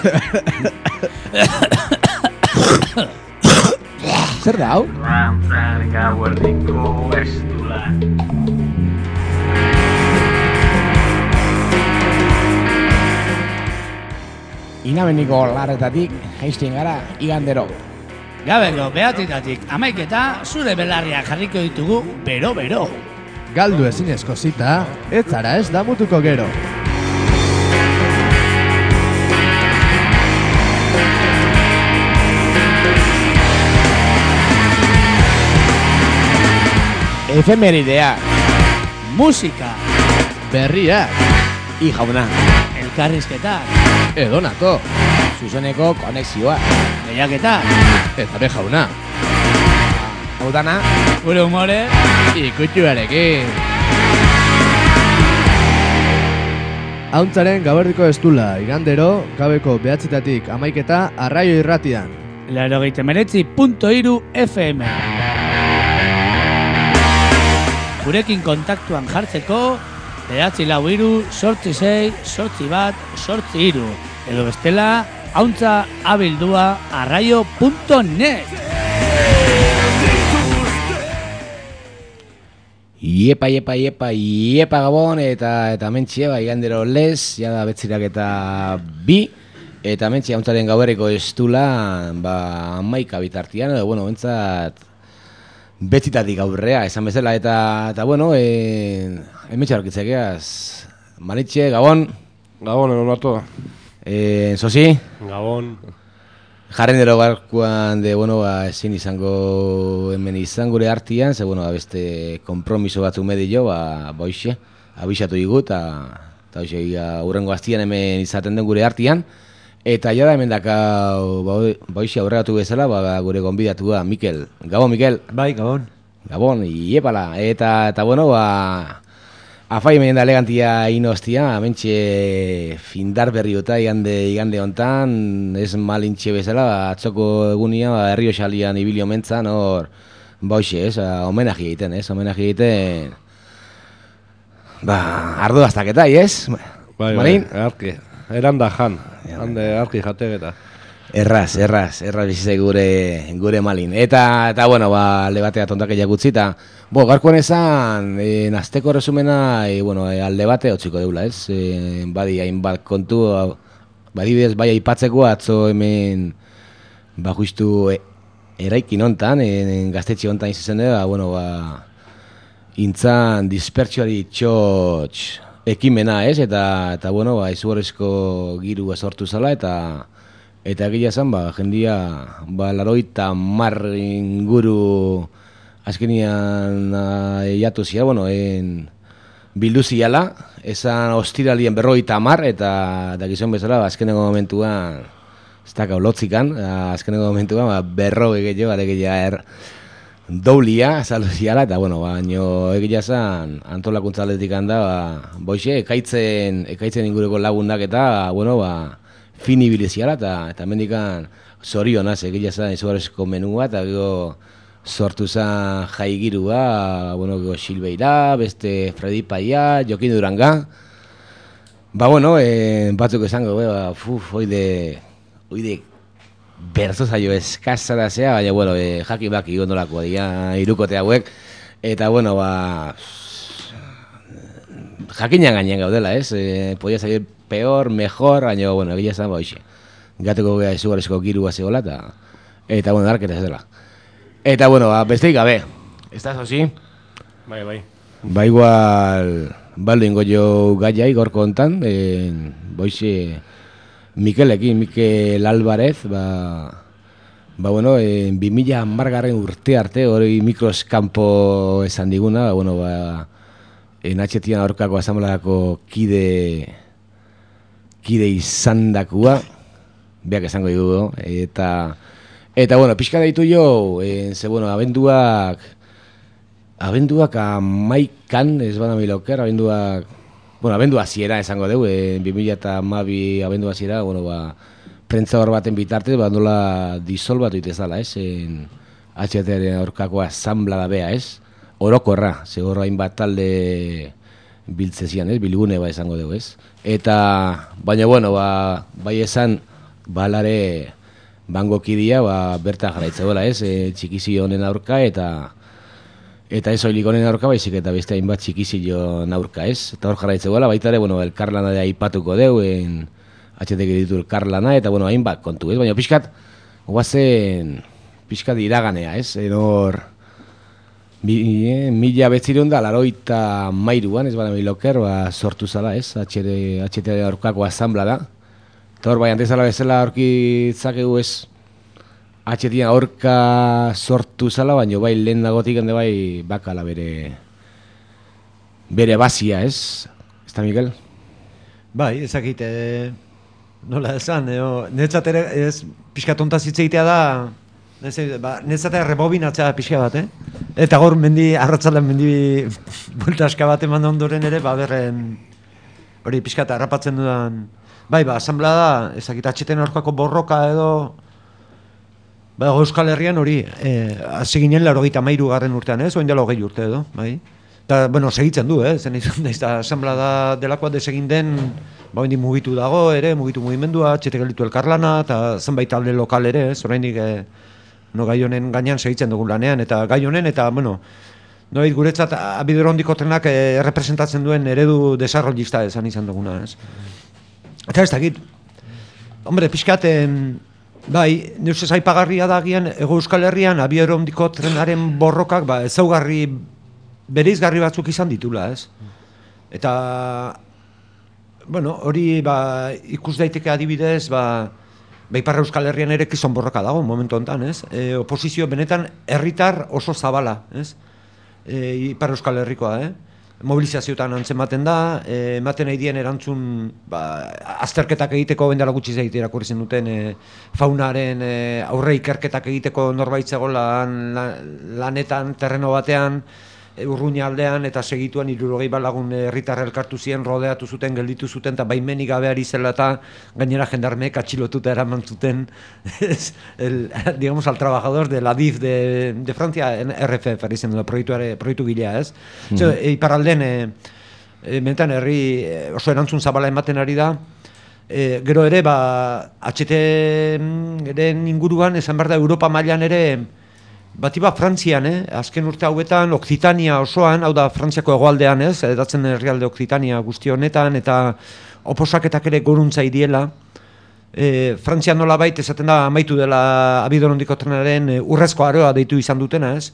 Zer da, hau? Rantzaren gauerdiko estula. Inabeniko larretatik jaisten gara igandero. Gabeko behatitatik 11 zure belarriak jarriko ditugu bero-bero. Galdu ezinezko zita, ez zara ez damutuko gero. Efemeridea, Musika, Berriak, i jauna, elkarrizketak, edonato, zuzeneko konexioa. lehiaketak, eta be jauna, Hau dana, gure humore, ikutxuarekin. Hauntzaren gaberdiko estula, igandero, gabeko behatzitatik 11 Arraio Irratian. 89.3 FM. Gurekin kontaktuan jartzeko 943 edo bestela hauntza_abildua@arraio.net. Iepa gabon eta mentxe igandero lez, jada betzirak eta bi, eta mentxe hauntzaren gauerriko estula, 11 bitartian, edo, bueno, bentsat betzitatik aurrea, esan bezala, eta bueno, hemen txarokitzekeaz, Manitxe, gabon. Gabon, egon Zosi? Gabon. Jarren dero garkuan de, bueno, ezin izango hemen izan gure artian, ze, bueno, beste kompromiso batzu medio, boixe, abisatu digu, eta hoxe, urrengo aztian hemen izaten den gure artian, eta jada hemen dakau, boixe aurregatu bezala, gure gonbidatua, Mikel. Gabon, Mikel? Bai, gabon. Gabon, iepala, eta bueno, afai hemen da elegantia inostia, mentxe findar berriota igande hontan, ez malintxe bezala, atzoko egunia, herrio xalian ibilio mentzan, hor, boixe, ez, homenaji egiten, ardo aztaketai, ez? Bai, Marin? arki, eranda jan, hande arki jategeta. Erraz bizitzai gure malin. Eta bueno, alde batea tontakeia gutzi, eta garkoan esan, nazteko resumena, alde bate otziko deula, ez? Badi hainbat kontu, badibidez bai aipatzeko atzo hemen, justu eraikin hontan, gaztetxe hontan izuzen da, intzan dispertsioari txotx ekimena, ez? Eta izugarrizko girua sortu zala, eta egia zen, jendia, 80 inguru azkenian jatu zia, bildu ziala, esan ostiralien 50, eta gizon bezala, azkeneko momentuan, ez dakau lotzikan, azkeneko momentuan, gehiago, doulia, saldu ziala, eta baino egia zen, antolakuntza aldetik handa, boixe, ekaitzen inguruko lagundak eta, finibiliziala, eta mendikan zorionaz egia zen izugarrizko menua, eta gero sortu zen jaigirua, Silbeira, beste Fredi Paia, Jokin Duranga, batzuk esango, oide berzo zaio eskazara zea, baina, jaki baki gondolako, irukote hauek, eta, jakinan gainean gaudela, ez? Podia salir peor, mejor, baina, egia zen, hoxe. Gateko gea izugarrizko girua zegoela, eta, darketa ez dela. Eta, besteik gabe, ez da, Zosi? Bai. Igual, baldo ingo jo gaiai gorko hontan, boixe, Mikel Alvarez, 2010 urte arte, hori mikroskampo esan diguna, NHTian aurkako asamblako kide izandakua, beak esango dugu, eta pixka daitu jo, ze, abenduak amaikan, ez bada miloker, abendua ziera esango dugu, 2012 abendua ziera, prentza hor baten bitartez, nola disolbatu itezala, ez, HTaren aurkako asamblada bea, ez, orokorra, ze hor hainbat talde biltzezian, ez, bilgune esango dugu, ez, eta, baina, bai esan, balare bangokidia berta jarraitzegoela, ez? Txikizio honen aurka eta ez oilik honen aurka baizik eta beste hainbat txikizio aurka, ez? Eta hor jarraitzegoela, baita ere, elkarlana da aipatuko deu, atxetek ditu elkarlana, eta hainbat kontu, ez? Baina pixkat, guazen pixkat iraganea, ez? Hor, 1983an, ez bada miloker, sortu zala, ez? HT aurkako asamblea da. Eta hor, bai, antezala bezala aurkitzakegu, ez? HT aurka sortu zala, baina bai lehen dagotik hande bai bakala bere bazia, ez? Ez da, Mikel? Bai, ezakit, nola esan, netzat ere, ez, pixka tonta zitzeitea da, netzat ere rebobinatzea pixka bat, Eta gaur arratzaldan mendi bulta aska bat eman ondoren ere, berren, hori pixka eta harrapatzen dudan, bai, asamblea da, ezakit, atxeten aurkako borroka edo, Euskal Herrian hori, hasi ginen 93. urtean, oin dela 20 urte edo, bai? Eta, segitzen du, zen izan da, eta asamblea da delakoa desegin den, oraindik mugitu dago ere, mugitu mugimendua, txete gelditu elkarlana, eta zenbait talde lokal ere, oraindik gai honen gainean segitzen dugun lanean, eta gai honen, eta, noiz guretzat abidura hondiko trenak representatzen duen eredu desarrollista esan izan duguna, ez? Eta ez dakit, hombre, pixkaten, bai, neuz aipagarria da gian, Ego Euskal Herrian abidura hondiko trenaren borrokak, ezaugarri bereizgarri batzuk izan ditula, ez? Eta, hori ikus daiteke adibidez, Ipar Euskal Herrian ere gizon borroka dago momentu honetan, ez? Oposizio benetan herritar oso zabala, ez? Ipar Euskal Herrikoa, mobilizazioetan antzematen da, ematen nahi dien erantzun azterketak egiteko bendala gutxi zaite irakurri zen duten faunaren aurre ikerketak egiteko norbait zegoela lanetan, terreno batean, Urruña aldean eta segituan 60 lagun herritar elkartu ziren, rodeatu zuten, gelditu zuten eta baimenik gabeari zela eta gainera jendarmeek atxilotuta eraman zuten digamos al trabajador de la DIF de Francia, RFF izen du proiektu gilea, ez? Iparralden benetan herri oso erantzun zabala ematen ari da. Gero ere, HT-ren inguruan, esan behar da, Europa mailan ere Batiba Frantzian, azken urte hauetan, Okzitania osoan, hau da Frantziako hegoaldean, edatzen herrialde Okzitania guzti honetan, eta oposaketak ere goruntza idiela. Frantzian nola baita esaten da amaitu dela abidura hondiko trenaren urrezko aroa deitu izan dutena, ez?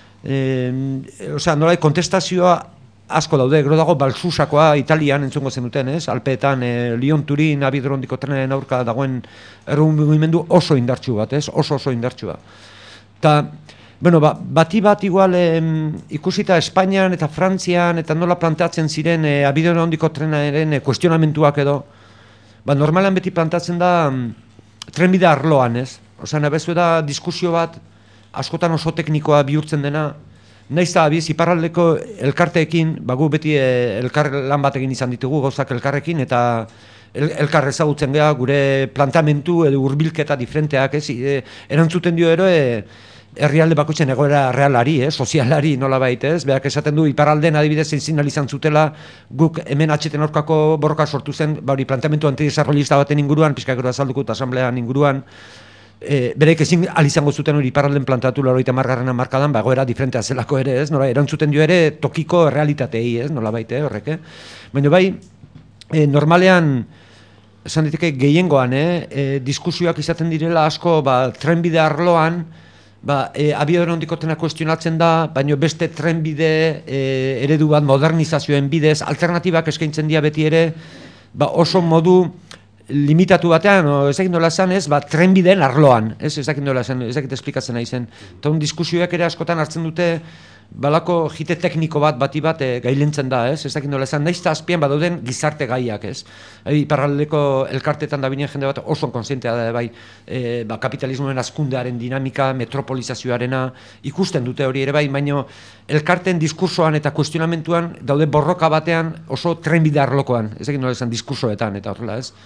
Nola kontestazioa asko daude, gero dago Balsusakoa Italian entzungo zen duten, ez? Alpeetan, Lyon-Turin abidura hondiko trenaren aurka dagoen mugimendu oso indartsu bat, ez? Oso indartsua. Eta, bati bat igual ikusita Espainian eta Frantzian eta nola planteatzen ziren abidura hondiko trenaren kuestionamentuak edo, normalan beti planteatzen da trenbide arloan, ez? Nabezu da diskusio bat askotan oso teknikoa bihurtzen dena, nahiz da abiz iparraldeko elkarteekin, gu beti elkar lan bat egin izan ditugu gauzak elkarrekin eta elkar ezagutzen geha gure planteamentu edo hurbilketa diferenteak, ez? Erantzuten dio ero herrialde bakoitzen egoera realari, sozialari nola baita, ez? Beak esaten du iparralden adibidez zein izan zutela guk hemen atxeten aurkako borroka sortu zen, planteamentu antidesarrollista baten inguruan, pixkakero azalduko eta asamblean inguruan, bereik ezin alizango zuten hori iparralden planteatu 80. hamarkadan, egoera diferentea zelako ere, ez? Nola erantzuten dio ere tokiko realitatei, ez? Nola baita, horrek, Baina bai, normalean, esan diteke gehiengoan, diskusioak izaten direla asko, trenbide arloan, abidura hondiko trena kuestionatzen da, baina beste trenbide eredu bat modernizazioen bidez, alternatibak eskaintzen dira beti ere, oso modu limitatu batean, ezakit nola esan ez, trenbideen arloan, ezakit nola esan, ezakit esplikatzen nahi zen. Eta diskusioak ere askotan hartzen dute, balako jite tekniko bati bat gailentzen da, ezakit nola esan, nahiz eta azpian badauden gizarte gaiak, ez? Iparraldeko elkartetan da binen jende bat oso konsientea da, kapitalismoen hazkundearen dinamika, metropolizazioarena, ikusten dute hori ere bai, baina elkarten diskursoan eta kuestionamentuan daude borroka batean oso trenbide arlokoan, ezakit nola esan, diskursoetan, eta horrela, ez?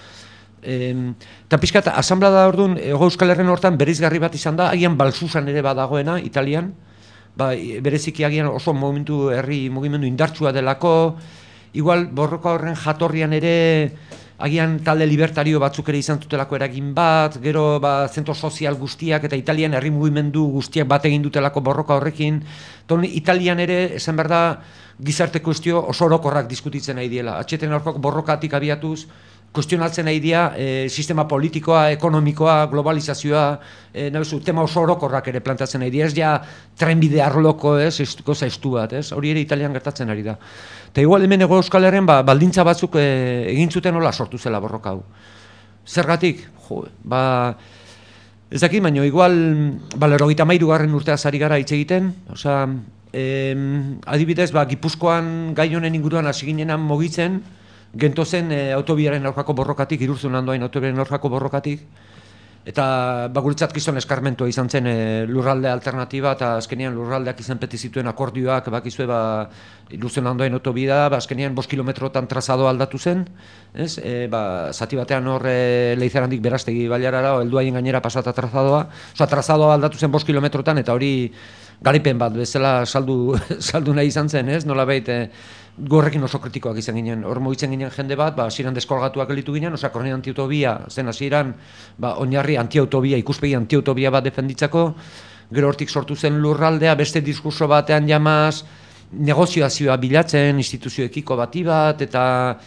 Eta pixkat, asamblea da orduan, Ego Euskal Herren hortan bereizgarri bat izan da, agian Balsusan ere badagoena, Italian, bereziki agian oso herri mugimendu indartsua delako, igual borroka horren jatorrian ere agian talde libertario batzuk ere izan zutelako eragin bat, gero zentro sozial guztiak eta Italian herri mugimendu guztiak bat egin dutelako borroka horrekin. Italian ere, esan behar da, gizarte kuestio oso orokorrak diskutitzen nahi diela. Atxeten aurkako borrokatik abiatuz, kuestionatzen nahi dira sistema politikoa, ekonomikoa, globalizazioa, tema oso orokorrak ere plantatzen nahi dira, ez ja trenbide arloko, goza estu bat, hori ere Italian gertatzen ari da. Eta igual hemen Hego Euskal Herrian baldintza batzuk egin zuten nola sortu zela borroka hau. Zergatik? Ez dakit, baina igual 93. urteaz ari gara hitz egiten, adibidez, Gipuzkoan gai honen inguruan hasi ginenan mugitzen, gentozen autobiaren aurkako borrokatik, Irurzun Andoain autobiaren aurkako borrokatik, eta guretzat kriston eskarmentua izan zen lurralde alternatiba, eta azkenean lurraldeak izan peti zituen akordioak, bakizue Irurzun Andoain autobida, azkenean 5 kilometrotan trazadoa aldatu zen, zati batean hor Leizarandik Berastegi bailarara, heldu haien gainera pasata trazadoa, trazadoa aldatu zen 5 kilometrotan, eta hori garipen bat bezala saldu nahi izan zen, nolabait gorrekin oso kritikoak izan ginen, hor mugitzen ginen jende bat, hasieran deskolgatuak elitu ginen, kornea antiautobia, zen hasieran oinarri antiautobia, ikuspegi antiautobia bat defenditzako, gero hortik sortu zen lurraldea, beste diskurso batean jamaz, negoziazioa bilatzen, instituzioekiko bati bat, eta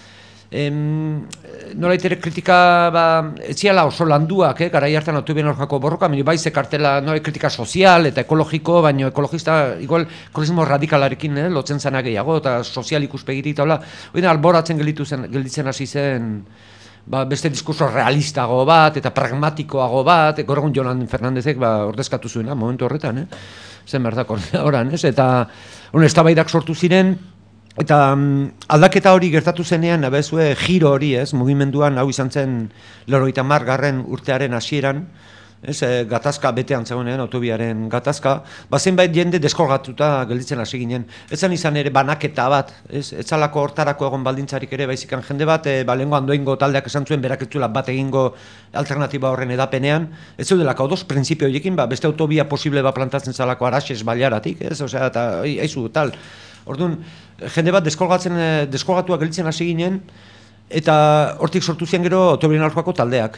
nolait ere kritika etziala oso landuak, garai hartan autobien aurkako borroka, baina bai zekartela kritika sozial eta ekologiko, baina ekologista, igual ekologismo radikalarekin lotzen zena gehiago, eta sozial ikuspegitik eta hori alboratzen gelditzen hasi zen beste diskurso realistago bat eta pragmatikoago bat, gaur egun Jonan Fernandezek ordezkatu zuena momentu horretan, zen behar da koordinadoran, eta eztabaidak sortu ziren. Eta aldaketa hori gertatu zenean, giro hori, mugimenduan hau izan zen 90. urtearen hasieran, gatazka betean zegoenean, autobiaren gatazka, zenbait jende deskolgatuta gelditzen hasi ginen. Ezan izan ere banaketa bat, etzalako hortarako egon baldintzarik ere baizikan jende bat, lehengo Andoaingo taldeak esan zuen berak etzula bat egingo alternatiba horren edapenean, ez zeudelako dos printzipio horiekin, beste autobia posible bat plantatzen zalako Araxes Bailaratik, eta haizu tal. Orduan, jende bat deskolgatuak gelditzen hasi ginen, eta hortik sortu zian gero autobien aurkako taldeak.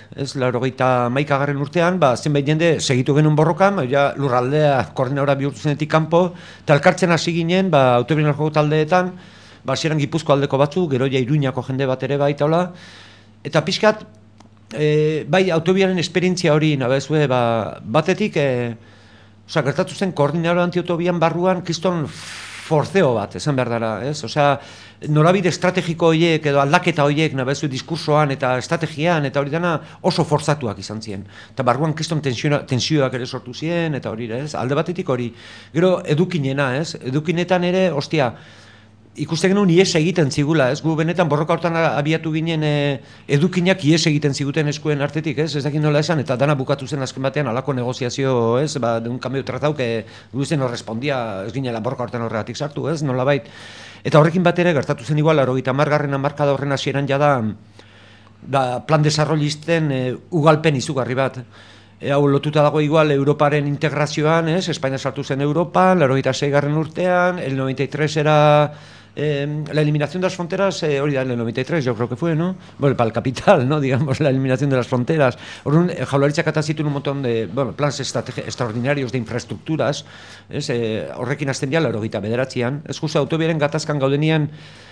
91. urtean, zenbait jende segitu genuen borrokan, lurraldea koordinadora bihurtu zenetik kanpo, eta elkartzen hasi ginen autobien aurkako taldeetan, hasieran Gipuzko aldeko batzu, gero Iruñako jende bat ere baita hola, eta pixkat, autobiaren esperientzia hori, batetik, gertatu zen koordinadora antiautobian barruan, kriston forzeo bat, esan behar dara, norabide estrategiko horiek edo aldaketa horiek diskursoan eta estrategian eta hori dana oso forzatuak izan ziren. Eta barruan kriston tensioak ere sortu ziren eta hori, alde batetik hori. Gero edukinena, edukinetan ere, ikusten genuen ies egiten zigula, gu benetan borroka hortan abiatu ginen edukinak ies egiten ziguten eskuen artetik, ez dakit nola esan, eta dana bukatu zen azken batean alako negoziazio, de un cambio tratau, que guzen no respondia, ez ginela borroka hortan horregatik sartu, nola bait. Eta horrekin bat ere, gertatu zen igual, 90. hamarkada horren hasieran jada, plan desarrollisten ugalpen izugarri bat. Hau lotuta dago igual Europaren integrazioan, Espainia sartu zen Europan, 96. urtean, el 93 era la eliminación de las fronteras, hori da, en el 93 yo creo que fue, ¿no? Bueno, para el capital, ¿no? Digamos, la eliminación de las fronteras. Jaurlaritzak ata zituen un montón de planes extraordinarios de infraestructuras, horrekin hasten dira 89an, justo autobiaren gatazkan gaudenian,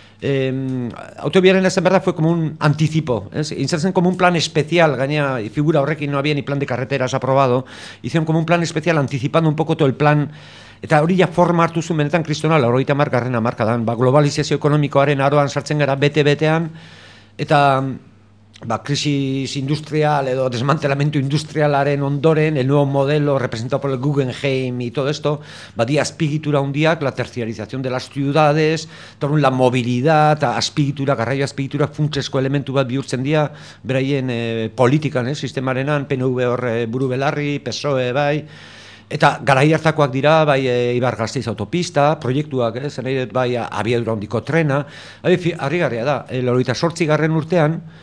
autobiaren esan verdad fue como un anticipo, hicieron como un plan especial, gaina figura horrekin no había ni plan de carreteras aprobado, hicieron como un plan especial anticipando un poco todo el plan, eta hori ja forma hartu zuen benetan kristona 90. hamarkadan, globalizazio ekonomikoaren aroan sartzen gara bete-betean, eta crisis industrial edo desmantelamiento industrialaren ondoren, el nuevo modelo representado por el Guggenheim y todo esto, di azpigitura hundiak, la terciarización de las ciudades, la movilidad, azpigitura, garraio azpigitura funtsesko elementu bat bihurtzen dira, beraien politikan, sistemarenan, PNV hor buru belarri, PSOE bai, eta garai hartakoak dira, Ibar-Gasteiz autopista, proiektuak, abiadura handiko trena, harrigarria da, 88. urtean,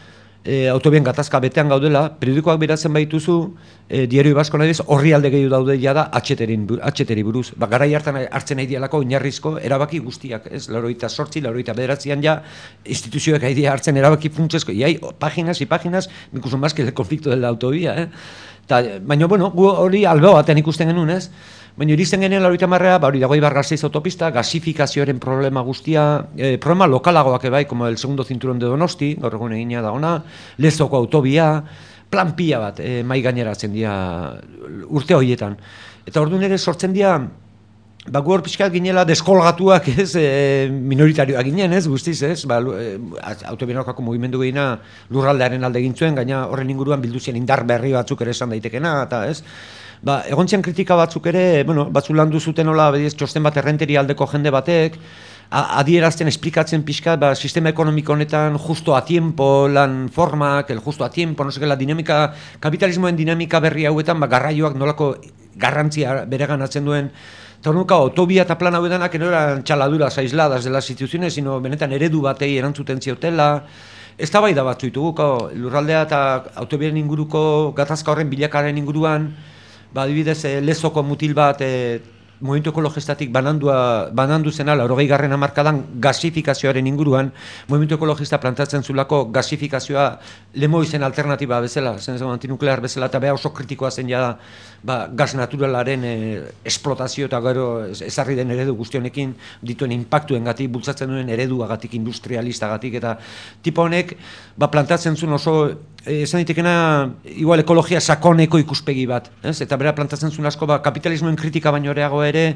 autobien gatazka betean gaudela, periodikoak beratzen baituzu, Diario Vasco nahiz, horri alde gehiago daude jada atxeteri buruz. Garai hartan hartzen nahi dialako oinarrizko erabaki guztiak, ez? 88, 89an ja, instituzioek haidea hartzen erabaki funtsezko, y hay páginas y páginas, incluso más que el conflicto de la autovía, baina, bueno, gu hori albo batean ikusten genuen, ez? Baina iristen genuen 80 hori dago Ibar Gasteiz autopista, gasifikazioaren problema guztia, problema lokalagoak bai, como el segundo cinturón de Donosti, gaur egun egina da ona, Lezoko autobia, plan pila bat mai gaineratzen dira urte horietan. Eta orduan ere sortzen dira, gu hor pixkat ginela deskolgatuak, ez, minoritarioak ginen, ez, guztiz, ez, autobien aurkako mugimendu gehiena lurraldearen alde egin zuen, gaina horren inguruan bildu ziren indar berri batzuk ere esan daitekena, eta ez, egon zian kritika batzuk ere, batzu landu zuten hola, txosten bat errenteri aldeko jende batek, adierazten, esplikatzen pixkat, sistema ekonomiko honetan justo a tiempo, lan formak, el justo a tiempo, no seke, la dinamika, kapitalismoen dinamika berri hauetan, garraioak nolako garrantzia bereganatzen duen, eta hor autobia eta plan hauetanak no eran txaladuras aisladas de las instituciones, sino benetan eredu batei erantzuten ziotela, eztabaida batzu ditugu, lurraldea eta autobiaren inguruko gatazka horren bilakaren inguruan, adibidez, Lezoko mutil bat Movimiento Ekologistatik banandu zena, 80. hamarkadan gasifikazioaren inguruan, Movimiento Ekologista plantatzen zulako gasifikazioa Lemoizen alternatiba bezala, zen antinuklear bezala, eta beha oso kritikoa zen jada gas naturalaren esplotazio eta gero ezarri den eredu guztionekin dituen inpaktuengatik, bultzatzen duen ereduagatik, industrialistagatik, eta tipo honek plantatzen zuen oso esan ditekena, igual ekologia sakoneko ikuspegi bat, ez? Eta bera plantatzen zuen asko, kapitalismoen kritika baino ereago ere,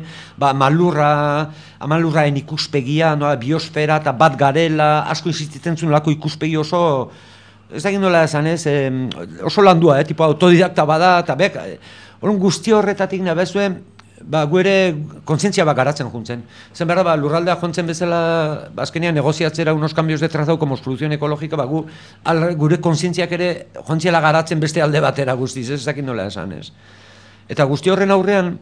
malurraen ikuspegia, biosfera eta bat garela, asko insistitzen zuen lako ikuspegi oso, ez da gindola esan ez, oso landua, tipo autodidakta bada, eta behak, horren guzti horretatik nabezuen, gu ere kontzientzia bat garatzen juntzen. Zen behar, lurraldea jontzen bezala, azkenean negoziatzera unos cambios de trazado como solución ekologika, gure kontzientziak ere jontziela garatzen beste alde batera guztiz, ez dakit nola esan ez. Eta guzti horren aurrean,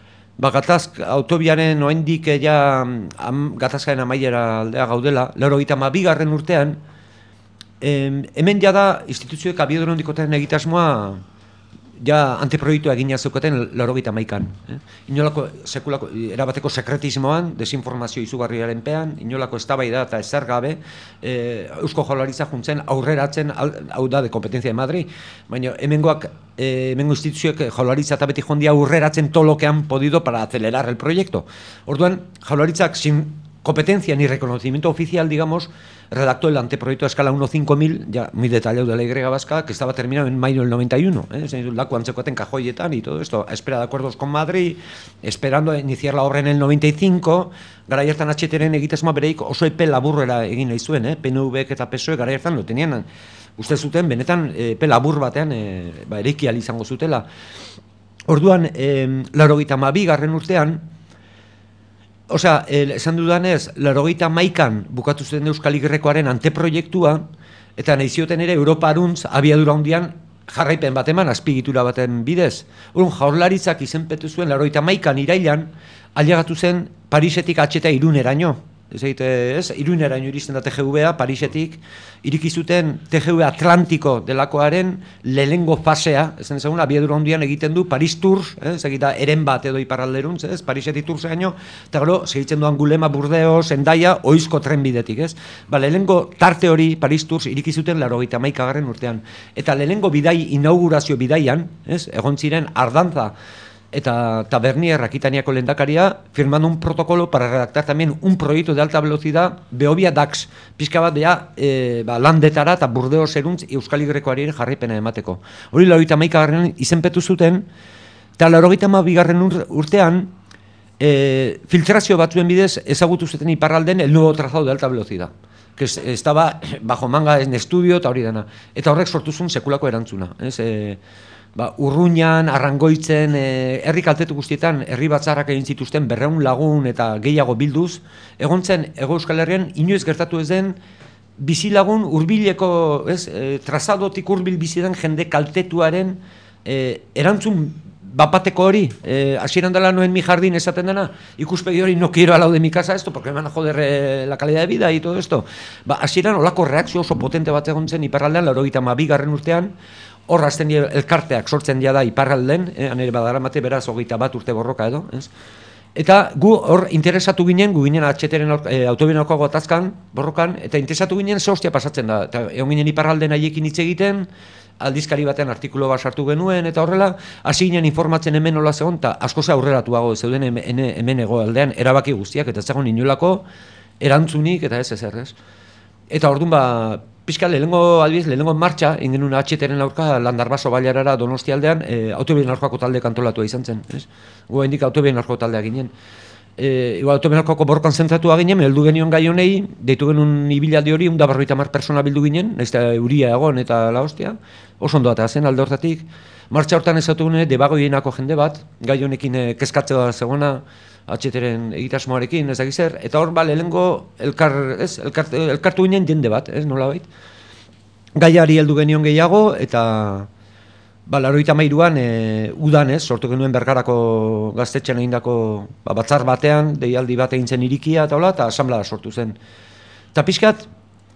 autobiaren oendik gatazkaren amaiera aldea gaudela, 82. urtean, hemen jada instituzioek abiadura handikoten egitasmoa anteproiektua egina zeukaten 81an. Inolako sekulako, erabateko sekretismoan, desinformazio izugarriaren pean, inolako eztabaida eta ezer gabe, Eusko Jaurlaritza juntzen aurreratzen, hau da, de kompetentzia de Madrid, baina hemengo instituzioek Jaurlaritza eta beti jondia aurreratzen tolokean podido para acelerar el proyecto. Orduan, Jaurlaritzak sin competencia ni reconocimiento oficial, digamos, redactó el anteproyecto a escala 1.5000, ya muy detallado de la Y vasca, que estaba terminado en mayo del 91. La cuantsecuaten cajoyetan y todo esto, a espera de acuerdos con Madrid, esperando iniciar la obra en el 95, gara hartan atxeteren egitasmoa bereik oso epe laburrera egin nahi zuen, PNV eta PSOE gara hartan lo tenían, uste zuten, benetan epe labur batean ereiki ahal izango zutela. Orduan, 82. urtean, osea, esan dudanez, 81an bukatu zen Euskal Y-rekoaren anteproiektua, eta nahi zioten ere Europa aruntz abiadura hundian jarraipen bat eman, azpigitura baten bidez. Orduan, Jaurlaritzak izenpetu zuen 81an irailan, ailegatu zen Parisetik atxeta Iruneraino. Iruneraino iristen da TGV-a, Parisetik, iriki zuten TGV Atlantiko delakoaren lehengo fasea, ezen ezagun, abiadura hundian egiten du Paris Tours, eren bat edo iparralderuntz, Parisetik Tourseraino, eta gero, segitzen du Angulema, Burdeos, Hendaia, oizko trenbidetik, lehengo tarte hori Paris Tours iriki zuten 81. urtean. Eta lehengo bidai, inaugurazio bidaian, egon ziren Ardantza, eta Tabernier, Aquitaniako lehendakaria, firmando un protocolo para redactar también un proyecto de alta velocidad Beobia Dax, pixka bat landetara eta Burdeos eruntz Euskal Y-rekoari jarraipena emateko. Hori 81. izenpetu zuten, eta 82. urtean, filtrazio batzuen bidez ezagutu zuten iparralden el nuevo trazado de alta velocidad, que estaba bajo manga en estudio eta hori dena. Eta horrek sortu zuen sekulako erantzuna. Urruñan, Arrangoitzen, herri kaltetu guztietan, herri batzarrak egin zituzten 200 lagun eta gehiago bilduz, egon zen Hego Euskal Herrian inoiz gertatu ez den bizilagun hurbileko, trazadotik hurbil bizi den jende kaltetuaren erantzun bapateko hori, hasieran dela noen mi jardín esaten dena, ikuspegi hori no quiero al lado de mi casa esto, porque me van a joder la calidad de vida y todo esto. Hasieran olako reakzio oso potente bat egon zen iparraldean, 82. urtean, hor hasten elkarteak sortzen dira da iparralden, anere badaramate beraz 21 urte borroka edo, ez? Eta gu hor interesatu ginen, gu ginen atxeteren autobien aurkako atazkan, borrokan, eta interesatu ginen ze hostia pasatzen da. Eta egon ginen iparralden haiekin hitz egiten, aldizkari batean artikulo bat sartu genuen, eta horrela, hasi ginen informatzen hemen nola zegoen, eta askoz aurreratuago zeuden hemen egoaldean erabaki guztiak, eta zegoen inolako erantzunik, eta ez ezer, ez. Eta orduan pixka lehenengo martxa, ingenun atxeteren aurka Landarbaso bailarara Donostialdean, autobien aurkako talde kantolatua izan zen, ez? Gu hendik autobien aurkako taldea ginen. Autobien aurkako borrokan zentratua ginen, heldu genion gai honei, deitu genuen ibilaldi hori, 150 persona bildu ginen, nahiz eta euria egon eta la hostia, oso ondo atea zen alde hortatik. Martxa hortan ezatu gune, debagoienako jende bat, gai honekin kezkatzea zegona, atxeteren egitasmoarekin, ez dakizer, eta hor, lehenengo elkartu ginen jende bat, ez, nola bait. Gaiari heldu genion gehiago, eta 83an udan, ez, sortu genuen Bergarako gaztetxean egindako batzar batean, deialdi bat egin zen irikia eta hola, eta asamblea sortu zen. Eta pixkat,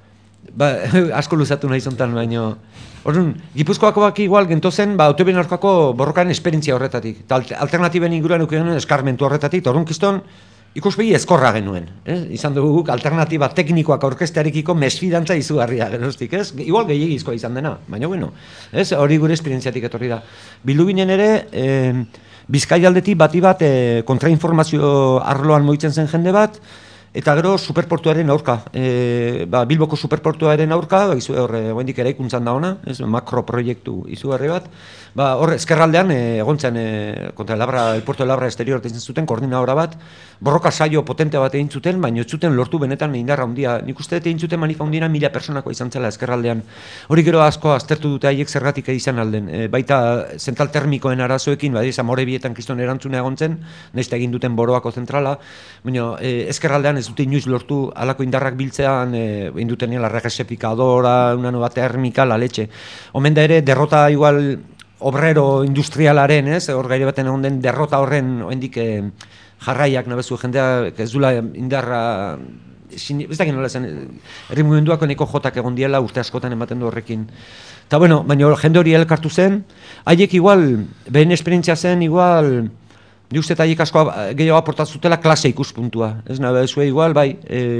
asko luzatu nahi zontan, baino, orduan, Gipuzkoakoak igual gentozen, autobien aurkako borrokan esperientzia horretatik. Eta alternatiben inguruan genuen eskarmentu horretatik, eta orduan kiston, ikuspegi ezkorra genuen. Izan dugu guk alternatiba teknikoak aurkestearekiko mesfidantza izugarria geroztik, ez? Igual gehiagizkoa izan dena, baina bueno, ez? Hori gure esperientziatik etorri da. Bildu ginen ere, Bizkaialdetik bati bat kontrainformazio arloan moitzen zen jende bat, eta gero superportuaren aurka, Bilboko superportuaren aurka, oraindik eraikuntzan da ona, makroproiektu izugarri bat, hor ezkerraldean egon zen kontra el puerto de Labra exterior deitzen zuten koordinadora bat, borroka saio potente bat egin zuten, baina ez zuten lortu benetan indarra handia. Nik uste egin zuten manifa handiena 1000 personako izan zela ezkerraldean. Hori gero asko aztertu dute haiek zergatik izan alden. Baita zentral termikoen arazoekin, Amorebietan kriston erantzuna egon zen, nahiz eta egin duten Boroako zentrala, baina ezkerraldean ez dute inoiz lortu halako indarrak biltzean, egin duten la regesepikadora, una nueva termika, la leche. Omen da ere, derrota igual obrero industrialaren, ez, hor gaire baten egon den derrota horren oraindik jarraiak nabezu jendea ez dula indarra, ez dakit nola zen, herri mugimenduak honeko jotak egon diela urte askotan ematen du horrekin. Eta bueno, baina jende hori elkartu zen, haiek igual, behen esperientzia zen, igual, ni uste eta haiek asko gehiago aportatzutela klase ikuspuntua, ez nabe zue igual, bai,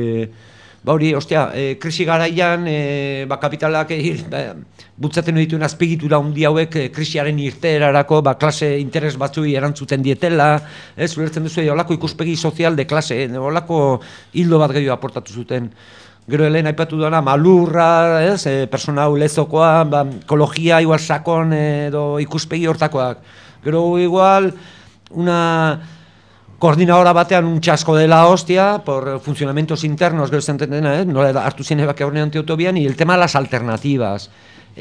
hori, ostia, krisi garaian, kapitalak butzaten dituen azpigitura hundi hauek krisiaren irteerarako klase interes batzui erantzuten dietela, ulertzen duzu, holako ikuspegi sozial de klase, holako hildo bat gehiago aportatu zuten. Gero helen aipatu duena, malurra, persona hau lezokoa, ekologia igual sakon edo ikuspegi hortakoak. Gero igual, una koordinadora batean un txasko dela hostia, por funcionamientos internos, gero zenten dena, nola hartu zen ebak horrean antiotobian, y el tema de las alternativas.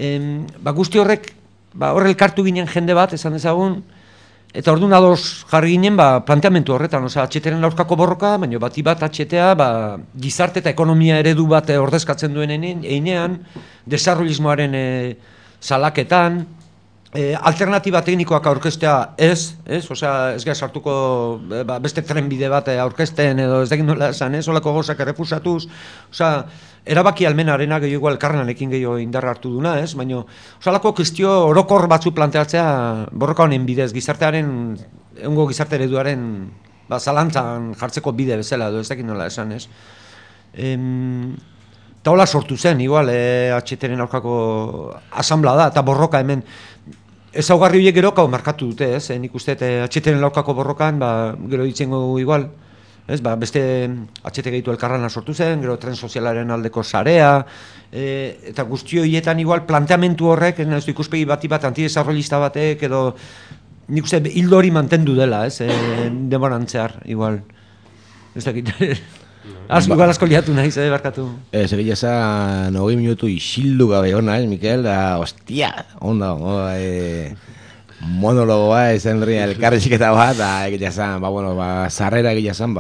Guzti horrek, horre elkartu ginen jende bat, esan dezagun, eta orduan ados jarri ginen planteamentu horretan, atxeteren aurkako borroka, baina bati bat atxetea, gizarte eta ekonomia eredu bat ordezkatzen duen einean, desarrollismoaren salaketan, alternatiba teknikoak aurkestea ez gara sartuko beste trenbide bat aurkesten edo ez dakit nola esan, olako gozak errefusatuz, erabaki almenarena gehiago igual elkarlanekin gehiago indarra hartu duna, baina olako kestio orokor batzu planteatzea borroka honen bidez, gizartearen, egungo gizarte ereduaren zalantzan jartzeko bide bezala edo ez dakit nola esan, eta hola sortu zen, igual, atxeteren aurkako asamblea da, eta borroka hemen, ezaugarri horiek gero markatu dute, nik uste atxeteren aurkako borrokan, gero ditzengo igual, beste atxete gehitu elkarrana sortu zen, gero tren sozialaren aldeko sarea, eta guzti horietan igual planteamentu horrek, ikuspegi bati bat antidesarrollista batek, edo nik uste hildo hori mantendu dela, demorantzear, igual, ez dakit. Igual asko liatu nahiz, barkatu. Egia esan, 20 minutu isildu gabe hona, Mikel, da, ostia, onda, monologoa, esan horrein elkarrizketa bat, da, egia esan, zarrera egia esan,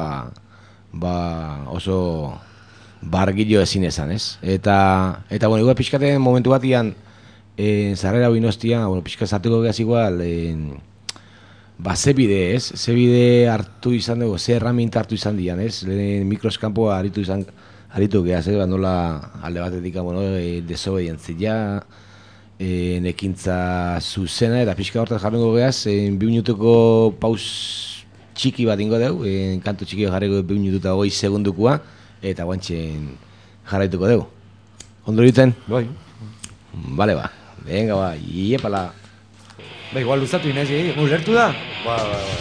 oso bargillo ezin esan, ez? Eta, igual pixkaten momentu batian, zarrera binostia, pixka zartuko gaz igual, ze bide, ez? Ze bide hartu izan dugu, ze erraminta hartu izan dian, ez? Lehen mikroskampoa aritu geaz, nola alde batetik, desobedientzia, nekintza zuzena, eta pixka hortaz jarrengo geaz, 2 minutuko paus txiki bat ingo dugu, kantu txiki jarriko 2 minutu eta 20 segundukua, eta guantxen jarraituko dugu. Ondo egiten? Bai. Bale ba, venga ba, iepala. Ba, igual luzatu inez, ulertu da? Ba.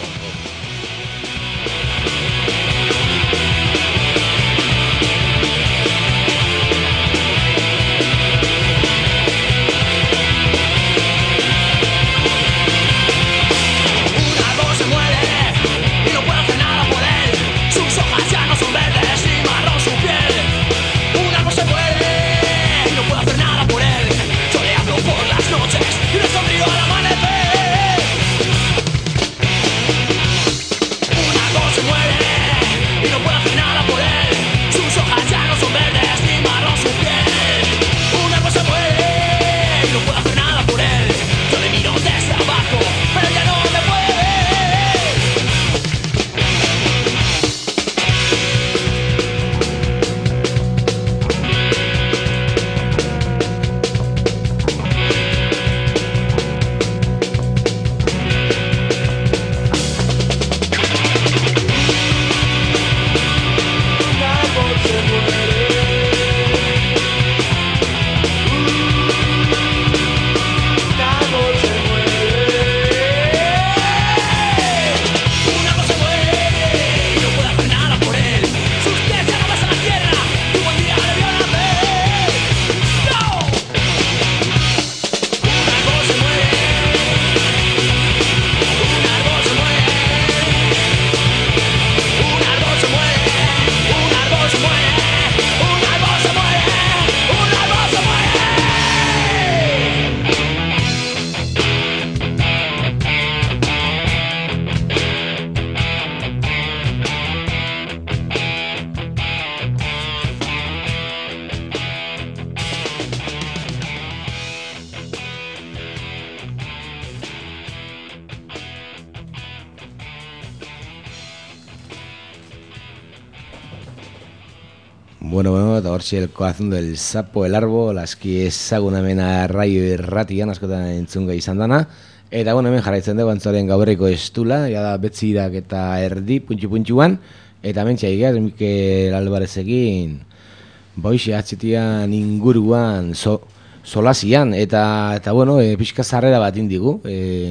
Bueno, eta hortxe el corazón del sapo, el árbol, aski ezaguna hemen arraio irratian askotan entzunga izan dana. Eta bueno, hemen jarraitzen dugu antzoren gaurreko estula, ja da betzirak eta erdi, puntxu-puntxuan. Eta hemen txaigeaz, Mikel Albarezekin, boixe atxetian inguruan, solazian, eta bueno, pixka zarrera bat indigu.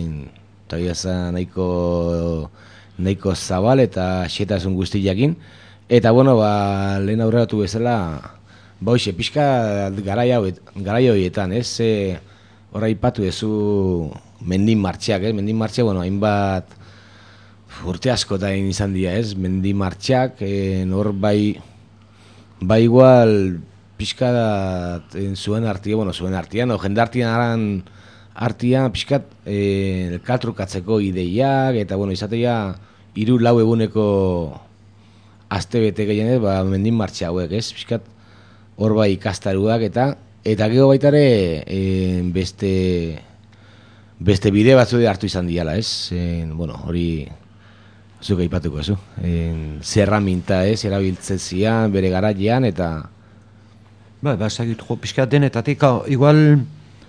Eta bidaza nahiko zabal eta xetasun guztiakin. Eta bueno, lehen aurreratu bezala, boixe, pixka garai horietan, ez? Horra ipatu dezu mendin martxak, ez? Mendin martxak, bueno, hainbat urte askotain izan dira, ez? Mendin martxak, hor bai igual pixka zuen artian, no, jendartian artian pixkat elkartrukatzeko ideiak, eta bueno, izatea 3-4 eguneko aste bete gehienez, mendin martxa hauek, ez? Piskat hor bai ikastaruak eta gero baitare beste bide batzu hartu izan diala, ez? Bueno, hori zuk aipatuko zu. Zerraminta, ez? Erabiltzen zian, bere garaian eta... Segit jo, piskat denetatik, igual...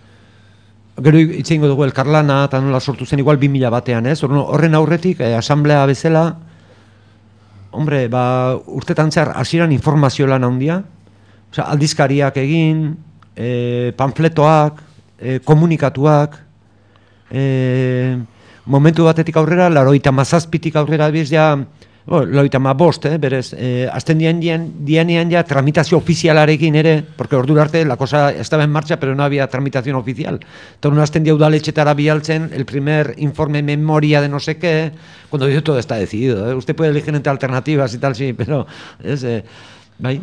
Gero itxeingo dugu elkarlana eta nola sortu zen, igual 2000 batean, ez? Horren aurretik, asamblea bezala, hombre, urtetan zehar hasieran informazio lan handia, aldizkariak egin, panfletoak, komunikatuak, momentu batetik aurrera, 87tik aurrera biz ja, 85, berez, azten dianean ja tramitazio ofizialarekin ere, porque ordura arte la cosa estaba en marcha, pero no había tramitación oficial. Entonces, azten dia udaletxetara bialtzen, el primer informe memoria de no sé qué, cuando dice todo está decidido. Usted puede elegir entre alternativas y tal, sí, pero... bai?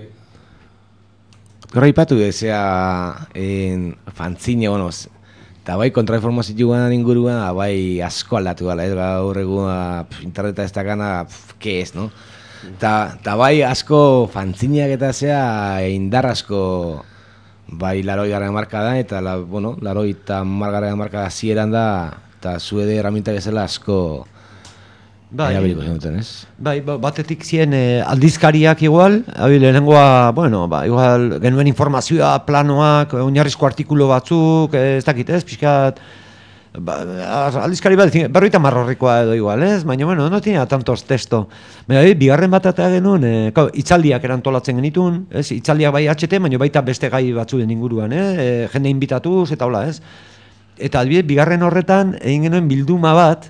Gorra ipatu ezea fantzine, bueno, eta bai kontrainformazioan inguruan, bai asko aldatu gala, ez gaur egun interneta ez dakana, ke ez, no? Eta bai asko fantzineak eta zea indar asko bai 80 hamarkadan eta 80 hamarkada zieran da eta zuede herramienta bezala asko erabiliko zenuten, ez? Bai, batetik ziren aldizkariak igual, lehenengoa, bueno, igual genuen informazioa, planoak, oinarrizko artikulu batzuk, ez dakit, ez, pixkat, aldizkari bat, berroita marrorrikoa edo igual, ez? Baina, bueno, no tenía tantos texto. Bigarren bat eta genuen, itzaldiak erantolatzen genitun, ez? Itzaldiak bai HT, baina baita beste gai batzuen inguruan, jende inbitatuz, eta hola, ez? Eta adibidez, bigarren horretan, egin genuen bilduma bat,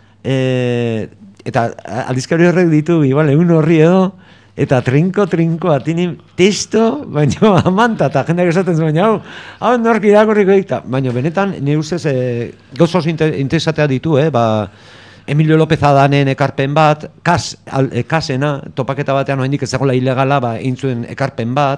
eta aldizkari horrek ditu, igual, egun horri edo, eta trinko atini testo, baina amanta, eta jendeak esaten zuen, hau norki irakurriko dik, baina benetan, nire ustez, gauza oso interesatea ditu, Emilio López Adanen ekarpen bat, kasena, topaketa batean oraindik ez dagoela ilegala, egin zuen ekarpen bat,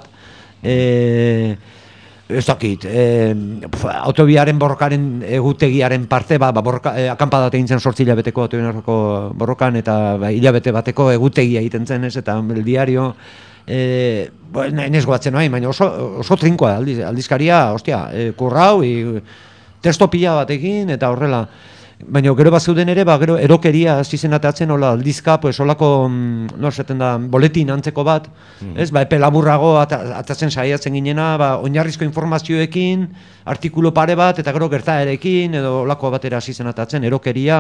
ez dakit, autobiaren borrokaren egutegiaren parte, akanpadat egin zen 8 hilabeteko autobiarako borrokan, eta hilabete bateko egutegia egiten zen, ez, eta el diario, nahinez goatzen nahi, baina oso trinkoa aldizkaria, ostia, kurrau, testo pila batekin, eta horrela. Baina gero bat zeuden ere, gero erokeria zizenatatzen, hola aldizka, pues holako, no esaten da, boletin antzeko bat, ez, epe laburrago atatzen saiatzen ginena, oinarrizko informazioekin, artikulu pare bat, eta gero gertaerekin, edo holako batera zizenatatzen, erokeria,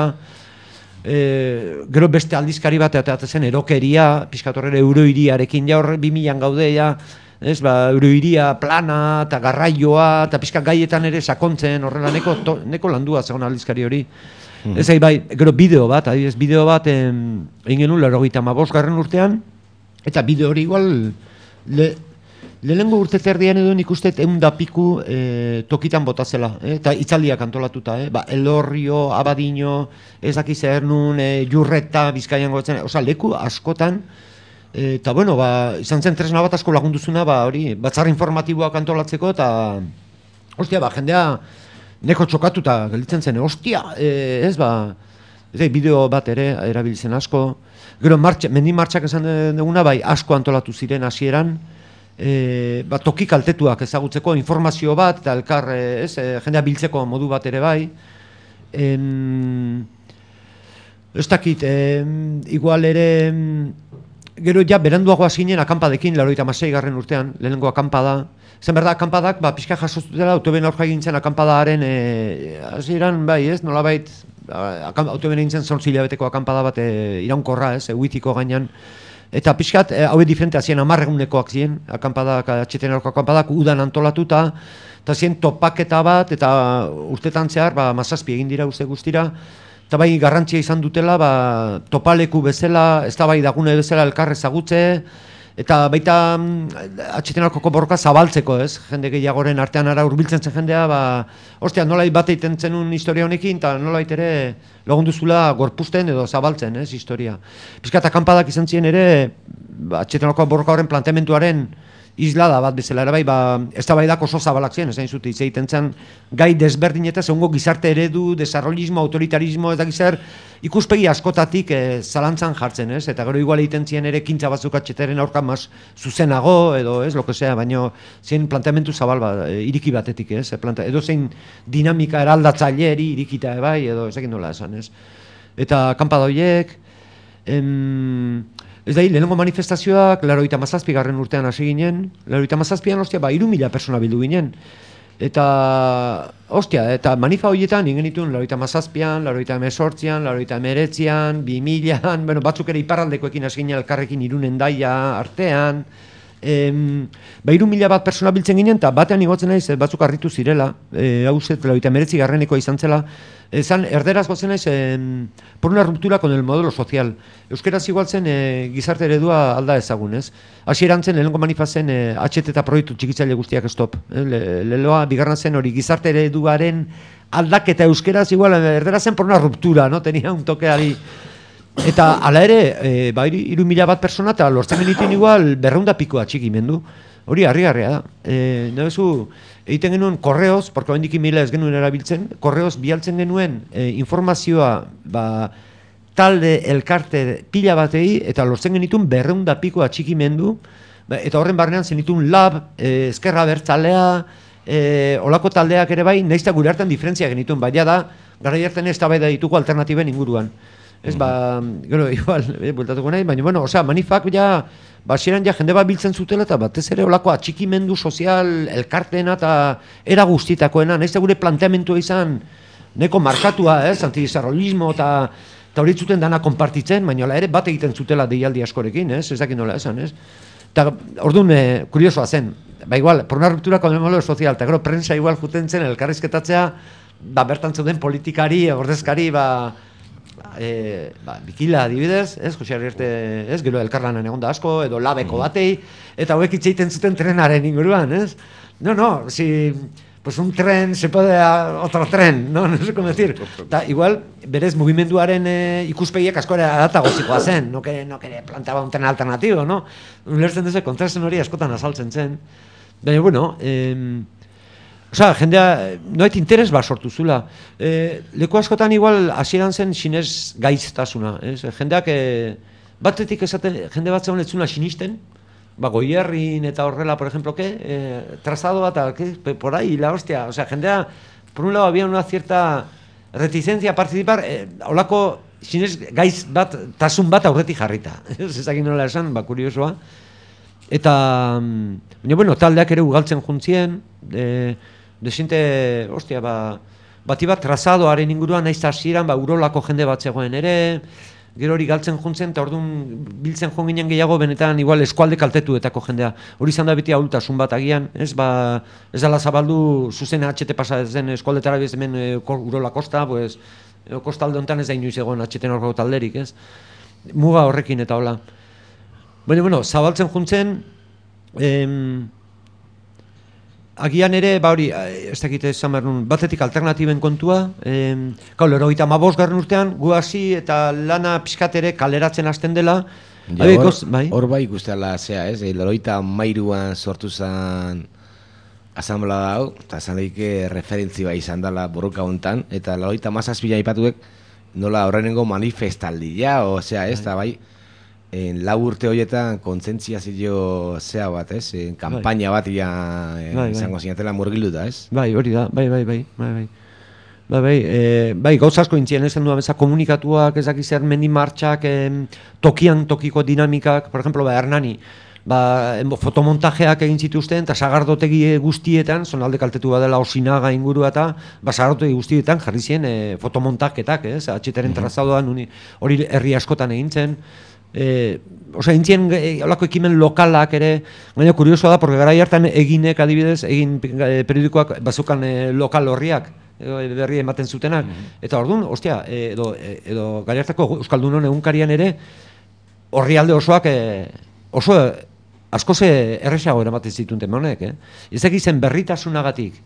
gero beste aldizkari bat atatzen erokeria, pixkatorrere euroiriarekin, ja hor 2000an gaude, ja, ez, euroiria, plana, eta garraioa, eta pixka gaietan ere sakontzen, horrela neko landua zegoen aldizkari hori. Ez bai, gero bideo bat, adibidez, bideo bat egin genuen 95. urtean, eta bideo hori igual, lehenengo urte terdian edo nik uste 100 piku tokitan botazela, eta itzaldiak antolatuta, Elorrio, Abadiño, ez dakiz zer nun, Jurreta, Bizkaian gotzen, oza, leku askotan, eta bueno, izan zen tresna bat asko lagunduzuna, hori, batzar informatiboak antolatzeko, eta, ostia, jendea neko txokatuta gelditzen zen, ostia, ez, bideo bat ere erabiltzen asko, gero mendi martxak esan duguna, asko antolatu ziren hasieran, toki kaltetuak ezagutzeko, informazio bat, eta elkar, jendea biltzeko modu bat ere bai, ez dakit, igual ere, gero ja beranduago hasinen akampadekin 96. urtean, lehenengo akampada. Zen berda, akampadak, pixka jasoztutela, autoben aurka egintzen akampadaren, hasieran, ez, nolabait, autoben egintzen 8 hilabeteko akampada bat iraunkorra, eguitiko gainan. Eta pixkat, hauek diferente hasien 10 egunekoak ziren, akampadak, atxeten aurko akampadak, udan antolatuta, eta ziren topaketa bat, eta urtetan zehar, 17 egin dira uste guztira, eta bai garrantzia izan dutela, topaleku bezala, ez da bai dagune bezala elkar ezagutze, eta baita atxetenarkoko borroka zabaltzeko, ez? Jende gehiagoren artean ara hurbiltzen zen jendea, ostia, nolait bat egiten zenun historia honekin, eta nolait ere lagunduzula gorpuzten edo zabaltzen, ez, historia. Piskat akanpadak izan ziren ere, atxetenarkoko borroka horren planteamentuaren islada bat bezala, bai, ez da bai dako oso zabalak ziren, ez zute, hitz egiten zen gai desberdin eta segungo gizarte eredu, desarrollismo, autoritarismo, ez da gizar, ikuspegi askotatik zalantzan jartzen, ez? Eta gero igual egiten ziren ere kintza batzuk atxeteren aurka mas zuzenago, edo ez, loko zea, baino zen planteamentu zabal iriki batetik, ez? Edo zein dinamika eraldatzaileri irikita, bai, edo ez egin nola esan, ez? Eta kanpada horiek, ez da, lehenengo manifestazioak 97. urtean hasi ginen, 97an, ostia, 3.000 persona bildu ginen. Eta, ostia, eta manifa horietan ingen dituen 97an, 98an, 99an, 2000an, bueno, batzuk ere iparraldekoekin hasi ginen elkarrekin Irunen daia artean, 3.000 bat persona biltzen ginen, eta batean igotzen naiz, batzuk harritu zirela, hau zet, 99 izan zela, erderaz gotzen naiz, por una ruptura con el modelo social. Euskeraz igualtzen gizarte eredua alda ezagun, ez? Hasieran zen, lehenengo manifazen HT eta proiektu txikitzaile guztiak stop. Leloa, bigarren zen hori, gizarte ereduaren aldaketa euskeraz igual, erderaz zen por una ruptura, no? Tenia un toque ari... Eta ala ere, 3.000 bat persona eta lortzen genituen igual 200 pikoa txikimendu. Hori harri-harria da. Nabezu, egiten genuen korreoz, porque hendik 1000 ez genuen erabiltzen, korreoz bialtzen genuen informazioa talde elkarte pila batei eta lortzen genituen 200 pikoa txikimendu, eta horren barnean zenituen lab, ezkerra bertzalea, olako taldeak ere bai, nahiz eta gure hartan diferentzia genituen, baina da, garai hartan eztabaida ditugu alternatiben inguruan. Ez, gero, igual, bueltatuko nahi, baina, bueno, osea, manifak ja, hasieran ja jende bat biltzen zutela, eta batez ere olako atxikimendu sozial elkarteena eta era guztitakoena, nahiz eta gure planteamentua izan, neko markatua, antidesarrollismo eta hori zuten dana konpartitzen, baina ere bat egiten zutela deialdi askorekin, ez dakit nola esan, ez? Eta, orduan, kuriosoa zen, ba igual, por una ruptura con el modelo social, eta gero prensa igual juten zen elkarrizketatzea, ba bertan zeuden politikari, ordezkari, Bikila adibidez, Jose Ariarte, gero elkarlanan egon da asko, edo labeko batei, eta hauek hitz egiten zuten trenaren inguruan, ez? No, si... pues un tren se puede a otro tren, no sé cómo decir. Ta, igual, berez, mugimenduaren ikuspegiak askore adatagotzikoa zen, no que plantaba un tren alternativo, no? Ulertzen duzu, kontrasten hori askotan azaltzen zen. Baina, bueno, jendea, noet interes bat sortu zula. Leku askotan igual hasieran zen sinez gaiztasuna, jendeak, batetik esate, jende bat zegoen etzuna sinisten, Goierrin eta horrela, por ejemplo, trazado bat, por ahí, la hostia, o sea, jendea, por un lado había una cierta reticencia a participar, holako sinez gaiz bat, tasun bat aurretik jarrita, ezakin nola esan, kuriosoa, eta, bueno, taldeak ere ugaltzen juntzien, desinte, hostia, bati bat trazadoaren inguruan, nahiz hasieran, urolako jende bat zegoen ere, gero hori galtzen juntzen, eta orduan biltzen joan ginen gehiago, benetan igual eskualde kaltetuetako jendea. Hori izan da beti ahultasun bat agian, ez dela zabaldu zuzen HT pasa zen eskualdetara bez hemen Urola Kosta, pues, kostalde honetan ez da inoiz egon HT norko talderik, ez? Muga horrekin eta hola. Baina, bueno, zabaltzen juntzen, agian ere, hori, ez dakite esan behar nun, batetik alternatiben kontua, lero 55. urtean, gu hasi eta lana pixkat ere kaleratzen hasten dela. Hor bai ikustela zea, ez? Lero 53an sortu zen asamblea hau, eta esan daike referentzi bai izan dela borroka hontan, eta lero 57an aipatuek nola horrenengo manifestaldia, osea, ez, eta bai, lau urte horietan kontzientziazio zea bat, ez? Kampaina bat izango zinatela murgilduta, ez? Bai, hori da, bai, gauz asko intzien esan duan, komunikatuak, ezak zer mendi martxak, tokian tokiko dinamikak, por ejemplo, Hernani, fotomontajeak egin zituzten, eta sagardotegi guztietan, zonalde kaltetu badela Osinaga ingurua eta, sagardotegi guztietan jarri zien fotomontaketak, ez? HTren trazadoan, hori herri askotan egin zen, intzien olako ekimen lokalak ere, baina kuriosoa da, porque garai hartan eginek adibidez, egin periodikoak bazukan lokal horriak, berri ematen zutenak, eta orduan, ostia, edo garai hartako Euskaldunon egunkarian ere, orrialde osoak oso askoz erresago eramaten zituen temonek, ezak izen berritasunagatik,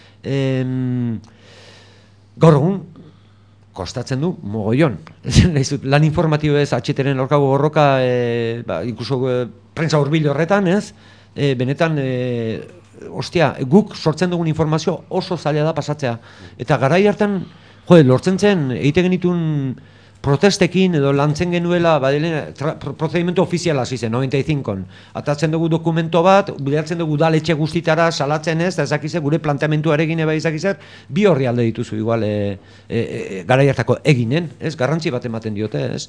gaur egun, kostatzen du mogollon. Lan informatibo ez, HTren aurkago borroka, inkluso prensa hurbil horretan, ez? Benetan, guk sortzen dugun informazio oso zaila da pasatzea. Eta garai hartan, lortzen zen, egiten genitun protestekin edo lantzen genuela, prozedimentu ofiziala hasi zen, 95an. Atatzen dugu dokumento bat, bilatzen dugu udaletxe guztitara salatzen ez, eta ezakize gure planteamentuarekin eba izakizet, bi horri alde dituzu igual garai hartako eginen, ez? Garrantzi bat ematen diote, ez?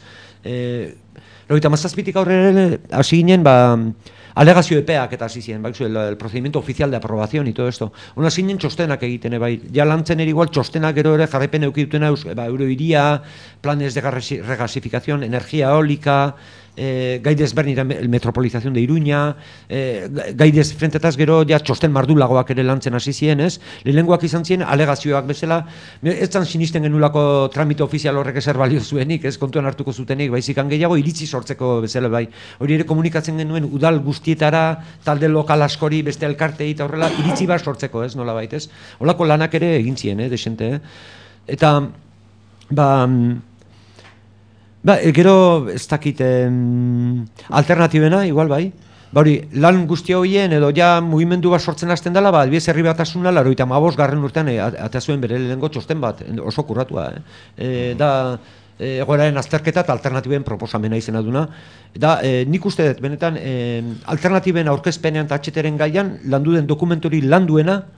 97tik aurrera hasi ginen, alegazio epeak eta hasi ziren, el procedimiento oficial de aprobación y todo esto. Ona zinen txostenak egiten, ja lantzen ere igual txostenak gero ere jarraipen eukitutena euroiria, planes de regasificación, energía eólica, gai desberdin metropolización de Iruña, gai desfrentetaz gero ja txosten mardulagoak ere lantzen hasi ziren, ez? Lehenengoak izan ziren alegazioak bezala, ez zan sinisten genulako tramite ofizial horrek ezer balio zuenik, ez kontuan hartuko zutenik, baizikan gehiago iritzi sortzeko bezala bai. Hori ere komunikatzen genuen udal guztietara, talde lokal askori, beste elkartei eta horrela, iritzi bat sortzeko, ez, nola bait, ez? Holako lanak ere egin ziren, desente, eta, gero ez dakit alternatibena, igual bai, hori, lan guzti horien edo ja mugimendu bat sortzen hasten dela, adibidez herri batasuna 95. urtean atea zuen bere lehenengo txosten bat, oso kurratua, da egoeraren azterketa eta alternatiben proposamena izena duna. Da, nik uste dut, benetan, alternatiben aurkezpenean eta HTren gaian, landu den dokumentori landuena,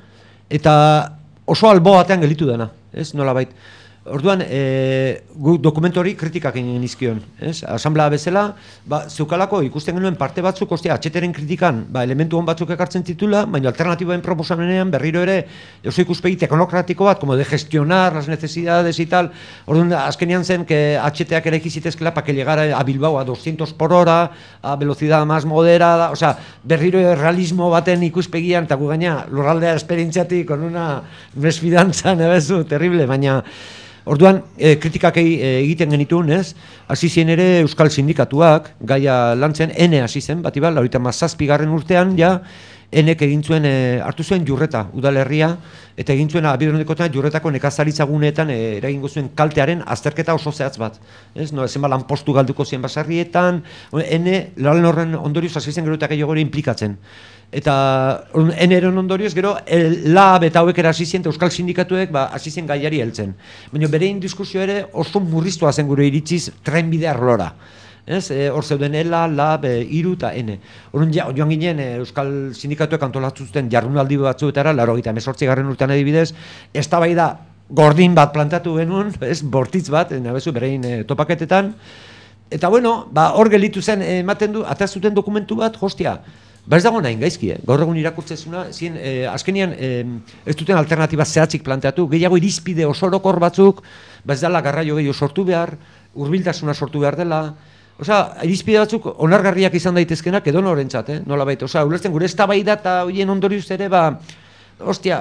eta oso albo batean gelitu dena, ez, nolabait. Orduan, gu dokumentu hori kritikak egin nizkion, ez? Asamblea bezala, zeukalako ikusten genuen parte batzuk, atxeteren kritikan, elementu hon batzuk ekartzen titula, baina alternatiboen proposamenean berriro ere oso ikuspegi teknokratiko bat, como de gestionar las necesidades y tal. Orduan, azkenean zen, que atxeteak ere ikizitezkela para que llegara a Bilbao a 200 por hora, a velocidad más moderada, berriro realismo baten ikuspegian, eta gu gaina lurraldea esperientziatik, con una mesfidanza, nebezu, terrible, baina orduan, kritikak egiten genituen, ez? Hasi zien ere Euskal Sindikatuak, gaia lantzen, ene hasi zen, batibal, 37. urtean, ja, enek egin zuen, hartu zuen Jurreta, udalerria, eta egin zuen Abidrondekotan Jurretako nekazaritza guneetan eragingo zuen kaltearen azterketa oso zehatz bat. Ez, no, zenba lanpostu galduko zien basarrietan, ene, lan horren ondorioz hasi zen gero eta gehiago implikatzen. Eta eneren ondorioz gero lab eta hauek era hasi zien Euskal Sindikatuek hasi zien gaiari heltzen. Baina berein diskusio ere oso murriztua zen gure iritziz trenbide arlora. Ez, hor zeuden lab, iru eta ene. Orduan joan ginen Euskal Sindikatuek antolatu zuten jardunaldi batzuetara, 88. urtean adibidez, eztabaida gordin bat plantatu genuen, ez, bortitz bat, nabezu berein topaketetan. Eta bueno, hor gelitu zen, ematen du, atazuten dokumentu bat, hostia, ez dago nahin gaizki, gaur egun irakurtzezuna, azkenian ez duten alternatiba zehatzik planteatu, gehiago irizpide osorokor batzuk, ez dela garraio gehiago sortu behar, hurbiltasuna sortu behar dela, irizpide batzuk onargarriak izan daitezkenak edo norentzat, nola baita, ulertzen gure eztabaida eta horien ondorioz ere, hostia,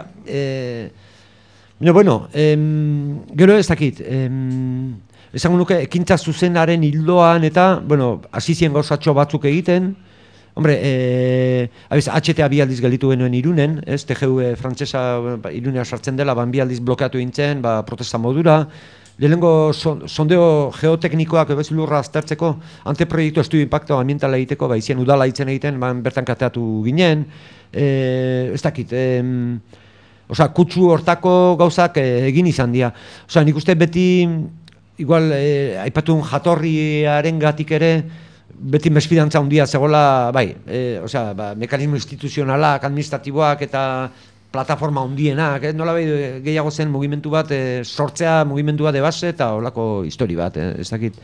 bueno, gero ez dakit, esango nuke, ekintza zuzenaren hildoan eta, bueno, hasi zien gauzatxo batzuk egiten. Hombre, HTA bi aldiz gelditu genuen Irunen, ez, TGV frantsesa Irunea sartzen dela, bi aldiz blokeatu intzen, protesta modura. Lehenengo sondeo geoteknikoak lurra aztertzeko, anteproiektu estudio impacto ambientala egiteko, izien udala hitzen egiten, bertan kateatu ginen. Ez dakit, kutsu hortako gauzak egin izan dira. Nik uste beti, igual, aipatun jatorriaren gatik ere, beti mesfidantza handia zegoela, mekanismo instituzionalak, administratiboak eta plataforma handienak, nola gehiago zen mugimendu bat, sortzea mugimendu bat de base eta holako histori bat, ez dakit.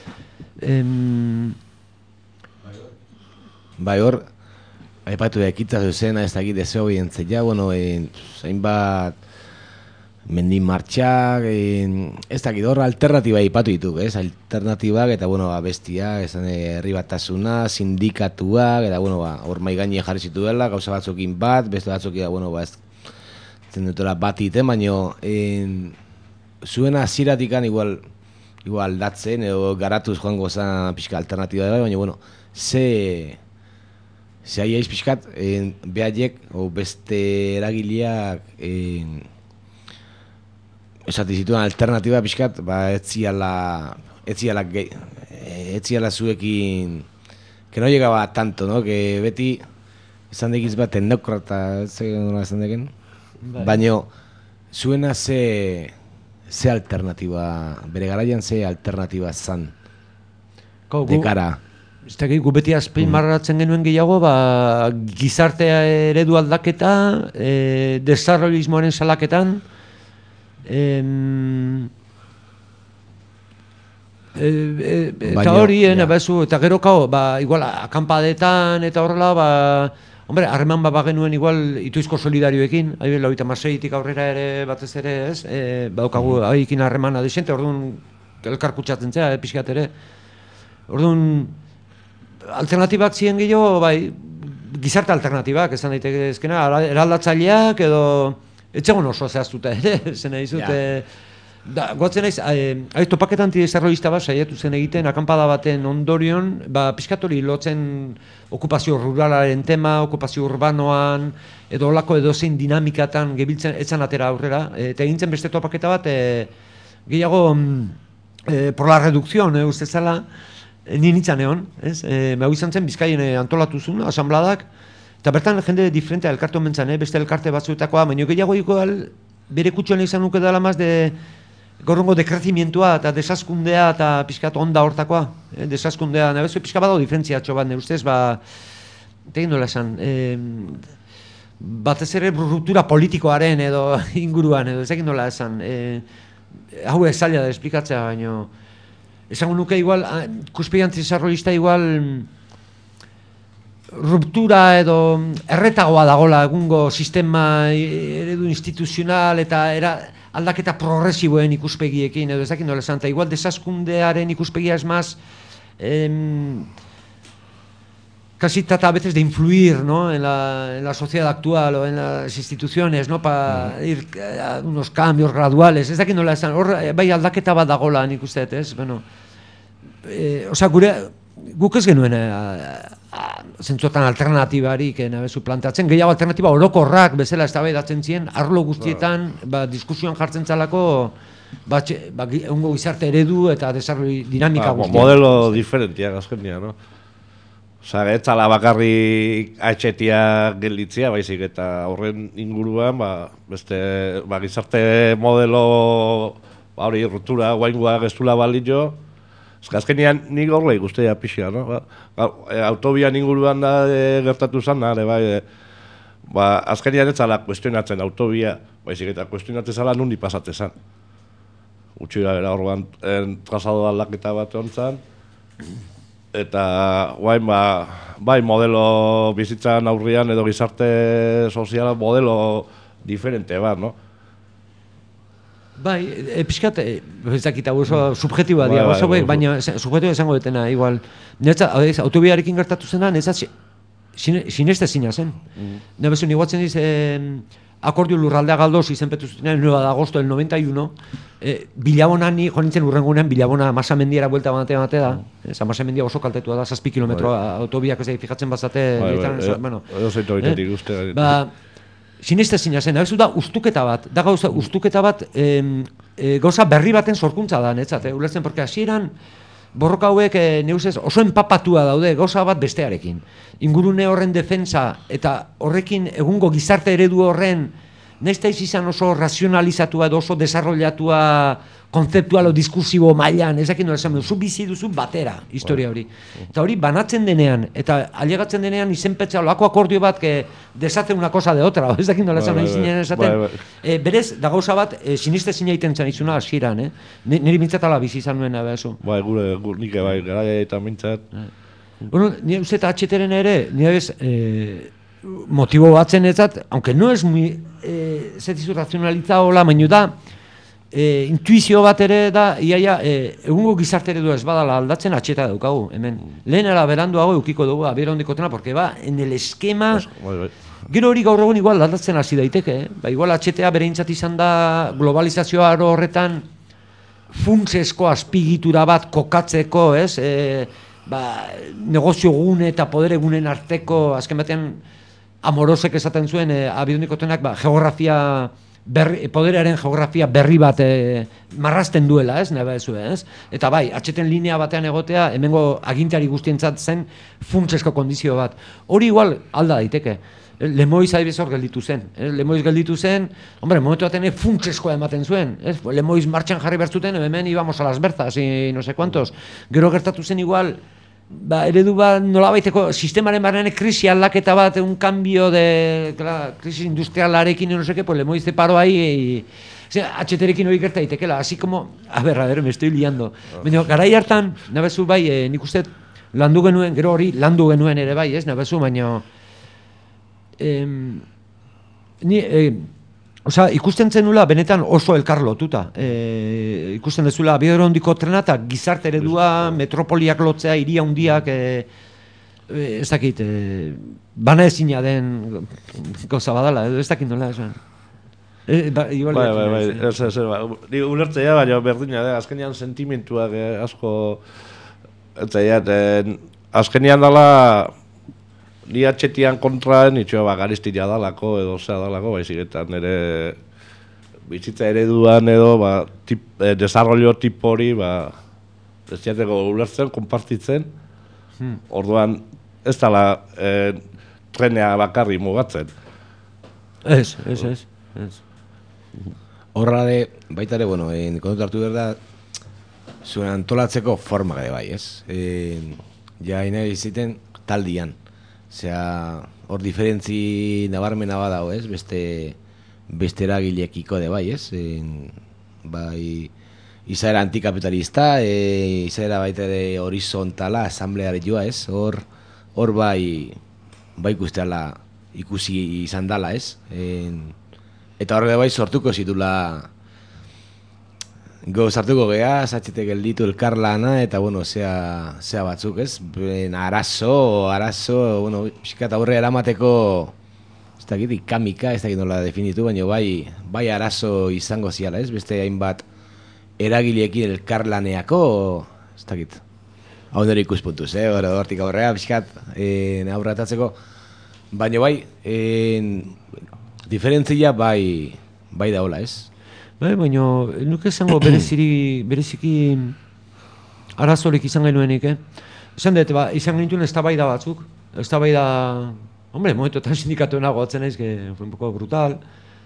Hor, aipatu da ekitza zuzena, ez dakit, ezeo bientzea, hainbat mendi martxak, ez dakit, hor alternatiba aipatu dituk, ez? Alternatibak eta, bestiak, herri batasuna, sindikatuak, eta, hor maigainie jarri zituela, gauza batzukin bat, beste batzukin, ez dutela bat iten, baina zuen hasieratik igual aldatzen, edo garatuz joango zen pixka alternatiba da, baina, ze aiaiz pixkat, behaiek, beste eragileak, esati zituen alternatiba pixkat, etziala zuekin, que no llegaba tanto, no? Que beti esan dekiz bat tecnokrata, esan deken, baina zuena ze alternatiba, bere garaian ze alternatiba zan, de cara. Ez da, gu beti azpimarratzen genuen gehiago, gizartea eredu aldaketa, desarrollismoaren salaketan, eta hori, eta gero igual akampadetan eta horrela, hombre, harreman genuen igual Ituizko Solidarioekin, 96tik aurrera ere batez ere, ez, daukagu haikin harremana desente, orduan elkar kutsatzen zea, pixkat ere, orduan alternatibak ziren gehiago, gizarte alternatibak, esan daiteke ezkena, eraldatzaileak edo etxegon oso zehaztuta ere, zen egizute, guatzen naiz, topaketan antidesarrollista bat saiatu zen egiten, akampada baten ondorion, pixkatori lotzen okupazio ruralaren tema, okupazio urbanoan, edo olako edozein dinamikatan gebiltzen etzan atera aurrera, eta egintzen beste topaketa bat, gehiago, por la reducción, uste zela, nintzen egon, hau izan zen, Bizkaien antolatu zuen, asambladak, eta bertan jende diferentea elkarte omentzen, beste elkarte batzuetakoa, baina gehiago igual bere kutxoan izan nuke dela maz gorrongo dekrezimientua eta desazkundea eta pixkat onda hortakoa, desazkundea, nabezu pixka badago diferentziatxo bat, ustez, tegin dola esan, batez ere ruptura politikoaren edo inguruan, edo ezekin nola esan, hau ez zaila da esplikatzea, baino, esango nuke igual, ikuspegi antidesarrollista igual, ruptura edo erretagoa dagola egungo sistema eredu instituzional eta aldaketa progresiboen ikuspegiekin, edo ezekin nola esan, eta igual desaskundearen ikuspegia es más, casi trata a veces de influir, ¿no?, en la sociedad actual o en las instituciones, ¿no?, para ir a unos cambios graduales. Ez dakit nola esan, hor bai aldaketa bat dagola nik uste, ez? Bueno, osea, guk ez genuen zentzuetan alternatibarik nabezu planteatzen, gehiago alternatiba orokorrak bezala eztabaidatzen ziren, arlo guztietan, diskusioan jartzen zalako, egungo gizarte eredu eta desarrollo dinamika guztiak. Modelo diferentiak azkenia, no? Osa, ez ala bakarrik atxetia gelditzea, baizik eta horren inguruan, beste, gizarte modelo, hori, ruptura, guaingua gestula balillo, azkenean nik horrela ikustea pixia, no? Autobian inguruan da gertatu zan, azkenean ez ala kuestionatzen autobia, baizik eta kuestionatzen zala nundi pasatzen zan. Utsi gara horrean trazado aldaketa bat ontzan, eta guain bai modelo bizitzan aurrian edo gizarte soziala modelo diferente bat, no? Bai, pixkat, ez dakit, oso subjetiboa dira, baina subjetiboa esango detena, igual. Niretzat, autobiarekin gertatu zena, niretzat sinestezina zen. Nebezu, niguatzen diz, akordio lurraldea galdoz izenpetu zuten el 9 de agosto del 91, Bilabona ni joan nintzen urrengunean, Bilabona Masamendiera buelta batea da, Masamendia oso kaltetua da, 7 kilometro autobiak ez fijatzen bazate, sinestezina zen, da ustuketa bat, da gauza ustuketa bat, gauza berri baten sorkuntza da, netzat, ulertzen, porque hasieran borroka hauek neuzez oso enpapatua daude gauza bat bestearekin. Ingurune horren defensa eta horrekin egungo gizarte eredu horren naiztaiz izan oso razionalizatua edo oso desarrollatua kontzeptual o diskursibo mailan, ezakin nola esan, zu bizi duzu batera historia hori. Eta hori banatzen denean, eta ailegatzen denean izenpetza olako akordio bat deshace una cosa de otra, ezakin nola esan, esaten. Berez, da gauza bat, sinestezina egiten zen izuna hasieran, niri mintzatala bizi izan nuen, behazu. Bai, gure nik bai, gara eta mintzat. Bueno, nire uste eta atxeteren ere, nire bez, motibo batzen ezat, aunque no es muy, zetizu razionalizado la, baino da, intuizio bat ere da, iaia, egungo gizarte eredu ez badala aldatzen atxeta daukagu, hemen. Lehenera beranduago eukiko dugu, abiera hondikotena, porque en el esquema, gero hori gaur egun igual aldatzen hasi daiteke, igual atxetea bereintzat izan da globalizazioa horretan funtsesko azpigitura bat kokatzeko, ez? Negozio gune eta podere gunen arteko, azken batean amorosek esaten zuen, abidundikotenak geografia, poderearen geografia berri bat marrazten duela, ez, neba ez, eta bai, atxeten linea batean egotea, hemengo agintari guztientzat zen funtsesko kondizio bat. Hori igual alda daiteke. Lemoiz adibidez hor gelditu zen. Lemoiz gelditu zen, hombre, momentu baten funtseskoa ematen zuen. Lemoiz martxan jarri bertzuten, hemen íbamos a las berzas, y no sé cuantos. Gero gertatu zen igual, eredu bat nolabaiteko sistemaren barrean krisi aldaketa bat, un cambio de krisi industrialarekin, no sé qué, pues Lemoiz de paro ahí, atxeterekin hori gerta daitekela, así como, a ver, me estoy liando. Baina, garai hartan, nabezu bai, nik uste landu genuen, gero hori landu genuen ere bai, ez, nabezu, baina ikusten zenula benetan oso elkar lotuta. Ikusten dezula abiadura hondiko trena eta gizarte eredua, metropoliak lotzea, hiria handiak, ez dakit, bana ezina den gauza badala, ez dakit nola esan. Bai, ulertzea, baina berdina da, azkenean sentimentuak asko, azkenean dala, ni atxetian kontra nitxo garistia dalako edo zea dalako, baizik eta nire bizitza ereduan edo desarrollo tipo hori ez jateko ulertzen, konpartitzen, orduan ez dala trenea bakarri mugatzen. Ez. Horra de, baita ere, bueno, kontu hartu behar da, zuen antolatzeko forma gade bai, ez? Ja, ina iziten taldian. Osea, hor diferentzi nabarmena badago, ez? Beste eragileekiko de bai, ez? Bai, izaera antikapitalista, izaera baita ere horizontala, asamblearioa, ez? Hor bai ikusi izan dala, ez? Eta horre bai sortuko zitula sartuko geha, zatxete gelditu elkarlana, eta bueno, zea batzuk, ez? Arazo, bueno, pixkat aurre eramateko, ez dakit, ikamika, ez dakit nola definitu, baina bai arazo izango ziala, ez? Beste hainbat eragileekin elkarlaneako, ez dakit, hau nire ikuspuntuz, hortik aurrea, pixkat, aurratatzeko, baina bai, diferentzia bai daola, ez? Bai, baina nuke esango bereziki arazorik izan genuenik, Esan dut, izan genituen eztabaida batzuk, hombre, momentuetan sindikatuen gotzen naiz, que fue un poco brutal,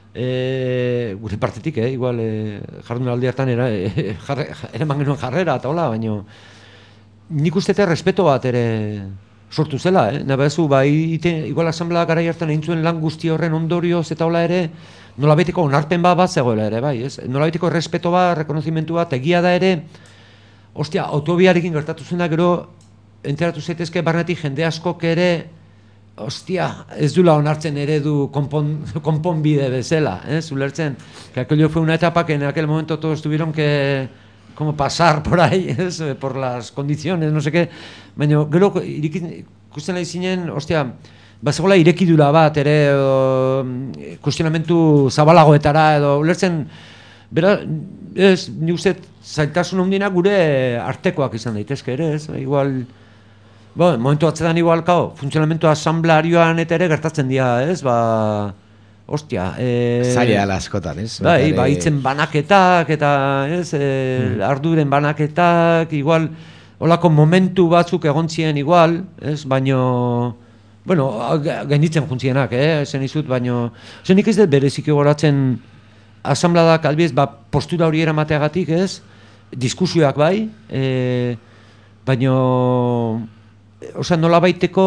gure partetik, igual jardunaldi hartan eraman genuen jarrera eta hola, baina nik ustete respeto bat ere sortu zela, nabezu, igual asamblea garai hartan egin zuen lan guzti horren ondorioz eta hola ere, nolabaiteko onarpen bat zegoela ere, bai, ez? Nolabaiteko respeto bat, rekonozimentu bat, egia da ere, ostia, autobiarekin gertatu zuena gero, enteratu zaitezke barnetik jende askok ere, ostia, ez dula onartzen eredu konponbide bezala, ulertzen, que aquello fue una etapa que en aquel momento todos tuvieron que como pasar por ahí, por las condiciones, no sé qué, baina gero ikusten nahi zinen, ostia, bazegoela irekidura bat ere kuestionamentu zabalagoetara edo ulertzen, bera, ez, ni uste zailtasun ondina gure artekoak izan daitezke ere, ez, igual, momentu atzetan igual, funtzionamentu asamblearioan eta ere gertatzen dira, ez, ostia, zaila ala askotan, ez? Bai, hitzen banaketak eta, ez, arduren banaketak, igual, holako momentu batzuk egontzien igual, ez, baino, bueno, gainditzen juntzienak, zen izut, baino, nik ez dut bereziki goratzen asambladak albiz, postura hori eramateagatik, ez, diskusioak bai, baino, oza, nola baiteko,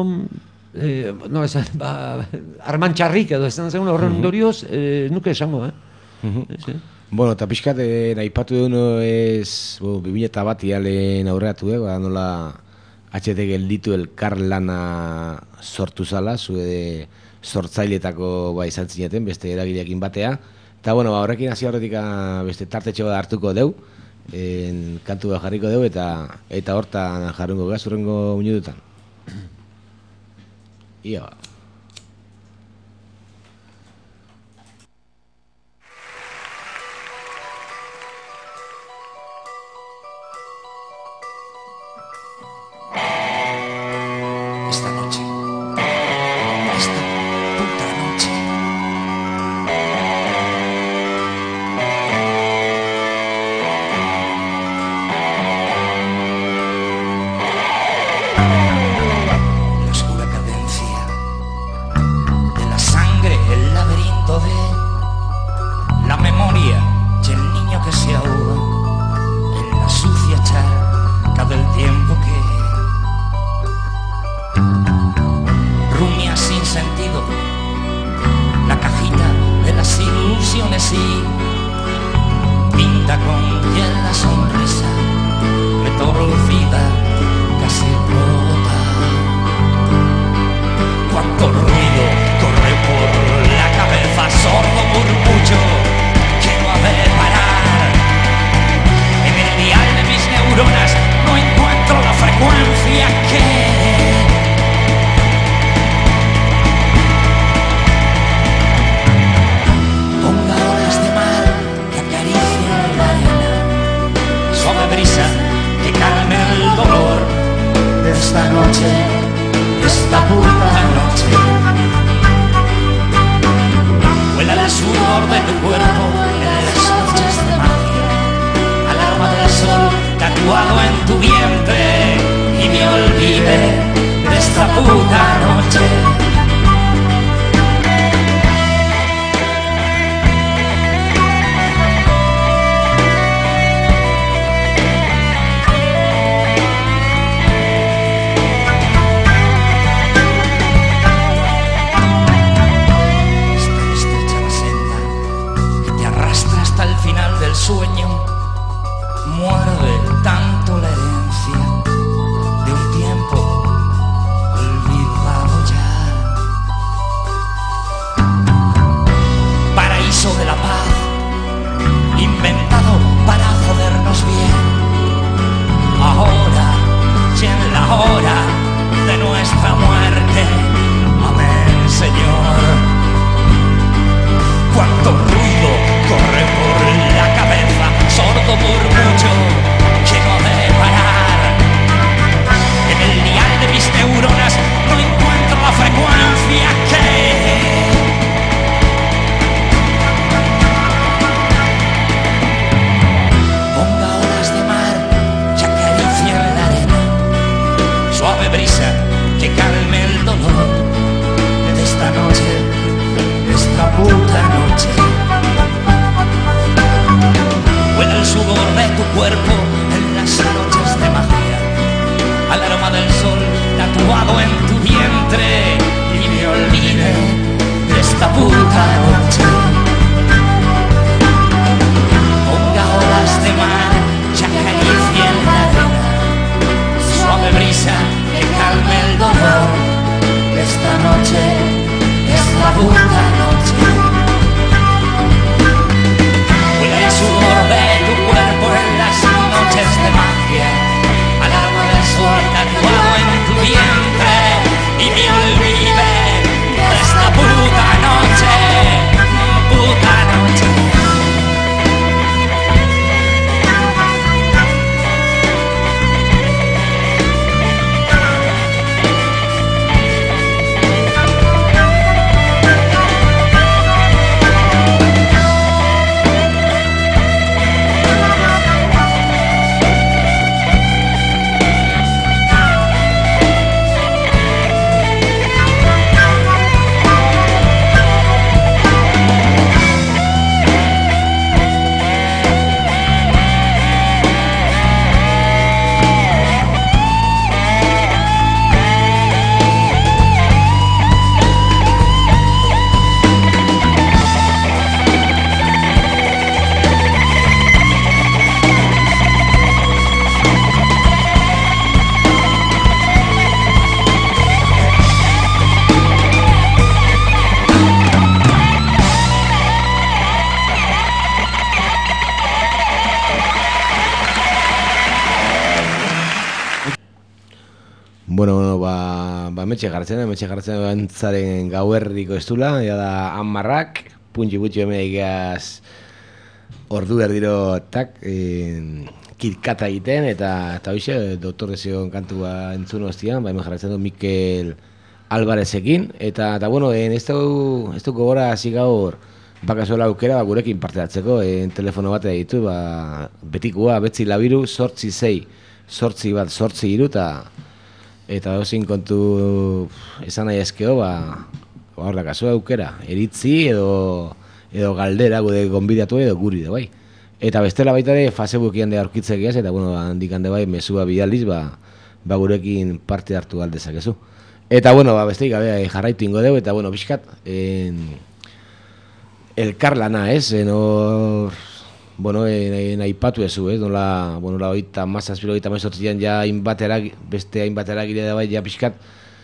no, esan, arman txarrik edo, esan zegoen horren ondorioz, nuke esango, Bueno, eta pixkat, nahipatu dugu ez, 2001 aurreatu, nola HT gelditu elkarlana sortu zala, zure sortzailetako izan zineten, beste eragileekin batea. Eta, bueno, horrekin hasi horretik beste tartetxo bat hartuko deu, kantu bat jarriko deu, eta hortan jarrungo gaz, urrengo minututan. Ia ba. sueño muerde tanto la herencia de un tiempo olvidado ya. Paraíso de la paz, inventado para jodernos bien. Ahora y en la hora de nuestra muerte. Amén, Señor. Cuánto ruido corre por la cabeza, sordo murmullo que no debe parar. En el dial de mis neuronas no encuentro la frecuencia que ponga olas de mar que acaricien la arena, suave brisa que calme el dolor de esta noche, de esta puta noche. Huele el sudor de tu cuerpo en las noches de magia, al aroma del sol tatuado en tu vientre, y me olvide de esta puta noche. Ponga olas de mar que acaricien la arena, suave brisa que calme el dolor de esta noche, de esta puta noche. Huele el sudor de tu cuerpo en las noches de magia, al aroma del sol tatuado en tu vientre, y me olvide de esta puta noche, puta noche. Bueno, metxe jartzen bantzaren gauerdiko estula, ja da amarrak, puntxi hemen egaz ordu erdiro tak, kirkata egiten, eta hoxe, Dr. Zion kantua entzun hostian, hemen jartzen du Mikel Alvarezekin, eta bueno, ez du gogora hasi gaur bakazuela aukera gurekin parte hartzeko, telefono bat ditu, betikoa, betzi labiru, 8-6, 8-1-8-3, eta dozin kontu esan nahi ezkeo, hor da kasua aukera, eritzi edo galdera gude gonbidatu edo guri da bai. Eta bestela baita ere Facebookian de aurkitzek eaz, eta bueno, handikan de bai mesua bidaliz, gurekin parte hartu aldezakezu. Eta bueno, besteik gabe jarraitu ingo dugu, eta bueno, pixkat, elkarlana, ez? Bueno, aipatu ezu, nola, oita mazazpilo, oita mazotzian ja beste hainbatera gire da bai, ja pixkat,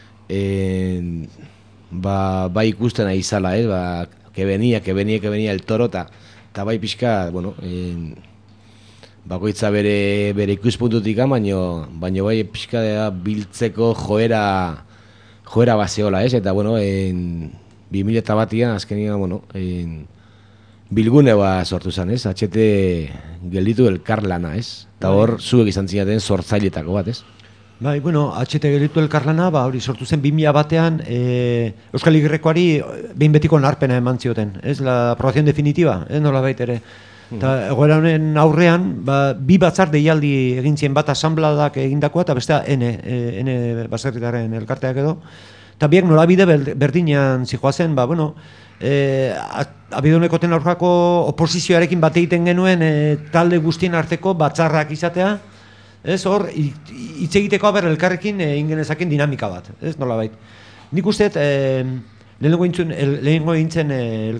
bai ikusten nahi izala, que venía el toro, eta bai pixkat, bueno, bakoitza bere ikuspuntutik, baino bai pixkat biltzeko joera baseola, ez? Eta, bueno, 2001an, azkenian, bueno, bilgune sortu zen, ez? HT gelditu elkarlana, ez? Eta hor, zuek izan zinaten sortzailetako bat, ez? Bai, bueno, HT gelditu elkarlana, hori sortu zen 2001an Euskal Igrekoari behin betiko narpena eman zioten, ez? La aprobación definitiva, ez? Nola baitere. Eta egoera honen aurrean, bi batzar deialdi egin zien, bat asanbladak egindakoa, eta bestea N baserritaren elkarteak edo. Eta biek nolabide berdinean zijoazen, bueno, abidunekoten aurkako oposizioarekin bat egiten genuen talde guztien arteko batzarrak izatea, ez hor, hitz egiteko elkarrekin ingenezaken dinamika bat, ez nolabait. Nik usteet, lehenengo intzen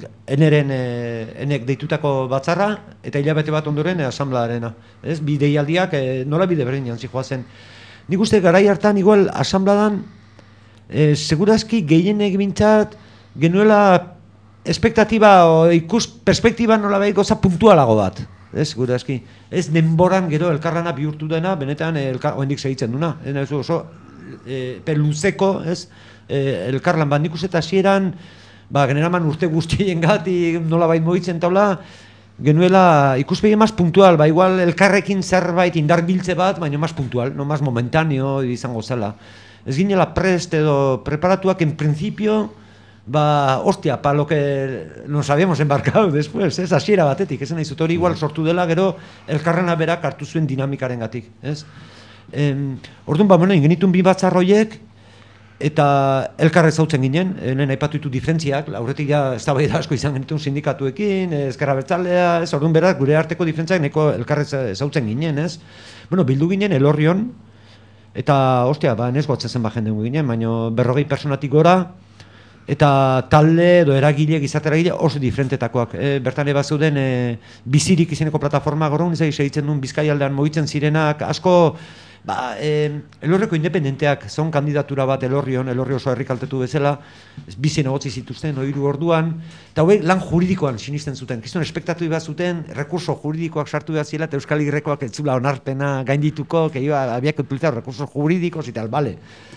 enek deitutako batzarra, eta hilabete bat ondoren asambladarena. Ez, bi deialdiak nola bide berdinean zijoazen. Nik uste garai hartan igual asambladan segurazki gehienek bintzat genuela espektatiba o perspektiba nola bai goza puntualago bat. Ez, segurazki. Ez denboran gero elkarlana bihurtu dena, benetan oendik segitzen duna. Ez oso luzeko, ez, elkarlan bat nik uste eta hasieran generaman urte guztien gati nola bai moitzen taula, genuela ikuspegi más puntual, igual elkarrekin zerbait indarbiltze bat, baina más puntual, no más momentáneo izango zela. Ez ginela prest edo preparatuak en principio, hostia, pa lo que nos habíamos embarcado después, ez, hasiera batetik, ezen nahi hori igual sortu dela, gero elkarrena berak hartu zuen dinamikaren gatik, ez. Orduan, ingenitun bi batzarroiek, eta elkarre zautzen ginen, lehen aipatu ditu diferentziak, aurretik ja eztabaida asko izan genitun sindikatuekin, ezkerra bertzalea, ez, orduan berak gure arteko diferentziak neko elkarre zautzen ginen, ez. Bildu ginen Elorrion, eta, ostia, nes goatzen zen jende ginen, baina 40 personatik gora, eta talde edo eragile, gizarte eragile oso diferentetakoak. Bertan eba zeuden bizirik izeneko plataforma gorun, segitzen duen Bizkaialdean mugitzen zirenak, asko, Elorreko independenteak, zon kandidatura bat Elorri oso herrikaltetu bezala, bizi negotzi zituzten, 3 orduan, eta hauek lan juridikoan sinisten zuten, kizun espektatu bat zuten, rekurso juridikoak sartu behar zila, eta Euskal Herrikoak ez zula onarpena gaindituko, que había que utilizar recursos jurídicos, eta bale.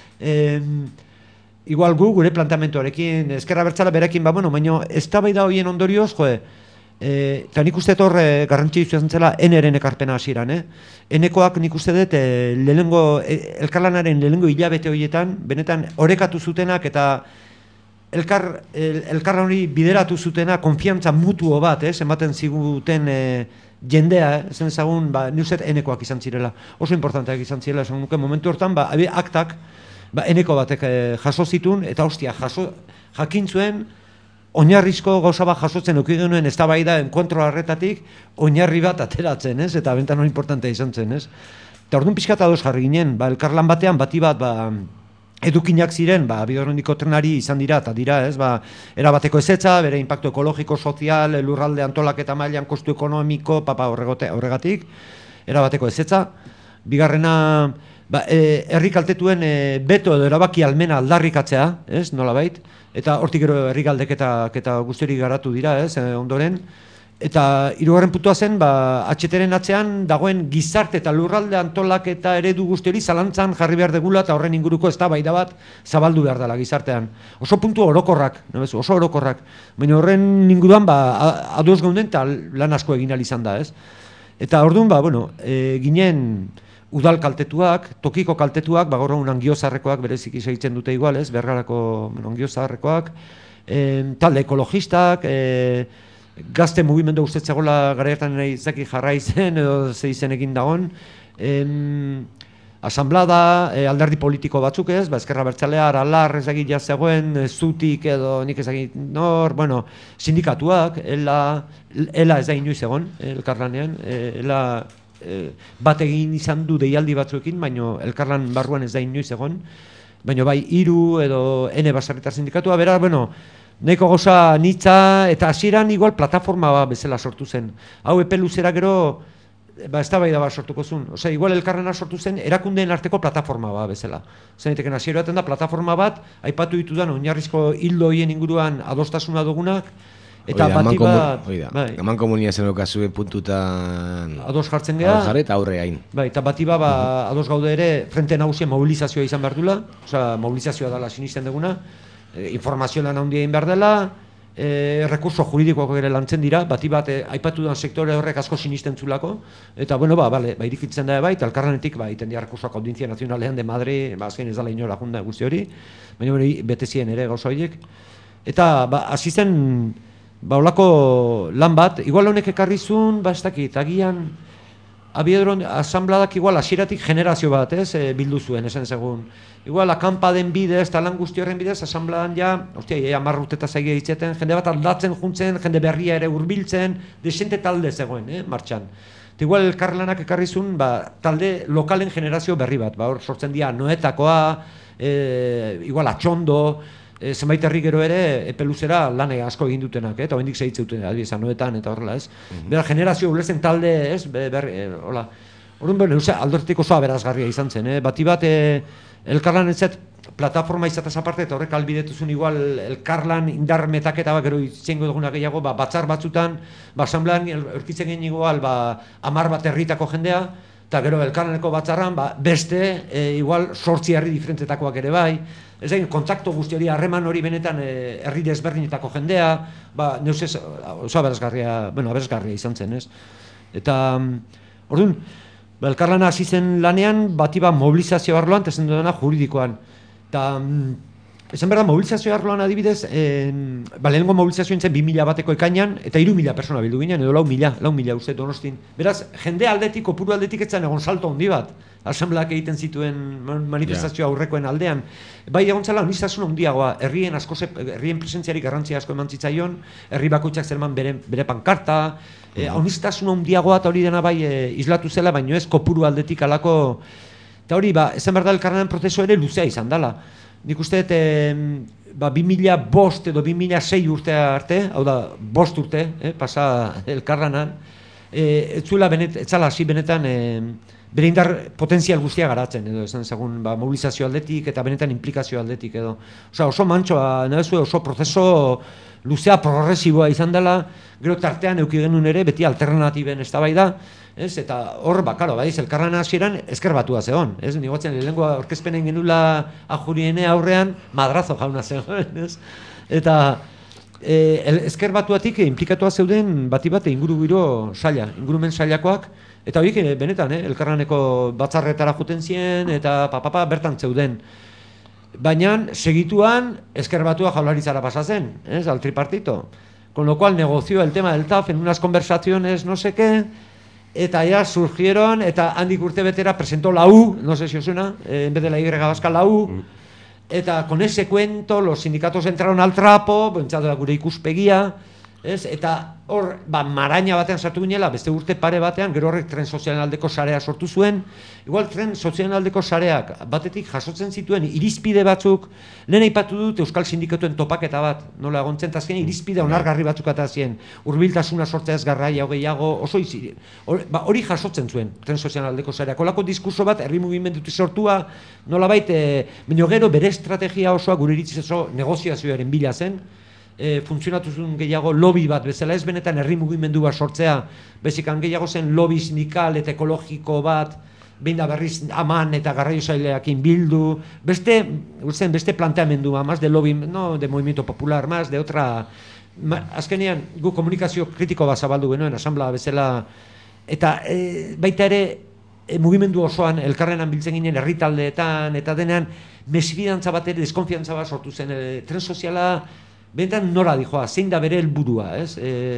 Igual gure planteamentuarekin, ezkerra bertzala berekin, baina eztabaida horien ondorioz, eta nik uste horre garrantzi izan zela eneren ekarpena hasieran, enekoak nik uste dut elkarlanaren lehenengo hilabete horietan, benetan orekatu zutenak eta elkarlan hori bideratu zutena konfiantza mutuo bat, ematen ziguten jendea, esan ezagun, nik uste enekoak izan zirela, oso importanteak izan zirela, esan nuke momentu hortan, aktak, eneko batek jaso zitun, eta hostia, jakin zuen, oinarrizko gauza bat jasotzen euki genuen eztabaida enkontro harretatik oinarri bat ateratzen, ez? Eta bentan hori importantea izan zen, ez? Eta orduan pixkat ados jarri ginen, elkarlan batean bati bat edukinak ziren, bidorrondiko trenari izan dira, eta dira, ez? Erabateko ezetza, bere impacto ekologiko, sozial, lurralde antolaketa mailan, kostu ekonomiko, horregatik, erabateko ezetza. Bigarrena, herri kaltetuen beto edo erabaki almena aldarrikatzea, ez? Nolabait. Eta hortik gero herrigaldeketa guztiori garatu dira, ez, ondoren. Eta hirugarren puntua zen, HTren atzean dagoen gizarte eta lurralde antolaketa eredu guztiori zalantzan jarri behar degula eta horren inguruko eztabaida bat zabaldu behar dela gizartean. Oso puntu orokorrak, oso orokorrak. Baina horren inguruan ados geunden eta lan asko egin ahal izan da, ez. Eta orduan, ginen udal kaltetuak, tokiko kaltetuak, gaur egun Angiozarrekoak bereziki segitzen dute igual, ez, Bergarako Angiozarrekoak, talde ekologistak, gazte mugimendu ustetzegoela garaiertan izaki jarra izen, edo ze izen egin dagoen, asamblada, alderdi politiko batzuk ez, ezkerra bertzalea, aralar ezagit jazegoen, zutik edo nik ezagit nor, sindikatuak, ela ez da inoiz egon, elkarlanean, bat egin izan du deialdi batzuekin, baina elkarlan barruan ez da inoiz egon, baina bai hiru edo ene basarritar sindikatua, bera, nahiko goza nitza, eta hasieran igual plataforma bezala sortu zen. Hau epe luzera gero, eztabaida bat sortuko zuen. Osea, igual elkarrena sortu zen, erakundeen arteko plataforma batbezala. Zeniteken hasiera baten da, plataforma bat, aipatu ditudan oinarrizko hildo horien inguruan adostasuna dugunak, eta bati bat... Gaman komunia zen okazue puntutan... Ados jartzen geha... Jarre eta aurre hain. Eta bati bat ados gaude ere, frente nagusia mobilizazioa izan behar dula, osea, mobilizazioa dela sinisten duguna, informazio lan handia egin behar dela, rekurso juridikoak ere lantzen dira, bati bat aipatu duan sektore horrek asko sinisten zulako, eta irikitzen da eta elkarrenetik iten dira rekursoak Audientzia Nazionalean de Madri, azken ez dala inora junda guzti hori, baina bete ziren ere gauza horiek, eta hasi zen olako lan bat, igual honek ekarri zuen, ez dakit, agian Abiedron asambladak igual hasieratik generazio bat, bildu zuen, esan segun. Igual akanpaden bidez, eta lan guzti horren bidez, asambladan ja, 10 urteta zaige ditzeten, jende bat aldatzen juntzen, jende berria ere hurbiltzen, desente talde zegoen, martxan. Eta igual elkarlanak ekarri zuen, talde lokalen generazio berri bat, hor sortzen dira Noetakoa, igual Atxondo, zenbait herri gero ere epe luzera lan asko egin dutenak, eta oraindik segitzen duten, adibidez, Anoetan eta horrela, ez? Bera generazio ulertzen talde, ez? Hola. Orduan, aldertik oso aberazgarria izan zen, bati bat elkarlan entzat plataforma izatez aparte, eta horrek albidetu zuen igual elkarlan indar metaketa gero itzengo duguna gehiago, batzar batzutan, asamblean aurkitzen genien igual 10 bat herritako jendea, eta gero elkarlaneko batzarran beste igual 8 herri diferentetakoak ere bai, ez egin kontakto guzti hori, harreman hori benetan herri desberdinetako jendea, neuzez oso aberazgarria izan zen, ez? Eta, orduan, elkarlana hasi zen lanean, bati mobilizazio arloan, eta zen dudana juridikoan. Eta, esan behar da, mobilizazio arloan adibidez, lehenengo mobilizazioa zen 2000 bateko ekainan, eta 3000 persona bildu ginen, edo 4.000 uste Donostin. Beraz, jende aldetik, kopuru aldetik etzen egon salto handi bat, asambleak egiten zituen manifestazio aurrekoen aldean. Bai egon zela, unistasun handiagoa, herrien presentziari garrantzia asko eman zitzaion, herri bakoitzak zerman bere pankarta, unistasun handiagoa eta hori dena bai islatu zela, baino ez kopuru aldetik alako. Eta hori, esan behar da elkarlanen prozesu ere luzea izan dela. Nik uste 2005 edo 2006 urte arte, hau da, 5 urte, pasa elkarlanan, ez zala hasi benetan bere indar potentzial guztia garatzen, edo esan ezagun mobilizazio aldetik eta benetan implikazio aldetik, edo. Oso mantsoa, oso prozeso luzea progresiboa izan dela, gero tartean eduki genuen ere, beti alternatiben eztabaida, ez? Eta hor, elkarlana hasieran ezker batua zegoen, ez? Nigotzen, lehenengo aurkezpenen genula ajuriene aurrean, madrazo jauna zegoen, ez? Eta ezker batuatik inplikatua zeuden bati bat ingurumen sailakoak, eta horiek benetan, elkarlaneko batzarretara juten ziren, eta bertan zeuden. Baina, segituan, ezker batua jaularitzara pasa zen, ez? Al tripartito. Con lo cual negoció el tema del TAF en unas conversaciones, no sé qué, eta ya surgieron, eta handik urte betera presentó la U, no sé si os suena, en vez de la Y vasca, la U, eta con ese cuento los sindicatos entraron al trapo, pentsatu da gure ikuspegia, ez? Eta hor, maraina batean sartu ginela, beste urte pare batean, gero horrek tren sozialen aldeko sarea sortu zuen, igual tren sozialen aldeko sareak batetik jasotzen zituen irizpide batzuk, lehen aipatu dut Euskal Sindikatuen topaketa bat, nola egontzen, azken irizpide onargarri batzuk eta zien, hurbiltasuna sortzea ez garraia gehiago, oso izi, hori jasotzen zuen tren sozialen aldeko sareak, kolako diskurso bat, herri mugimendutik sortua, nola baita, baina gero bere estrategia osoa gure iritziz oso negoziazioaren bila zen, funtzionatu zuen gehiago lobby bat bezala, ez benetan herri mugimendu bat sortzea, bezikan gehiago zen lobby sindikal eta ekologiko bat, behin da berriz aman eta garraio saileakin bildu, beste planteamendua, más de lobby, no de movimiento popular, más de otra, azkenean gu komunikazio kritiko bat zabaldu genuen, asamblea bezala, eta baita ere mugimendu osoan elkarrenan biltzen ginen herritaldeetan, eta denean mesfidantza bat ere, deskonfiantza bat sortu zen, tren soziala, benetan nora dijoa, zein da bere helburua, ez?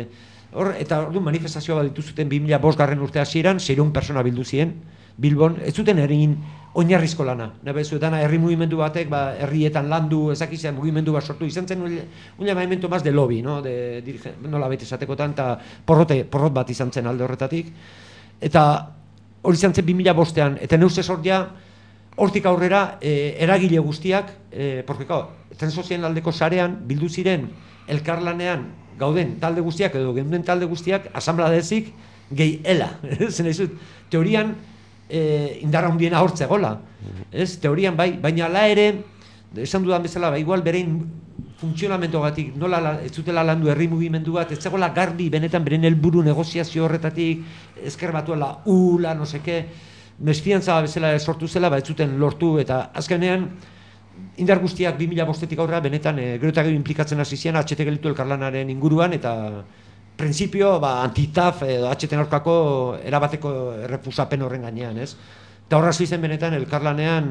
Eta orduan manifestazioa bat dituzuten 2005 urte hasieran, 600 persona bildu ziren, Bilbon, ez zuten egin oinarrizko lana. Nabezu, dana herri mugimendu batek, herrietan landu, ezakizea mugimendu bat sortu, izan zen un llamamiento más de lobby, no? Nola baita esatekotan, eta porrot bat izan zen alde horretatik. Eta hori izan zen 2005an, eta neuzez hor ja, hortik aurrera, eragile guztiak, porque, tren sozialen aldeko sarean, bildu ziren elkarlanean gauden talde guztiak, edo geuden talde guztiak, asambladezik gehiela. Zen ezut, teorian, indarra hundiena hortze gola. Teorian bai, baina ala ere, esan dudan bezala, igual berein funtzionamentogatik, nola ez zutela landu herri mugimendu bat, ez zegoela garbi benetan beren helburu negoziazio horretatik, ezker batuela ula, no seke, mesfiantza bezala sortu zela, ez zuten lortu, eta azkenean, indar guztiak 2005-tik aurrera benetan gero eta gero implikatzen hasi ziren HT gelitu elkarlanaren inguruan, eta printzipio anti-TAF edo HT aurkako erabateko errefusapen horren gainean, ez? Eta horra zen benetan elkarlanean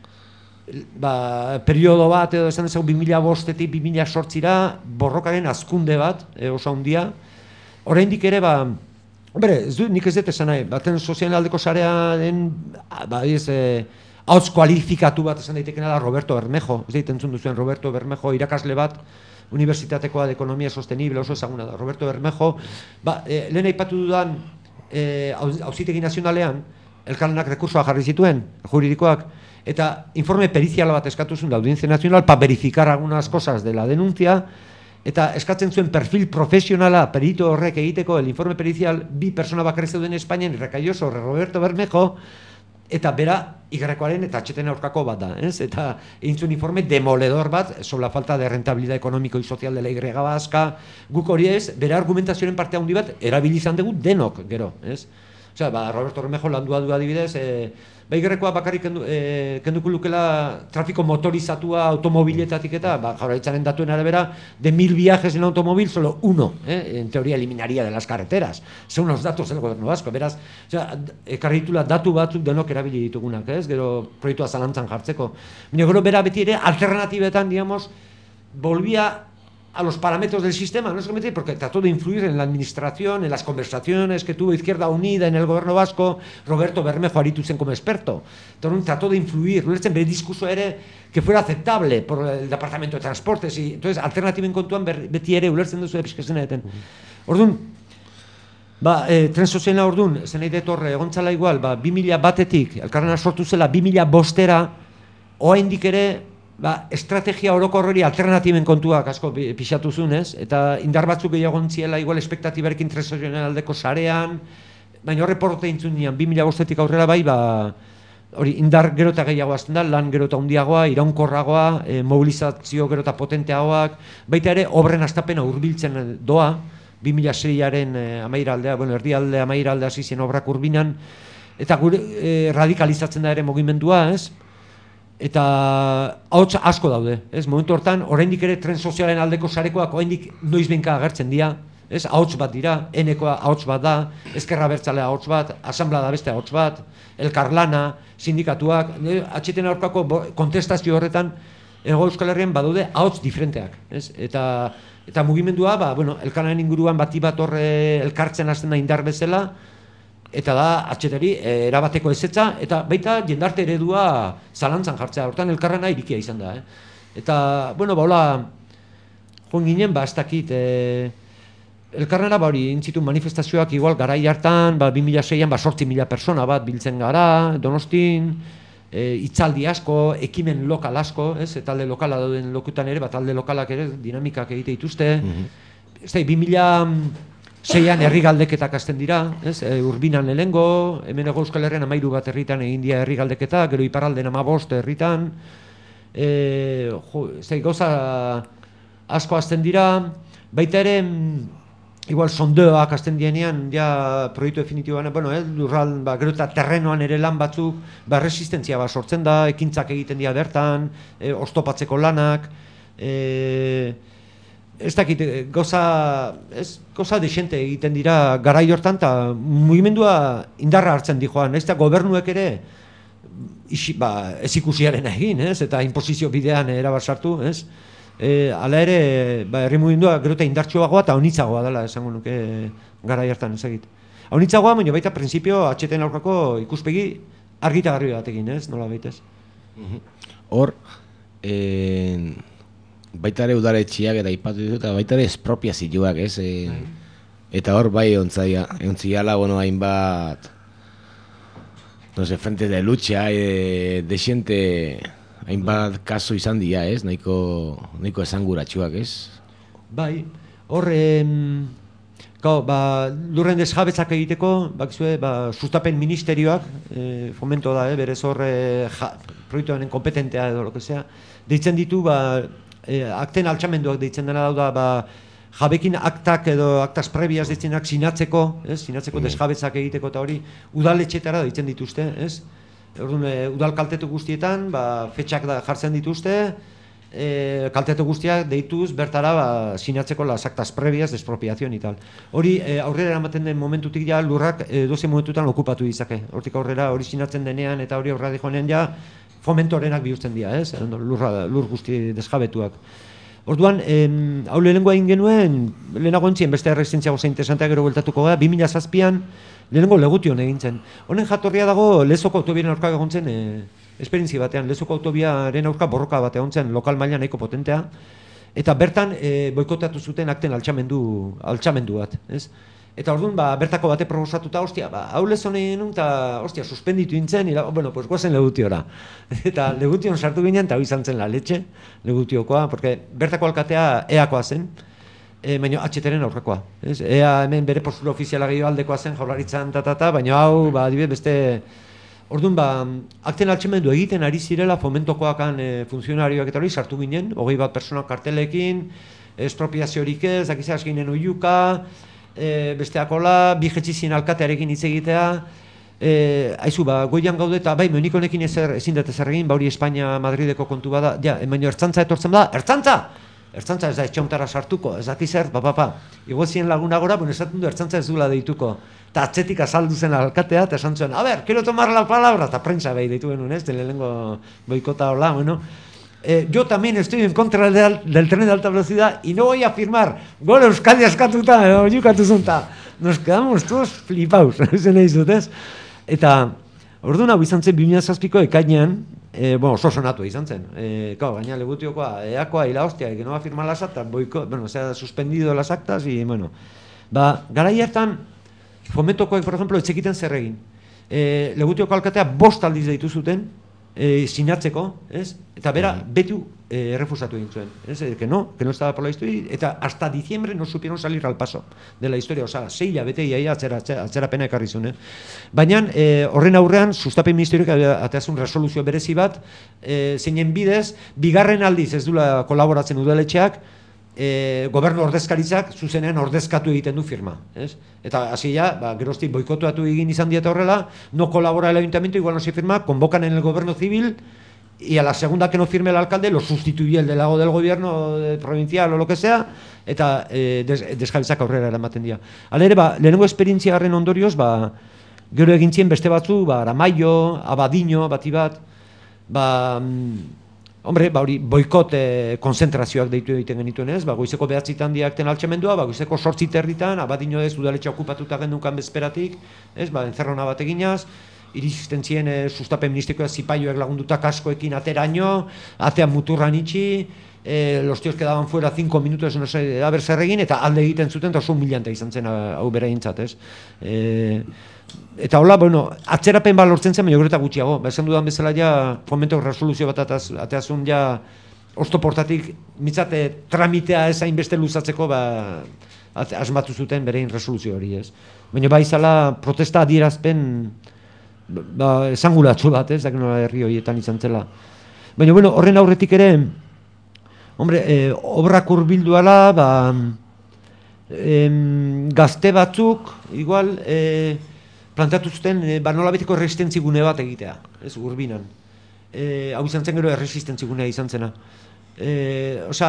periodo bat edo esan dezagun 2005-tik 2008-ra borrokaren azkunde bat, oso handia. Oraindik ere, nik ez dut esan nahi, baten sozialen aldeko sarearen, hauts kualifikatu bat esan daitekena da Roberto Bermejo, ez daite entzun duzuen Roberto Bermejo irakasle bat, Unibertsitatekoa de Ekonomia Sostenible, oso ezaguna da, Roberto Bermejo, lehen aipatu dudan Auzitegi Nazionalean, elkarlanak rekursoa jarri zituen, juridikoak, eta informe periziala bat eskatu zuen da Audiencia Nacional para verificar algunas cosas de la denuncia, eta eskatzen zuen perfil profesionala perito horrek egiteko, el informe pericial, 2 persona bakarrik zeuden Espainian, recayó sobre Roberto Bermejo, eta bera igarrekoaren eta atxeten aurkako bat da, ez? Eta egin zuen informe demoledor bat sobre la falta de rentabilidad económico y social de la Y vasca, guk hori ez, bera argumentazioaren parte handi bat erabili izan dugu denok, gero, ez? Osea, Roberto Bermejo landua du adibidez, Igerrekoa bakarrik kenduko lukela trafiko motorizatua automobiletatik eta Jaurlaritzaren datuen arabera de 1000 viajes en automóvil solo uno, en teoría eliminaría de las carreteras. Son los datos del gobierno vasco, beraz, ekarri ditula datu batzuk denok erabili ditugunak, ez? Gero proiektua zalantzan jartzeko. Baina gero bera beti ere alternatibetan, digamos, volvía a los parámetros del sistema, no solamente porque trató de influir en la administración, en las conversaciones que tuvo Izquierda Unida en el gobierno vasco, Roberto Bermejo aritu zen como experto. Entonces trató de influir, ulertzen bere diskurso ere que fuera aceptable por el Departamento de Transportes, y entonces alternatiben kontuan beti ere ulertzen duzu episkesena. Orduan, tren soziala orduan, zenei detorre, egontzala igual, 2000 batetik, elkarrena sortu zela 2000 bostera, oraindik ere, estrategia orokor hori alternatiben kontuak asko pixatu zunez, eta indar batzuk gehiago ontziela, igual espektatibarekin tren sozialen aldeko sarean, baina horre porrote intzun nian, 2000 bostetik aurrera hori indar gero eta gehiago azten da, lan gero eta hundiagoa, iraunkorragoa, mobilizazio gero eta potenteagoak, baita ere, obren astapena hurbiltzen doa, 2006aren amairaldea, erdialde amairaldea zizien obrak urbinan, eta gure radikalizatzen da ere mugimendua, ez? Eta ahots asko daude, ez? Momentu hortan, oraindik ere tren sozialen aldeko sarekoak oraindik noizbenka agertzen dira, ez? Ahots bat dira, enekoa ahots bat da, ezkerra bertzalea ahots bat, asanblada beste ahots bat, elkarlana, sindikatuak, atxeten aurkako kontestazio horretan, Euskal Herrian badaude ahots diferenteak, ez? Eta mugimendua, elkarlanen inguruan bati bat horre elkartzen hasten da indar bezala, eta da atxeteri erabateko ezetza, eta baita jendarte eredua zalantzan jartzea, hortan elkarrena irikia izan da. Eta, hola, joan ginen, ez dakit, elkarrena hori intzitu manifestazioak igual garai hartan, 2006an 8.000 persona bat biltzen gara, Donostin, hitzaldi asko, ekimen lokal asko, talde lokala dauden lokutan ere, talde lokalak ere dinamikak egite dituzte, ez da, 2006an herrigaldeketak hasten dira, urbinan lehengo, hemen Euskal Herrian 13 bat herritan egin dira herrigaldeketak, gero iparralden 15 herritan, gauza asko hasten dira, baita ere, igual sondeoak hasten dienean, ja proiektu definitiboan, lurral, gero eta terrenoan ere lan batzuk, resistentzia bat sortzen da, ekintzak egiten dira bertan, oztopatzeko lanak, ez dakit, goza desente egiten dira garai hortan, eta mugimendua indarra hartzen di joan, ez da gobernuek ere ez ikusiaren egin, eta imposizio bidean erabat sartu, hala ere, herri mugimendua gero eta indartsuagoa eta honitzagoa dela, esango nuke garai hartan ezagit. Honitzagoa, baina baita printzipio atxeten aurkako ikuspegi argita garbi batekin, nola baitez. Hor, baita ere udaletxiak eta ipatu ditu, eta baita ere espropiazioak, eta hor bai ontziala, hainbat, no sé, frente de lucha, desiente, hainbat kasu izan dira, nahiko esanguratsuak, Bai, hor, lurren desjabetzak egiteko, sustapen ministerioak, fomento da, berez hor, proiektuaren kompetentea edo, lo que sea, deitzen ditu, akten altxamenduak deitzen dena da, jabekin aktak edo aktas prebias deitzenak sinatzeko, desjabetzak egiteko eta hori, udaletxetara deitzen dituzte, udal kaltetu guztietan, fetxak jartzen dituzte, kaltetu guztiak deituz bertara sinatzeko las actas previas de expropiación y tal. Hori aurrera eramaten den momentutik ja lurrak doze momentutan okupatu dizake. Hortik aurrera hori sinatzen denean eta hori aurrera joanean ja fomentorenak bihurtzen dira, lur guzti desjabetuak. Orduan, hau lehenengoa egin genuen, lehenago entzien beste errezistentzia goza interesantea gero bueltatuko gara, 2007an lehenengo legution egin zen. Honen jatorria dago Lezoko autobiaren aurka egon zen, esperientzi batean, Lezoko autobiaren aurka borroka bat egon zen, lokal mailan nahiko potentea, eta bertan boikotatu zuten akten altxamendu bat, Eta orduan, bertako bate proposatuta, ostia, hau lezon egin nun, eta, ostia, suspenditu intzen, bueno, pues guazen Legutiora. Eta Legution sartu ginen, eta hau izan zen la letxe, Legutiokoa, porque bertako alkatea EAkoa zen, baina HTren aurrekoa. EA hemen bere postura ofiziala gehiago aldekoa zen, jaurlaritzan, baina hau, adibidez, beste... Orduan, akten altxemendu egiten ari zirela fomentokoakan funtzionarioak eta hori sartu ginen, 21 persona kartelekin, espropiaziorik ez, dakizaz ginen oiuka, besteakola, bi jetxizien alkatearekin hitz egitea, haizu, goian gaude eta bai, menik honekin ezin dut ezer egin, hori Espainia Madrideko kontu bada, ja, baina ertzantza etortzen da, ertzantza! Ertzantza ez da etxauntara sartuko, ez daki zer, igozien lagunagora, esaten du ertzantza ez duela deituko. Eta atzetik azaldu zen alkatea, eta esan zuen, a ver, quiero tomar la palabra, eta prentsa behi deitu genuen, ez, lehenengo boikota hola, bueno. Yo también estoy en contra del tren de alta velocidad y no voy a firmar. Gora Euskadi askatuta, oiukatu zunta. Nos quedamos todos flipaus, zen nahi zut, ez? Eta, orduan hau izan zen 2007ko ekainean, oso sonatu izan zen. Gaina Legutiokoa, EAkoa, y la hostia, que no va a firmar las actas, se ha suspendido las actas, y bueno. Garai hartan, Fomentokoek, por ejemplo, etxekiten zer egin. Legutioko alkatea 5 aldiz deitu zuten, sinatzeko, ez? Eta bera, beti errefusatu egin zuen. Que no estaba por la historia, eta hasta diciembre no supieron salir al paso de la historia, osea, 6 hilabete iaia atzerapena ekarri zuen. Baina, horren aurrean, sustapen ministerioak ateazun resoluzio berezi bat, zeinen bidez, bigarren aldiz ez dula kolaboratzen udaletxeak, gobernu ordezkaritzak zuzenean ordezkatu egiten du firma, ez? Eta hasi ja, geroztik boikotuatu egin izan dieta horrela, no colabora el ayuntamiento, igual no se firma, convocan en el gobierno civil y a la segunda que no firme el alcalde lo sustituye el delegado del gobierno provincial o lo que sea, eta desjabetzak aurrera eramaten dira. Hala ere, lehenengo esperientzia garren ondorioz, gero egintzien beste batzu, Aramaio, Abadiño, bati bat, hombre, hori boikot konzentrazioak deitu egiten genituen ez, goizeko 9 diakten altxamendua, goizeko 8:30, Abadiño ez udaletxe okupatuta gendukan bezperatik, ez, enzerrona bat eginaz, iristentzien sustapen ministerioa zipaioek lagunduta kaskoekin ateraino, atean muturran itxi, los tíos quedaban fuera 5 minutos, no sé, a ber zer egin, eta alde egiten zuten, eta oso humillante izan zen hau beraintzat, ez. Eta hola, bueno, atzerapen lortzen zen, baina gero gutxiago. Esan dudan bezala ja, Fomentok resoluzio bat ateazun ja, oztoportatik, mitzate tramitea ez hainbeste luzatzeko, asmatu zuten berein resoluzio hori, ez. Baina izala protesta adierazpen, esangulatzu bat, ez, dakin nola herri horietan izan zela. Baina, bueno, horren aurretik ere, hombre, obrak hurbilduala, gazte batzuk, igual, planteatu zuten, nolabeteko erresistentzigune bat egitea, ez, Urbinan. Hau izan zen gero erresistentzigunea izan zena. Osea,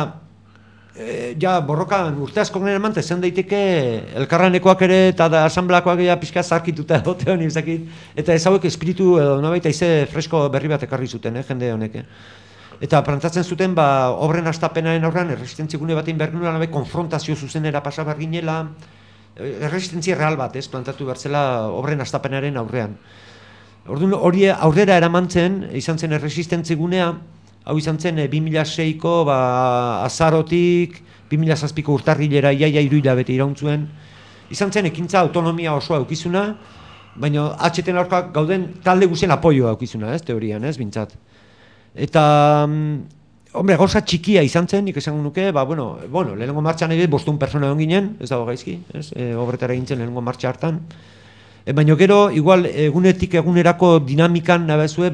ja, borrokan urte asko genen emante, zen daiteke elkarranekoak ere eta asanblakoak ja pixka zarkituta egote honi, eta ez hauek espiritu, nolabait aize fresko berri bat ekarri zuten, jende honek. Eta plantatzen zuten, obren astapenaren aurrean, erresistentzigune batein behar genuen, konfrontazio zuzenera pasa behar ginela, erresistentzia real bat, plantatu behar zela obren astapenaren aurrean. Orduan, hori aurrera eramantzen, izan zen erresistentzigunea, hau izan zen 2006ko azarotik, 2007ko urtarrilera iaia 3 hilabete irauntzuen. Izan zen ekintza autonomia osoa aukizuna, baina HTen aurka gauden talde guzien apoioa aukizuna, teorian, bintzat. Eta, hombre, gauza txikia izan zen, nik esango nuke, lehenengo martxan ere 500 persona egon ginen, ez dago gaizki, obretara egintzen lehenengo martxa hartan. Baina gero, igual, egunetik egunerako dinamikan nabezue,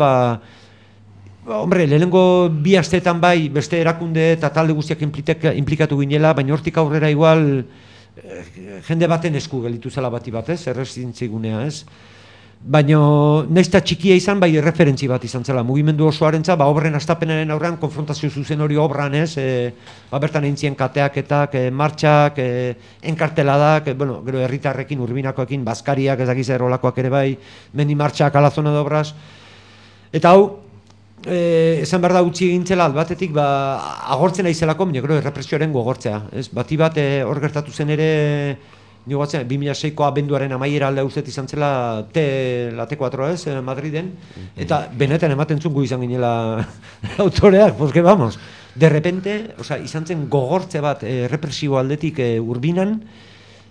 hombre, lehenengo 2 asteetan bai, beste erakunde eta talde guztiak implikatu ginela, baina hortik aurrera igual, jende baten esku gelitu zela bati bat, erresistentzia ez. Baina, naizta txikia izan, bai referentzi bat izan zela, mugimendu osoarentza, obren astapenaren aurrean, konfrontazio zuzen hori obran, bertan eintzien kateaketak, martxak, enkarteladak, gero herritarrekin, Urbinakoekin, Baskariak, ezakiz erolakoak ere bai, mendi martxak, ala zona de obras. Eta hau, esan behar da utzi egintzela albatetik, agortzen aizelako, baina gero errepresioaren gogortzea. Bati bat hor gertatu zen ere, 2006ko abenduaren amaiera alde uzet izan zela la T4, Madriden, eta benetan ematen zungu izan ginela autoreak, pues que vamos. De repente, izan zen gogortze bat represibo aldetik Urbinan,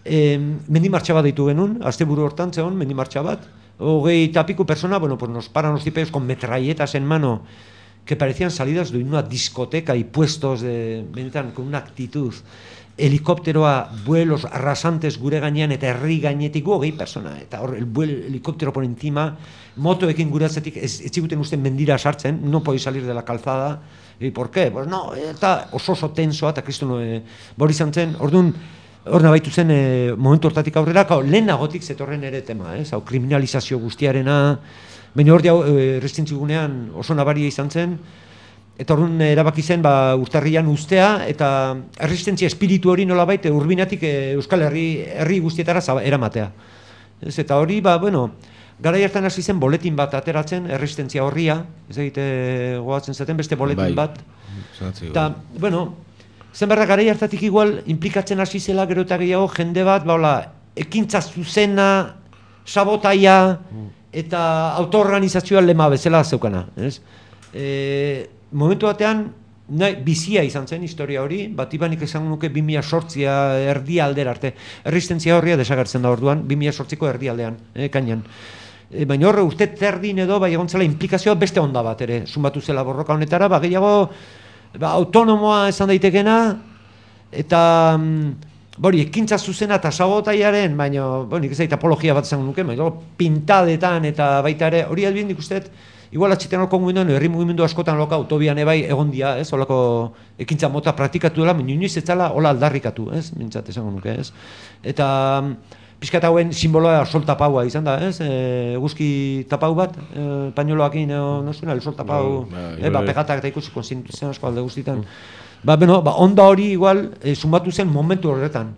Mendimartxa bat ditu genuen, asteburu hortan zegoen mendimartxa bat, 20 pico persona, bueno, pues nos paran los tipeos con metralletas en mano, que parecían salidas de una discoteca y puestos con una actitud, helikopteroa, vuelos arrasantes gure gainean eta herri gainetik 20 persona, eta hor, el helicóptero por encima, motoekin gure atzetik, ez ziguten uste mendira sartzen, no podéis salir de la calzada, y ¿por qué? Pues no, eta oso tensoa, eta kristo hori izan zen, orduan, hor nabaitu zen momentu hortatik aurrera, lehenagotik zetorren ere tema, hau kriminalizazio guztiarena, baina hor errestentzigunean oso nabaria izan zen, eta orduan erabaki zen urtarrian ustea, eta erresistentzia espiritu hori nolabait urbinatik Euskal Herri guztietara eramatea. Eta hori, bueno, garai hartan hasi zen boletin bat ateratzen, erresistentzia horria, ez egite goatzen zaten, beste boletin bat. Eta, bueno, zenbarra garai hartatik igual implikatzen hasi zela gero eta gehiago jende bat, ekintza zuzena, sabotaia eta autoorganizazioa lema bezala zeukana. Momentu batean, bizia izan zen historia hori, bat ibanik esan nuke 2008 erdi aldera arte. Erresistentzia horria desagertzen da orduan, 2008ko erdi aldean, kainan. Baina horre uste terdin edo, egon zela implikazioa beste onda bat ere, sumatu zela borroka honetara, gehiago autonomoa esan daitekena, eta ekintza zuzena eta sabotaiaren, baina, nik ez da apologia bat esan nuke, baina pintadetan eta baita ere, hori albien nik usteet, igual atxiten horko mugimendu, herri mugimendu askotan loka autobian ebai egon dia, holako ekintza mota praktikatu dela, baina inoiz ez zela hola aldarrikatu, mintzat esango nuke, Eta pixkat hauen simboloa sol tapaua izan da, eguzki tapau bat, pañoloakin, no suena, el sol tapau, pegatak eta ikusi konstituzioan asko alde guztietan. Onda hori igual sumatu zen momentu horretan.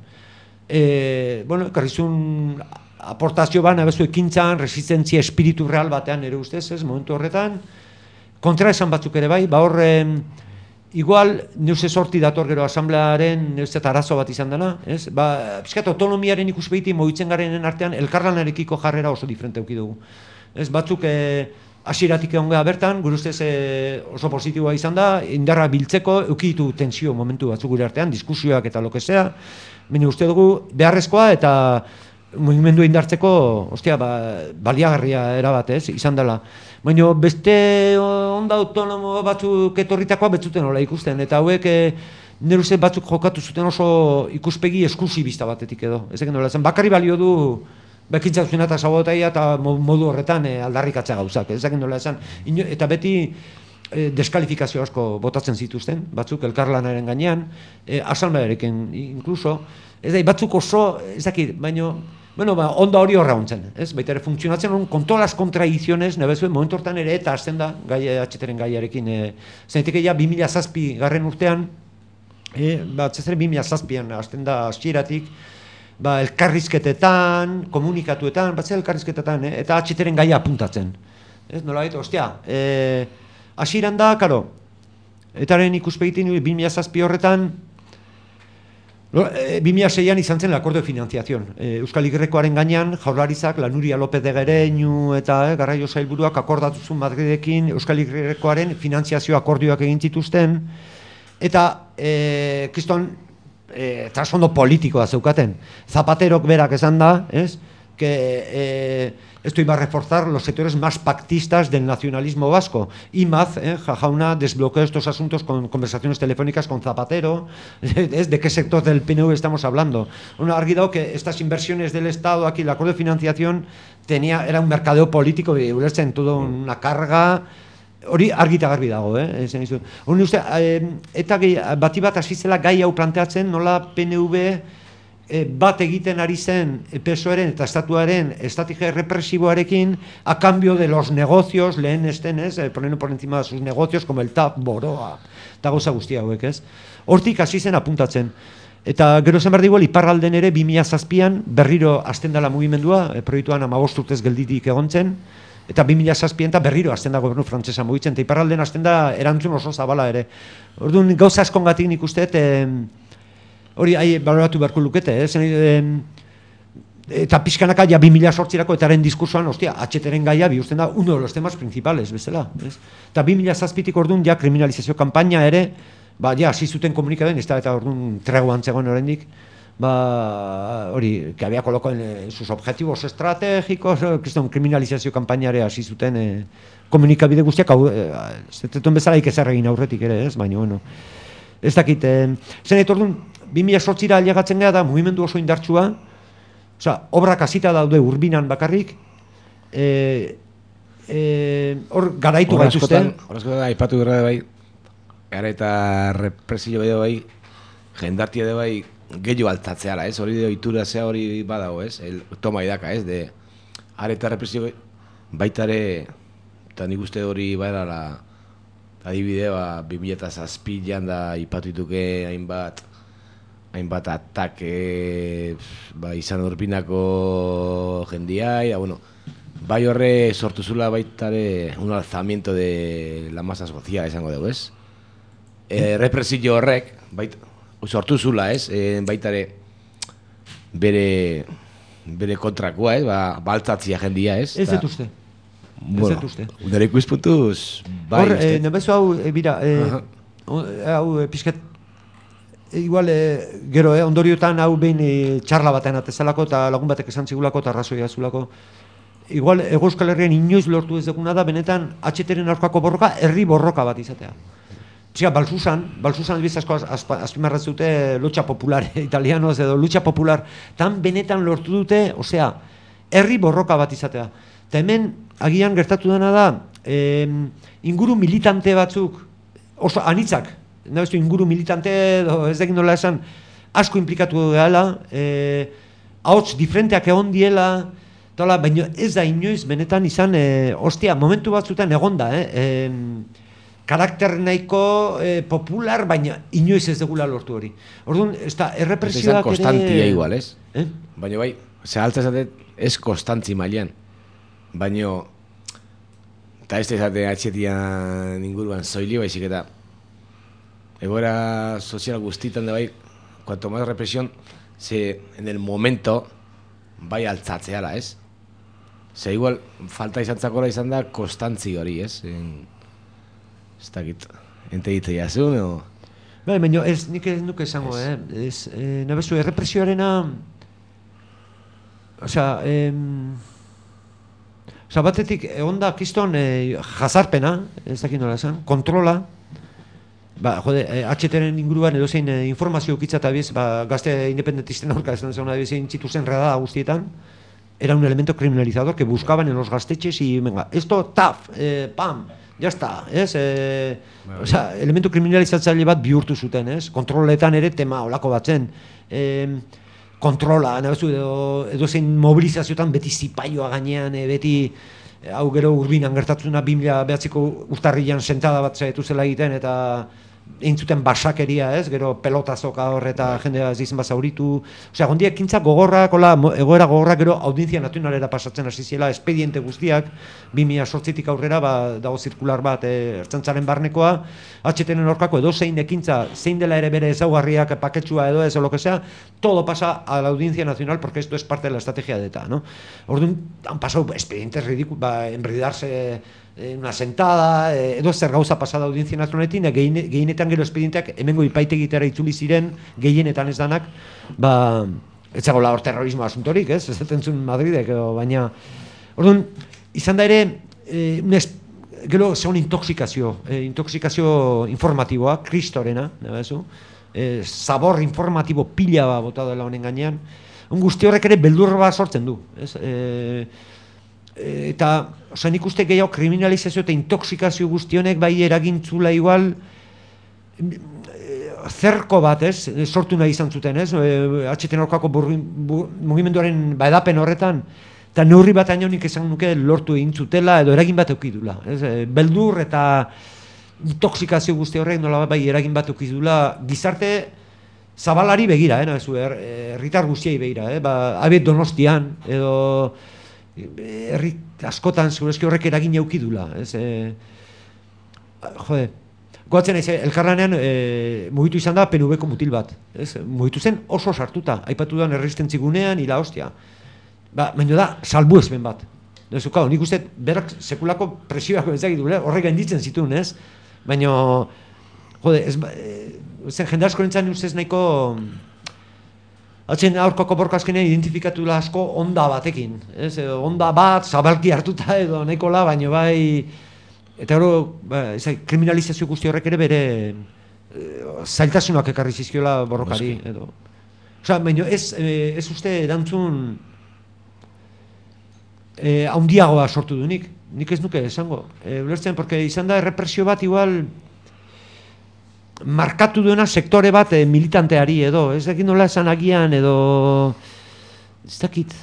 Karrizun aportazio ban, abezu ekintzan, resistentzia espiritu real batean ere ustez, momentu horretan. Kontra esan batzuk ere bai, igual, neuse sorti dator gero asamblearen, neuse eta arazo bat izan dena, piskat autonomiaren ikuspegiti mogitzen garenen artean, elkarlanarekiko jarrera oso diferente eukidugu. Batzuk hasieratik egon gara bertan, gure ustez oso positiboa izan da, indarra biltzeko, eukiditu tensio momentu batzuk gure artean, diskusioak eta lokesea, baina uste dugu beharrezkoa eta mugimendu indartzeko, baliagarria erabat, izan dela. Baina beste onda autonomo batzuk etorritakoa betzuten hola ikusten, eta hauek nire uste batzuk jokatu zuten oso ikuspegi esklusibista batetik edo. Ezekin dola, bakarri balio du bekintza zuzena eta sabotaia eta modu horretan aldarrikatza gauzak. Ezekin dola, eta beti deskalifikazio asko botatzen zituzten, batzuk elkarlanaren gainean, asalmearekin inkluso, batzuk oso, baina onda hori horra hontzen, baita ere funtzionatzen hon, con todas las contradicciones, nebezuen, momentu hortan ere eta hasten da, atxeteren gaiarekin, zenetik ja 2007 garren urtean, atxeteren 2007an hasten da hasieratik, elkarrizketetan, komunikatuetan, elkarrizketetan, eta atxeteren gaia apuntatzen. Nola baita, hasieran da, karo, etaren ikuspegitin 2007 horretan, 2006an izan zen el acuerdo de financiación. Euskal Herrikoaren gainean, Jaurlaritzak, Lanuria López de Gereñu eta Garraio Sailburuak akordatuzun Madridekin Euskal Herrikoaren finanziazio akordioak egin zituzten, eta kriston trasfondo politikoa zeukaten. Zapaterok berak esan da, que esto iba a reforzar los sectores más pactistas del nacionalismo vasco. Imaz, Jajauna, desbloqueó estos asuntos con conversaciones telefónicas con Zapatero. ¿De qué sector del PNV estamos hablando? Argi dago que estas inversiones del Estado aquí, el acuerdo de financiación, era un mercadeo político y ulertzen toda una carga. Hori argi eta garbi dago, eta bati bat hasi zela gai hau planteatzen, nola PNV bat egiten ari zen PSOEren eta estatuaren estrategia represiboarekin a cambio de los negocios, lehen poniendo por encima de sus negocios, como el TAP, Boroa, eta gauza guztia hauek, Hortik hasi zen apuntatzen. Eta gero zen behar digu, iparralden ere 2007an berriro hasten dela mugimendua, proiektuan 15 urtez gelditik egontzen, eta 2007an eta berriro hasten da gobernu frantsesa mugitzen, eta iparralden hasten da erantzun oso zabala ere. Orduan gauza askongatik nik usteet, hori baloratu beharko lukete, eta pixkanaka ja 2008erako etaren diskursoan, atxeteren gaia bihurtzen da uno de los temas principales, bezala. Eta 2007tik orduan ja kriminalizazio kampaina ere, hasi zuten komunikaden, eta orduan tregoan zegoen oraindik, hori, que había colocado en sus objetivos estratégicos, kriston kriminalizazio kanpainare hasi zuten komunikabide guztiak, zetuen bezala ezer egin aurretik ere, ez, baina, bueno, ez dakit, zen orduan, 2008ra ailegatzen gara da, mugimendu oso indartsua, osea, obrak hasita daude Urbinan bakarrik, hor garaitu gaituzten. Horazko da, aipatu gara bai, gara eta represio bai, jendartia de bai, gehiago altzatzeara, ez? Hori ohitura zea hori badago, ez? Toma idaka, ez? De areta represio baitare, eta nik uste hori badala adibide, 2007an da ipatituke hainbat atake izan Urbinako jendiai, bueno, bai horre sortu zula baitare un alzamiento de la masa social, esango dugu, ez? Represio horrek, sortu zula, ez? Baitare bere kontrakoa, ez? Baltzatzia jendia, ez? Ez dut uste. Bueno, nire ikuspuntuz, bai, hor, nebezu hau, bira, hau pixkat, igual, gero, ondoriotan hau behin txarla batean atezelako eta lagun batek esan zigulako eta arrazoia zulako. Igual, Hego Euskal Herrian inoiz lortu ez duguna da, benetan, HTren aurkako borroka, herri borroka bat izatea. Txika, Balsusan biz asko azpimarrat dute lucha popular, italianoz edo lucha popular, tan benetan lortu dute, osea, herri borroka bat izatea. Eta hemen, agian gertatu dena da, inguru militante batzuk, oso anitzak, inguru militante, ez dekin nola esan, asko implikatu dela, ahots diferenteak egon diela, baina ez da inoiz benetan izan, ostia, momentu batzutan egonda, karakter nahiko popular, baina inoiz ez degula lortu hori. Orduan, ez da, errepresioak ere... konstantia igual, ez? Baina bai, zehaltza esatet, ez konstantzi mailean. Baina, eta ez da esaten atxetian inguruan zoili, baizik eta egoera sozial guztitan da bai, cuanto más represión, ze en el momento bai altzatzeala, ez? Ze igual, falta izantzakora izan da konstantzi hori, ez? Ez dakit, ente ditzea zuen, o... Baina ez, nik ez nuke esango, nabezu, errepresioarena... Osea, batetik, egon da, kiston, jazarpena, ez dakit nola esan, kontrola, HTren inguruan edozein informazio ukitza eta biz, gazte independentisten aurka esan zegoen edozein txituzen redada guztietan, era un elemento criminalizador que buscaban en los gaztetxes y, venga, esto, taf, pam, ya está, ez? Osea, elementu kriminalizatzaile bat bihurtu zuten, ez? Kontroletan ere tema olako batzen, kontrola, nabezu, edozein mobilizazioetan beti zipaioa gainean, beti, hau gero Urbinan gertatzuna 2009ko urtarrilan sentada bat zaitu zela egiten, eta eintzuten basakeria, ez? Gero pelotazoka hor eta jendea ez izan bazauritu. Osea, gondia ekintza gogorrak, egoera gogorrak gero audientzia nazionalera pasatzen hasi ziela, espediente guztiak, 2008tik aurrera, dago zirkular bat, ertzaintzaren barnekoa, HTren aurkako edozein ekintza, zein dela ere bere ezaugarriak, paketsua edo ez, o lo que sea, todo pasa a la audiencia nacional porque esto es parte de la estrategia de ETA, ¿no? Orduan, han pasado expedientes ridículos, enredarse una sentada, edo zer gauza pasada audientzia nazionaletin, gehienetan gero espedienteak hemengo ipaitegitera itzuli ziren, gehienetan ez danak, ez zagoela hor terrorismo asuntorik, ez entzun Madridek, baina, orduan, izan da ere, gero zegoen intoxikazio informatiboa, kristorena, zabor informatibo pila bota dela honen gainean, guzti horrek ere beldur bat sortzen du, ez? Eta, oza, nik uste gehiago kriminalizazio eta intoxikazio guztionek bai eragintzula igual zerko bat, ez, sortu nahi izan zuten, ez, HTren aurkako mugimenduaren edapen horretan, eta neurri bat nik esan nuke lortu egin zutela edo eragin bat eukidula, ez, beldur eta intoxikazio guzti horrek nola bai eragin bat eukidula gizarte zabalari begira, herritar guztiei begira, abiet Donostian, edo herri askotan zurezki horrek eragin eukidula, ez, jode, goatzen naiz, elkarlanean mugitu izan da PNV-ko mutil bat, ez, mugitu zen oso sartuta, aipatu da erresistentzigunean, ila hostia, baina da, salbuespen bat, nik uste, berak sekulako presioako ezagit du, horrek gainditzen zituen, ez, baina, jode, zen jende asko nintzen ustez nahiko, Atzen aurkako borkazkenean identifikatu da asko onda batekin, ez? Onda bat, zabalki hartuta edo nahikola, baino bai... Eta hori, kriminalizazio guzti horrek ere bere zailtasunak ekarri zizkiola borrokari, edo... Osa, baina ez uste erantzun haundiagoa sortu du nik ez nuke esango. Ulertzen, porque izan da errepresio bat igual markatu duena sektore bat militanteari edo, ez dakit nola esan agian edo... Ez dakit...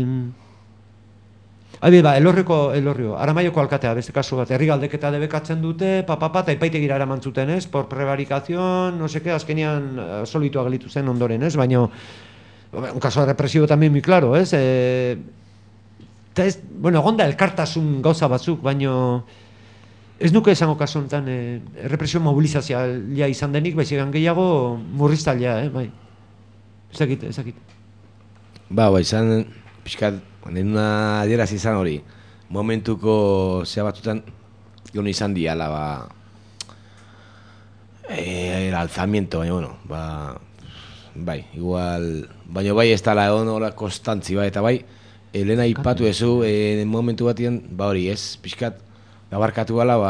Elorrio, Aramaioko alkatea, beste kasu bat, herri galdeketa debekatzen dute, eta epaitegira eraman zuten, ez? Por prevarikazion, no seke, azkenean solitua gelitu zen ondoren, ez? Baina, un caso de represivo también muy claro, ez? Eta ez, bueno, egon da elkartasun gauza batzuk, baina ez nuke esango kasu honetan represio mobilizazioa izan denik, baizik gehiago murriztailea, bai. Ezakit. Ba, izan, pixkat, nena adieraz izan hori, momentuko zea batutan, gona izan diala, el alzamiento, baina, bueno, bai, igual, baina bai ez tala egon hola konstantzi, bai, eta bai, lehena ipatu ezu, momentu batien, hori ez, pixkat, gabarkatu gala,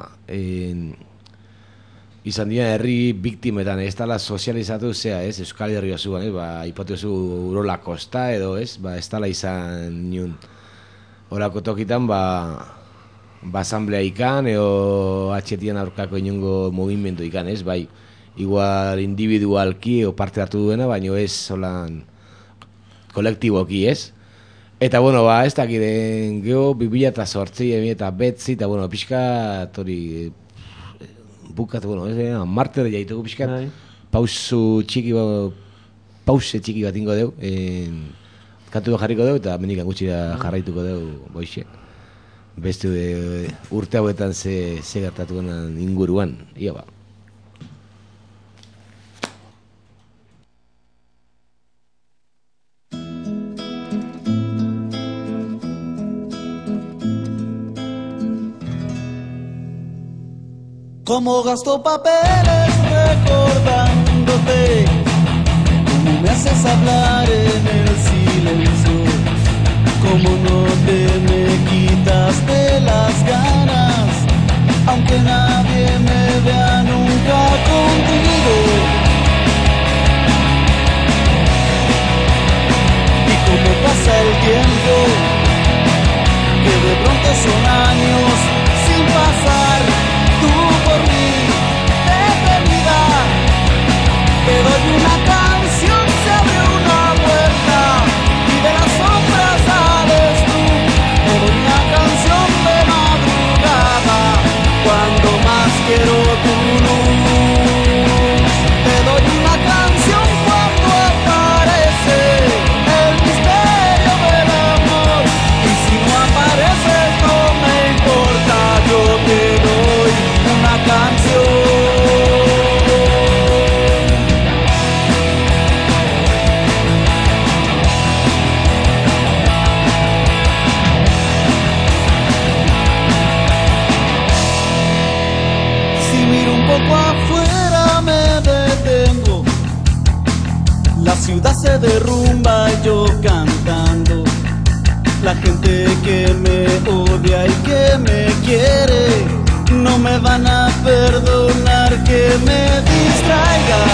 izan dira herri biktimetan, ez tala sozializatu zea, ez, Euskal Herria zuan, ipatu ezu Urola Kosta edo, ez tala izan niun horako tokitan, asamblea ikan, edo atxetian aurkako inongo movimentu ikan, ez, bai, igual individualki o parte hartu duena, baina ez holan kolektiboki, ez? Eta, bueno, ez dakiden, geho, 2008, eta betzi, eta, bueno, pixka, tori, bukat, bueno, marter jaituko pixkat, pause txiki bat ingo deu, kantu jarriko deu, eta menik gutxira jarraituko deu, boixe. Beste urte hauetan ze gertatu gana inguruan, ia ba. Como gasto papeles recordándote, como me haces hablar en el silencio, como no me quitaste las ganas, aunque nadie me vea nunca contigo. Y como pasa el tiempo, que de pronto son años sin pasar. Tú por mí, de eternidad, te doy una canción, se abre una puerta y de las sombras sales tú. Te doy una canción de madrugada, cuando más quiero tu luz. Te doy una canción cuando aparece el misterio del amor, y si no apareces no me importa, yo te doy una canción. Si miro un poco afuera me detengo, la ciudad se derrumba y yo cantando, la gente que me odia y que me quiere no me van a perdonar que me distraiga.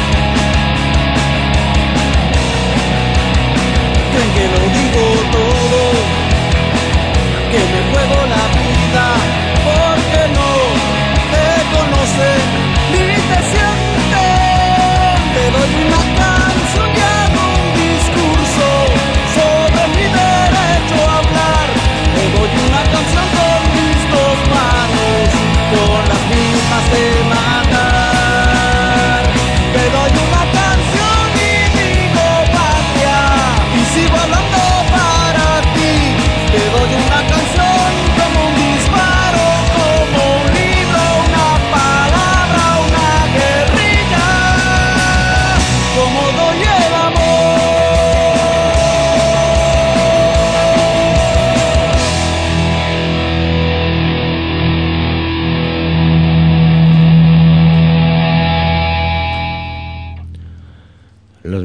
Creen que lo digo todo, que me juego la vida, porque no te conocen ni te sienten. Te doy una canción y hago un discurso sobre mi derecho a hablar. Te doy una canción con mis dos manos, con las mismas de matar. Te doy una canción y digo patria, y sigo hablando para ti. Te doy una canción como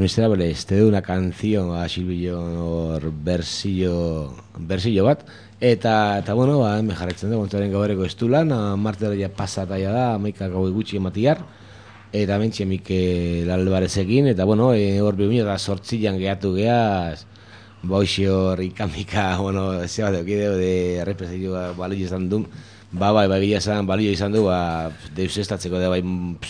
Miserables, te doy una canción a Silvio versillo bat, eta bueno, hemen jarraitzen da, montaren gaureko estulan, martero ja pasataia da, 11 gau gutxi ematiar, eta mentxe Mikel Albarezekin, eta bueno, hor 2008an gehatu geaz, hoxe hor ikamika, bueno, ze bat eukideo de represio balio izan du, bai, gila esan balio izan du, deus estatzeko da bai,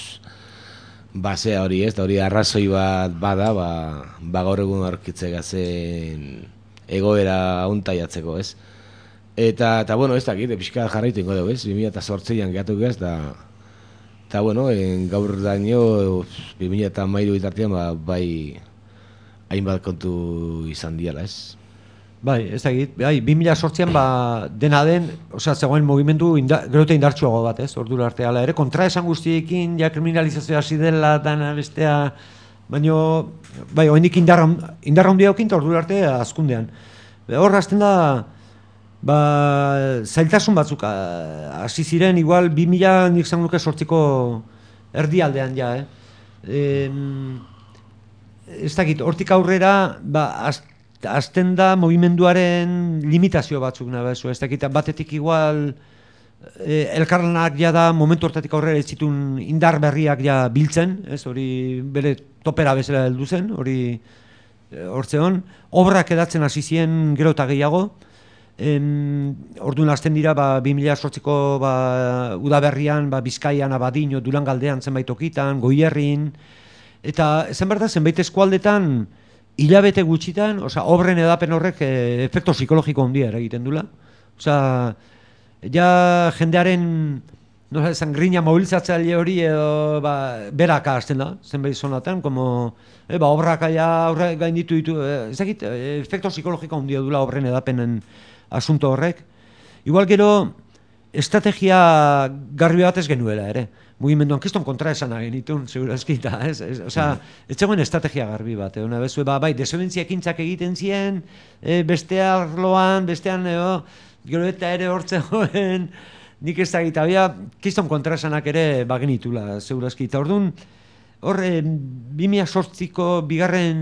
basea hori ez, da hori arrazoi bat bada, gaur egun aurkitze gazen egoera untaiatzeko ez. Eta bueno, ez dakit, pixka jarraitu ingo dugu ez, 2008an gehatu gehaz, eta bueno, gaur daño 2013 bitartean bai hainbat kontu izan diala ez. Bai, ez dakit, 2008an dena den, osea, zegoen mugimendu gerote indartsuago bat, ez, ordura arte ala ere, kontra esan guztiekin, ja kriminalizazioa hasi dela, dana bestea, baino, bai, oendik indarra handia okint, ordura arte azkundean. Hor, hasten da, zailtasun batzuk hasi ziren, igual 2000 nik zan nuke sortziko erdialdean ja, ez dakit, hortik aurrera, azten da movimenduaren limitazio batzuk nabezu, ez dakit, batetik igual elkarlanak ja da momentu hortatik aurrera ez zituen indar berriak ja biltzen, ez hori bere topera bezala heldu zen, hori hortzeon, obrak edatzen hasi ziren gero eta gehiago, orduan hasten dira 2008ko udaberrian, Bizkaian, Abadiño, Durangaldean zenbait tokitan, Goierrin, eta zenbait eskualdetan hilabete gutxitan, obren edapen horrek efekto psikologiko handia eragiten dula. Ja jendearen grina mobilizatzaile hori edo beraka hasten da, zenbait zonatan, obrak aurre gainditu ditu, ezagit, efekto psikologiko handia dula obren edapenen asunto horrek. Igual gero, estrategia garbi bat ez genuela ere. Mugimenduan kiston kontra esan genitun, segurazki, ez zegoen estrategia garbi bat, bai, desobentzia ekintzak egiten ziren, beste arloan, bestean, gero eta ere hortzegoen, nik ez da gitabia, kiston kontra esanak ere bagenitula, segurazki, eta orduan, hor, 2008ko bigarren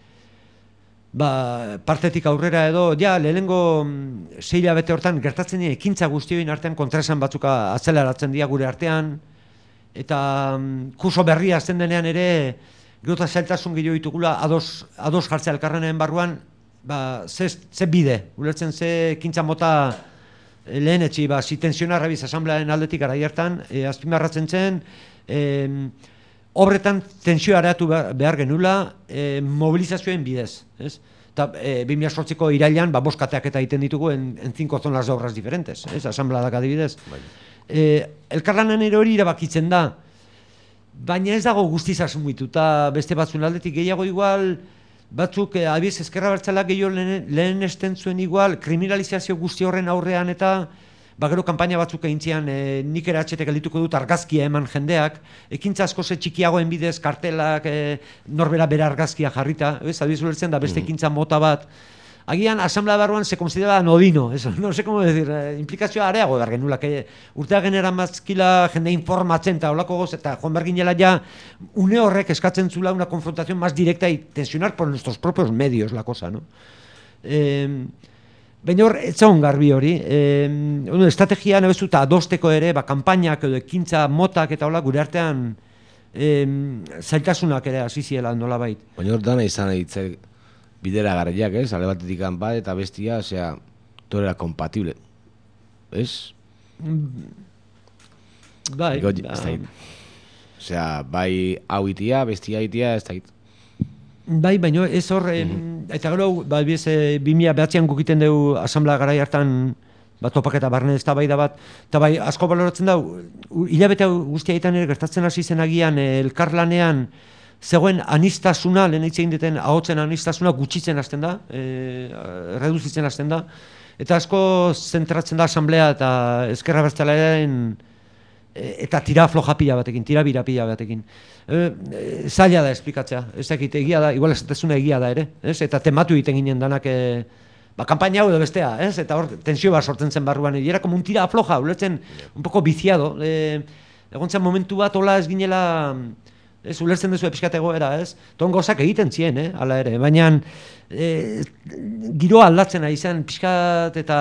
partetik aurrera edo, lehenengo 6 hilabete hortan gertatzen dira ekintza guztioin artean kontraesan batzuka azeleratzen dira gure artean, eta kurso berria azten denean ere gero eta zailtasun gehiago ditugula ados jartzea elkarrenaren barruan, ze bide, ulertzen ze ekintza mota lehenetxi, si tensionarra biz asamblearen aldetik gara hartan, azpimarratzen zen, obretan tensio areatu behar genula mobilizazioen bidez, ez? Eta 2008ko irailan, boskateak eta egiten ditugu en 5 zonas de obras diferentes, ez? Asambleadak adibidez. Elkarlanan ere hori irabakitzen da, baina ez dago guztiz asumituta beste batzuen aldetik gehiago igual, batzuk, abiez ezkerra bertzalak gehiago lehen esten zuen igual, kriminalizazio guzti horren aurrean eta gero kanpaina batzuk egintzian nik ere atxetek geldituko dut argazkia eman jendeak, ekintza asko ze txikiagoen bidez kartelak norbera bere argazkia jarrita, abiez ulertzen da beste ekintza mota bat. Agian, asamblea barruan se considera anodino, no sé cómo decir, implikazioa areago behar genula, urtea genera mazkila jende informatzen eta holako goz, eta joan behar ginela ja, une horrek eskatzen zula una confrontación más directa y tensionar por nuestros propios medios la cosa, no? Baina hor, etzaun garbi hori, estrategia nabezu eta adosteko ere, kanpainak edo ekintza motak eta hola gure artean zailtasunak ere hasi ziela nola bait. Baina hor dana izan editzek bidera garriak, ez? Ale batetik bat eta bestia, osea, todo era compatible. Ez? Bai. Osea, bai hau itia, bestia itia, ez da hit. Bai, baina ez hor, eta gero, 2009an gukiten dugu asamblea garai hartan topaketa barne ez da bai da bat, eta bai, asko baloratzen da, hilabete guztia egiten ere gertatzen hasi zen agian elkarlanean, zegoen anistasuna, lehen egin duten ahotzen anistasuna gutxitzen hasten da, reduzitzen hasten da, eta asko zentratzen da asamblea eta ezkerra bertzalearen eta tira floja pila batekin, tira bira pila batekin. Zaila da esplikatzea, ez dakit egia da, igual esatezuna egia da ere, eta tematu egiten ginen danak, kanpaina hau edo bestea, eta hor tensio bat sortzen zen barruan, era como un tira floja, ulertzen un poco viciado, egon zen momentu bat, hola ez ginela, Ez, ulertzen duzu pixkat egoera, ez? Ton gozak egiten zien, hala ere, baina giroa aldatzen ari zen pixkat eta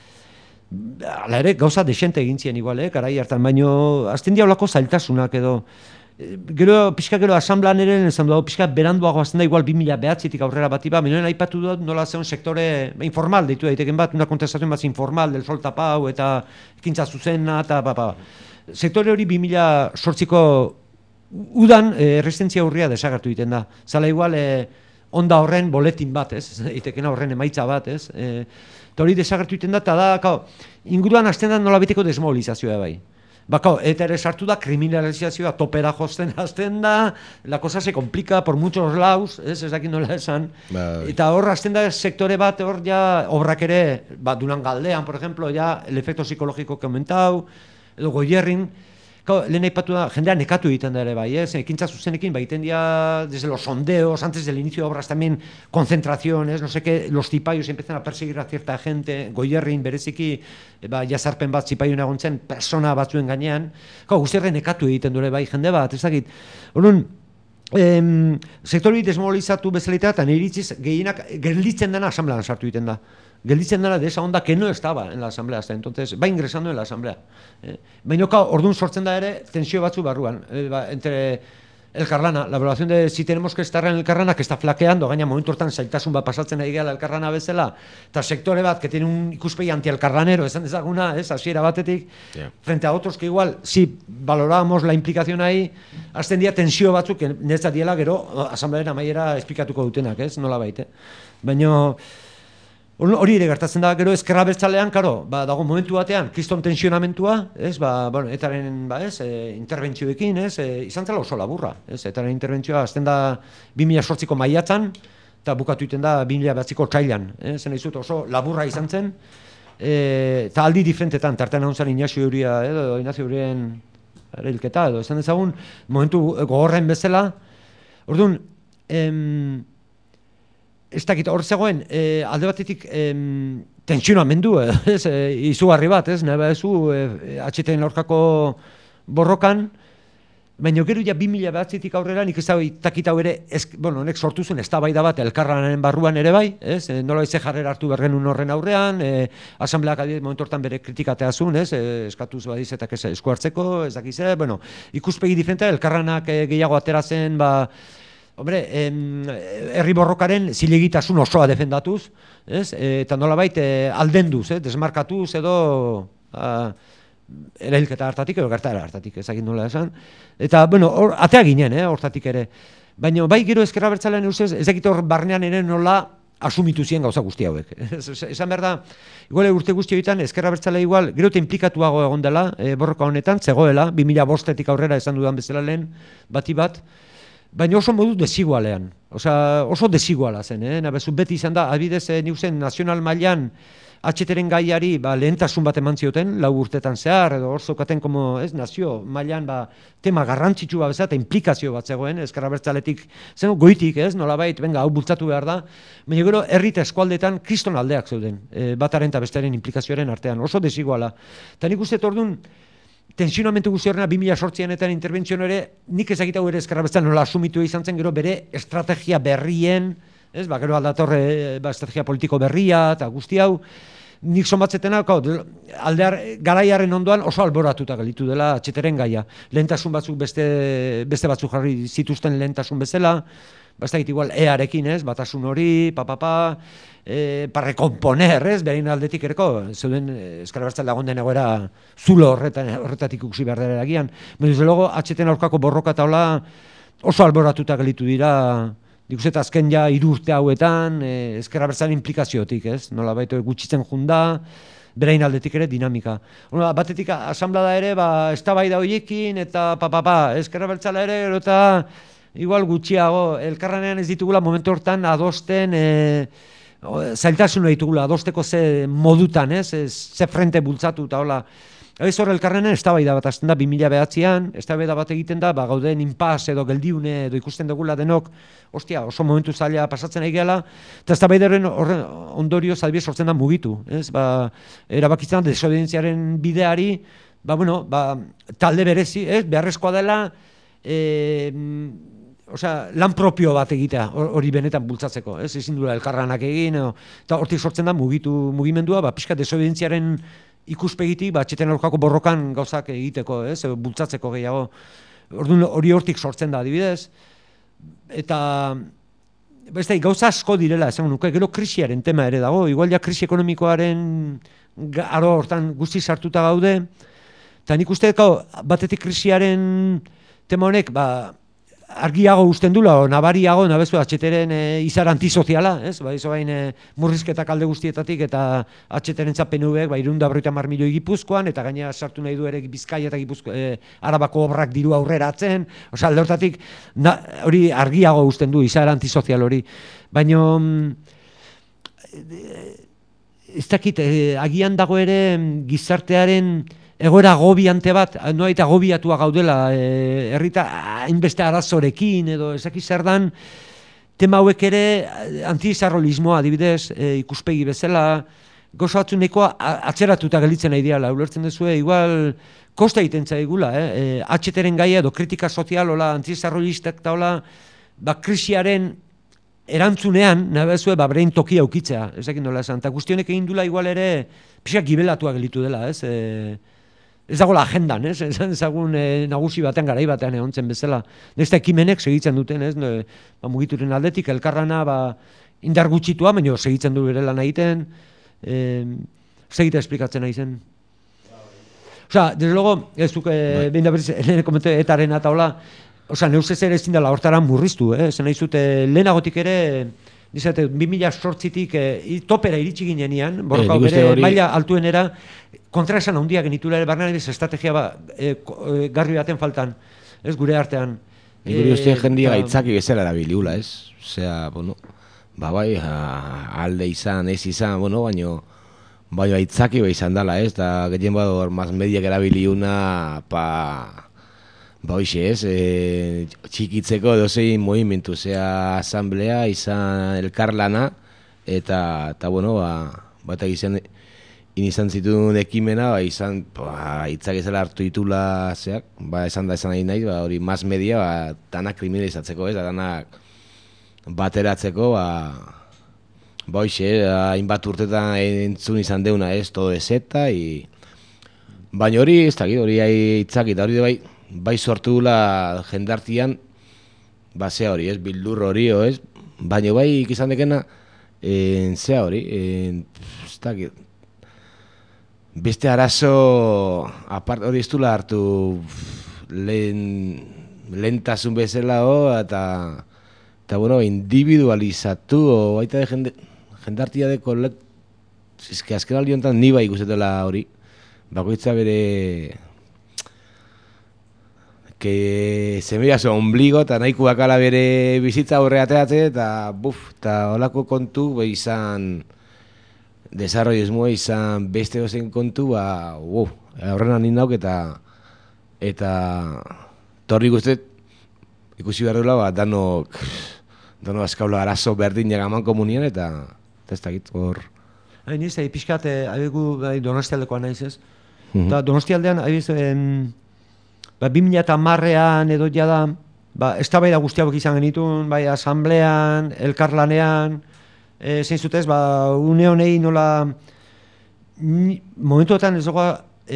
hala ere gauza desente egin zien igual, garai hartan, baino azten diaulako zailtasunak edo gero asamblean ere esan dugu pixka beranduago azten da igual 2009-tik aurrera bati ba, minoen aipatu dut nola zeon sektore informal deitu daiteken bat, una kontestazion bat informal del sol tapau eta ekintza zuzena eta sektore hori 2008ko udan erresistentzia urria desagertu egiten da. Zala igual onda horren boletin bat, ez? Eitekena horren emaitza bat, ez? Eta hori desagertu egiten da, eta da, inguruan hasten da nola beteko desmobilizazioa bai. Eta ere sartu da kriminalizazioa topera josten hasten da, la cosa se complica por muchos lados, ez dakit nola esan. Eta hor hasten da sektore bat, hor ja obrak ere, Duran Galdean, por ejemplo, ja el efecto psicológico que aumentau, edo Goierrin, lehen aipatu da, jendea nekatu egiten da ere bai, ekintza zuzenekin, egiten dira desde los sondeos, antes del inicio de obras también concentraciones, no sé qué, los zipaios empiezan a perseguir a cierta gente, Goierrin bereziki, jazarpen bat zipaion agontzen, persona batzuen gainean, guztiarre nekatu egiten dure bai, jende bat, ez dakit. Horren, sektori desmobilizatu bezalita, eta nire iritziz, gehienak gelditzen dena asamblean sartu egiten da. Gelditzen dela de esa onda que no estaba en la asamblea hasta entonces, va ingresando en la asamblea. Baina orduan sortzen da ere tensio batzu barruan, entre Elkarlana, la evaluación de si tenemos que estar en Elkarlana, que está flaqueando, gaina momentu hortan zailtasun bat pasatzen ari gala Elkarlana bezala, eta sektore bat, que tiene un ikuspegi anti-elkarlanero, esan dezaguna, hasiera batetik, frente a otros que igual, si valorábamos la implicación ahí, azten dira tensio batzuk, que neza diela gero, asamblearen amaiera esplikatuko dutenak, nola baite. Baina hori ere gertatzen da, gero ezkerra bertzalean, dago momentu batean, kriston tensionamentua, etaren, interbentzioekin, izan zela oso laburra, etaren interbentzioa azten da 2008ko maiatzan, eta bukatu iten da 2009ko txailan, zen izut oso laburra izan zen, eta aldi diferentetan, tartean hau zen Ignacio Uria, edo Ignacio Urien hilketa, edo esan dezagun, momentu gogorren bezala, orduan, ez dakit, hor zegoen, alde batetik tensionamendu, izugarri bat, nahi behazu, HTN aurkako borrokan, baina gero ja 2009-tik aurrera, nik ez dakit hau ere, honek sortu zuen, ez da bai da bat, elkarlanaren barruan ere bai, nola ize jarrera hartu bergenun horren aurrean, asambleak adibidez momentu hortan bere kritikatea zuen, eskatuz badiz eta esku hartzeko, ez dakize, ikuspegi diferentea, elkarlanak gehiago atera zen, herri borrokaren zilegitasun osoa defendatuz, eta nolabait aldenduz, desmarkatuz edo erailketa hartatik edo gertaera hartatik, ezagin nola esan. Eta, atea ginen, hortatik ere. Baina, bai gero ezkerra bertzalean eusez, ezakit hor barnean ere nola asumitu ziren gauza guzti hauek. Esan behar da, igual urte guzti horietan, ezkerra bertzalea igual, gero eta implikatuago egon dela, borroka honetan, zegoela, 2005-tik aurrera esan dudan bezala lehen, bati bat, baina oso modu desigualean, oso desiguala zen, nabezu beti izan da, adibidez niuzen nazional mailan HTren gaiari lehentasun bat eman zioten, 4 urtetan zehar, edo hor zokaten nazio mailan tema garrantzitsu bat bezala, eta implikazio bat zegoen, ezkerra bertzaletik, zen goitik, nolabait, hau bultzatu behar da, baina gero herri eta eskualdetan kriston aldeak zeuden, bataren eta bestearen implikazioaren artean, oso desiguala. Eta nik uste orduan, tensionamentu guzti horrena 2008an interbentzioan ere, nik ezagitau ere ezkerra bertzalean nola asumitu izan zen, gero bere estrategia berrien, gero aldatorre estrategia politiko berria, eta guzti hau, nik somatzetena, garaiaren ondoan oso alboratuta gelitu dela HTren gaia. Lehentasun batzuk beste batzuk jarri zituzten lehentasun bezala, bastakit igual EArekin, batasun hori, para recomponer, behin aldetik ereko, zeuden ezkerra bertzale lagun den egoera zulo horretatik ikusi behar dara egian. Desde luego, HTen aurkako borroka eta hola oso alboratuta gelitu dira, dikuzet azken ja 3 urte hauetan, ezkerra bertzale implikaziotik, nola baito gutxitzen junda, berein aldetik ere dinamika. Batetik asamblada ere, eztabaida horiekin, eta ezkerra bertzale ere, eta igual gutxiago, elkarranean ez ditugula momentu hortan adosten, zailtasuna ditugula, adosteko ze modutan, ze frente bultzatu eta hola. Ez hor elkarrenean eztabaida bat azten da 2009an, eztabaida bat egiten da, gauden inpas edo geldiune edo ikusten dugula denok, oso momentu zaila pasatzen ari gehala, eta eztabaidaren ondorioz adibidez sortzen da mugitu, erabakitzen desobedientziaren bideari, talde berezi, beharrezkoa dela, lan propio bat egitea, hori benetan bultzatzeko, ez? Ezin duela elkarlanak egin, eta hortik sortzen da mugimendua, pixka desobedientziaren ikuspegitik, atxeten aurkako borrokan gauzak egiteko, ez? Bultzatzeko gehiago. Orduan hori hortik sortzen da, adibidez. Eta gauza asko direla, esan nuke, gero krisiaren tema ere dago, igual ja krisi ekonomikoaren aro hortan guzti sartuta gaude, eta nik uste, batetik krisiaren tema honek, argiago usten dula, nabariago, nabezu, atxeteren izar antisoziala, ez? Izo bain murrizketak alde guztietatik, eta atxeteren PNV-ek, 250 milioi Gipuzkoan, eta gaina sartu nahi du ere Bizkaia eta Arabako obrak diru aurrera atzen, alde hortatik, hori argiago usten du, izar antisozial hori. Baina, ez dakit, agian dago ere gizartearen egoera agobiante bat, noait agobiatua gaudela, herrita hainbeste arazorekin, edo ezaki zer dan, tema hauek ere antidesarrollismoa adibidez, ikuspegi bezala, gauza batzu nahikoa atzeratuta gelditzen nahi diala, ulertzen duzue, igual kosta egiten zaigula, atxeteren gaia edo kritika sozial, antidesarrollistak eta krisiaren erantzunean, nahi bezue, berein tokia aukitzea, ezakin nola esan, eta guztionek egin dula igual ere, pixak gibelatua gelitu dela, ez dagoela agendan, esan ezagun nagusi batean, garai batean egontzen bezala. Nesta ekimenek segitzen duten, mugituren aldetik, elkarrana indar gutxitua, baina segitzen du bere lan egiten, segita esplikatzen nahi zen. Desde luego, ez duk, behin da berriz, lehen komentu etaren eta hola, neuzez ere ezin dela hortara murriztu, zen nahi zute lehenagotik ere, dizate, 2008-tik topera iritsi ginean, borroka bere maila altuenera, kontraesan handiak genitula ere, barnean ebiz estrategia garbi baten faltan, ez gure artean. Gure uste jendia gaitzaki bezala erabiliula, ez? Osea, bueno, alde izan, ez izan, bueno, baino, gaitzaki izan dela, ez? Da, gehien badu, mas mediak erabiliuna, hoxe, ez? Txikitzeko dozein movimentu, zea asamblea, izan elkarlana, eta bueno, bat egizan, izan zituen ekimena, izan, hitzak ezela hartu ditula, zeak, esan da esan nahi, hori mas media, danak kriminalizatzeko, ez? Danak bateratzeko, hoxe, hainbat urtetan entzun izan deuna, ez? Todo ezeta, baina hori, ez dakit, hori hitzak, eta hori bai sortu dula jendartian, zea hori, ez? Bildur hori, ez? Baina bai ikizan dekena, zea hori, ez dakit, beste arazo, apart hori ez dula hartu lehentasun bezala, eta bueno, individualizatu, baita de jendartia deko, ezke azken aldi honetan ni bai ikusetela hori, bakoitza bere, que se mira su ombligo, eta nahiko bakala bere bizitza aurreateatze, eta holako kontu, izan, desarrollismoa izan beste dozen kontu, horren hanin nauk, eta torri guztet, ikusi behar duela, danok azkaula arazo berdinak aman komunian, eta ez dakit, hor. Hain ez, pixkat, abegu Donostialdekoa naiz ez, eta Donostialdean, 2010an edo jada, eztabaida guztiak izan genitun, asamblean, elkarlanean, zein zutez, une honei nola, momentuetan ez dagoa,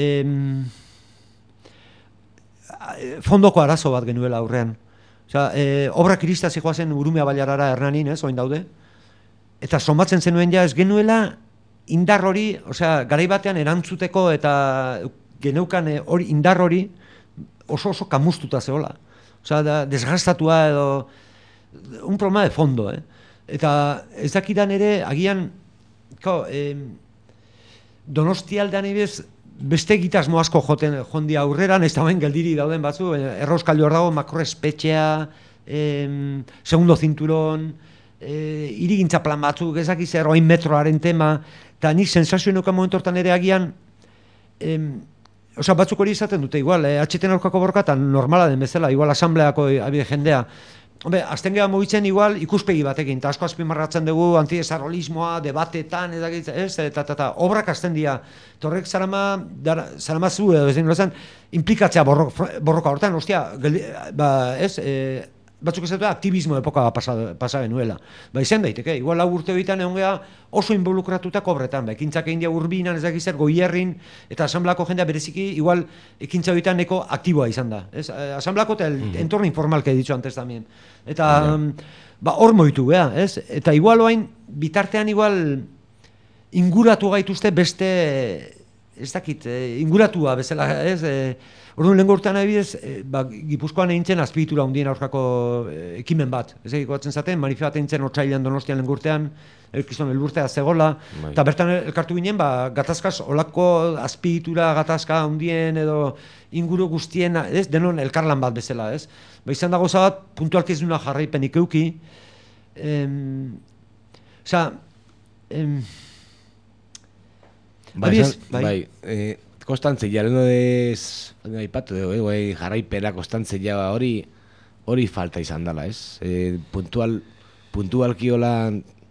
fondoko arazo bat genuela aurrean. Obrak irista zijoazen Urumea Bailarara Hernanin, oin daude, eta somatzen zenuen ez genuela indar hori, garai batean erantzuteko eta geneukan indar hori oso kamustuta zehola. Desgastatua edo, un problema de fondo, Eta ez dakidan ere, agian, Donostialdean ebez, beste egitasmo asko jondi aurreran, ez da bain geldiri dauden batzu, errauskailu hor dago, makroespetxea, segundo cinturon, irigintza plan batzuk, ezak izan, oain metroaren tema, eta nik sensazioen okan momentu hortan ere agian, batzuk hori izaten dute, igual, atxeten aurkako borroka, eta normala den bezala, igual asambleako abide jendea, azten gara mugitzen igual ikuspegi batekin, eta asko azpimarratzen dugu antidesarrollismoa, debatetan, eta obrak azten dira. Torrek zaramazu edo ez dira, implikatzea borroka hortan, ostia, batzuk ez dut aktivismo epoka pasa genuela. Izan daiteke, igual 4 urte horietan egon geha oso involukratutak obretan, ekintzak egin dia urbinan, ez dakiz zer, Goierrin, eta asamblako jendea bereziki, igual ekintza horietan neko aktiboa izan da. Asamblako eta entorno informal que he dicho antes también. Eta hor moitu geha, ez? Eta igual oain, bitartean igual inguratu gaituzte beste, ez dakit, inguratua bezala, ez? Orduan lehen urtean adibidez, Gipuzkoan egintzen azpiegitura handien aurkako ekimen bat. Ez egikoatzen zaten, manifestat egintzen otsailean Donostian lehen urtean, elkizton elurtea zegoela, eta bertan elkartu ginen, gatazkaz, olako azpiegitura gatazka handien edo inguru guztien, ez, denon elkarlan bat bezala, ez. Izan da gauza bat, puntualki ez duna jarraipenik euki. Konstantzia, leheno dez, aipatu dugu, jarraipera konstantzia hori falta izan dela, ez? Puntualki hola,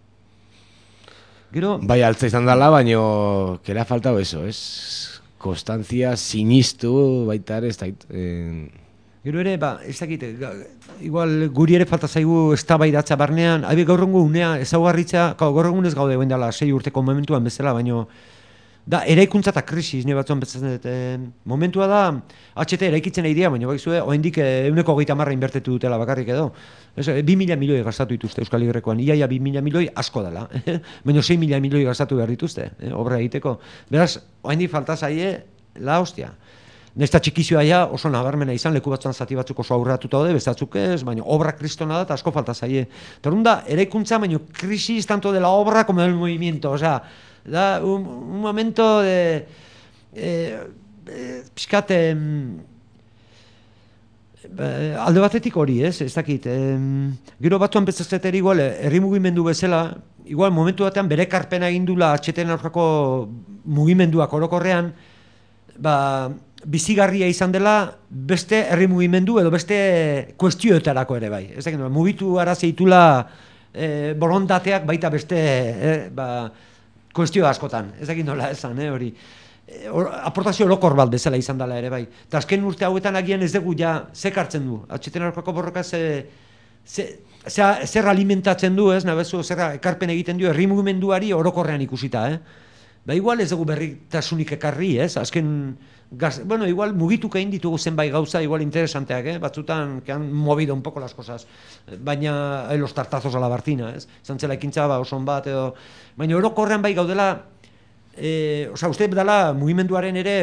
bai altza izan dela, baina kera falta eso, ez? Konstantzia sinistu baita ere, ez dait. Gero ere, ez dakit, igual guri ere falta zaigu eztabaidatza barnean, gaur egun unea ezaugarritza, gaur egun ez gaude guen dela 6 urteko momentuan bezala, baina da, eraikuntza eta krisis, nire batzuan betzatzen dut. Momentua da, HT eraikitzen nahi dira, baina baizue, oendik 130 inbertetu dutela bakarrik edo. 2.000 milioi gastatu dituzte Euskal Herrikoan, iaia 2.000 milioi asko dela. Baina 6.000 milioi gastatu behar dituzte, obra egiteko. Beraz, oendik falta zaie, la hostia. Nesta txikizioa ja oso nabarmena izan, leku batzuan zati batzuk oso aurratuta daude, bestatzuk ez, baina obra kristona da eta asko falta zaie. Eta hori da, eraikuntza, baina krisis tanto de la obra como del movimiento, osea, da un momento de pixkat alde batetik hori, ez dakit. Gero batuan bezazeteri igual, herri mugimendu bezala, igual momentu batean bere karpena egindula HTen aurkako mugimenduak orokorrean, bizigarria izan dela beste herri mugimendu edo beste kuestioetarako ere bai. Ez dakit, mugitu arazeitula borondateak baita beste kuestio askotan, ez dakit nola esan, hori. Aportazio orokor bat bezala izan dela ere bai. Eta azken urte hauetan agian ez dugu ja zekartzen du. HTen aurkako borroka zer alimentatzen du, ez, nabezu, zer ekarpen egiten dio herri mugimenduari orokorrean ikusita, igual ez dugu berritasunik ekarri, ez, azken, igual mugituka egin ditugu zenbait gauza, igual interesanteak, batzutan que han movido un poco las cosas, baina los tartazos a la Bartina, ez, zantzela ekintza oson bat, edo, baina orokorrean bai gaudela, uste dela mugimenduaren ere,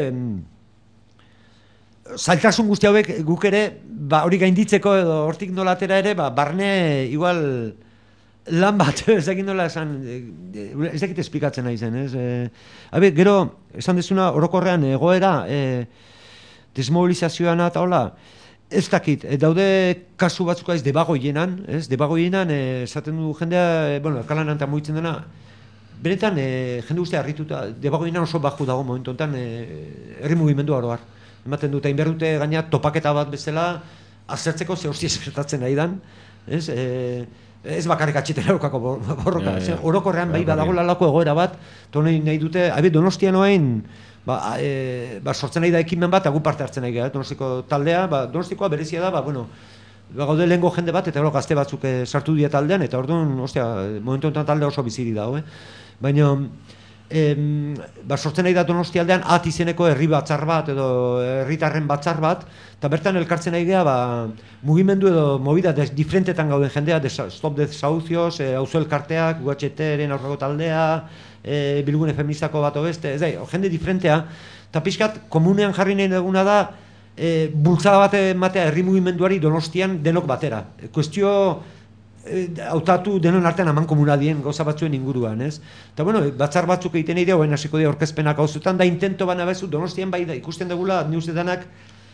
zailtasun guzti hauek guk ere, hori gainditzeko edo hortik nolatera ere, barne igual lan bat, ez dakit nola esan, ez dakit esplikatzen nahi zen, ez? Gero, esan dezuna orokorrean egoera, desmobilizazioan eta hola, ez dakit, daude kasu batzuk ez debagoienan, ez? Debagoienan, esaten du jendea, elkarlanan eta mugitzen dena, benetan, jende guztia harrituta, debagoienan oso baju dago momentu honetan, herri mugimendu oroar. Ematen dute, hain behar dute gaina topaketa bat bezala, azertzeko ze hostia esertatzen nahi dan, ez? Ez bakarrik atxeten aurkako borroka. Orokorrean bai badago lalako egoera bat, nahi dute, Donostian oain, sortzen nahi da ekimen bat, agu parte hartzen nahi gara, Donostiko taldea, Donostikoa berezia da, gaude lehengo jende bat, eta gazte batzuk sartu dira taldean, eta orduan, momentu honetan talde oso biziri dago, baina, sortzen nahi da Donostialdean at izeneko herri batzar bat edo herritarren batzar bat, eta bertan elkartzen nahi geha mugimendu edo movida diferentetan gauden jendea, Stop Desahucios, auzo elkarteak, UHT-ren aurrako taldea, bilgune feministako bat obeste, jende diferentea, eta pixkat komunean jarri nahi duguna da bultzada bat ematea herri mugimenduari Donostian denok batera. Kuestio hautatu denon artean aman komunadien gauza batzuen inguruan, ez? Eta, batzar batzuk egiten nahi hoen hasiko dira orkezpenak hauzutan, da intento bana bezu, Donostian bai da, ikusten dugula, niustedanak,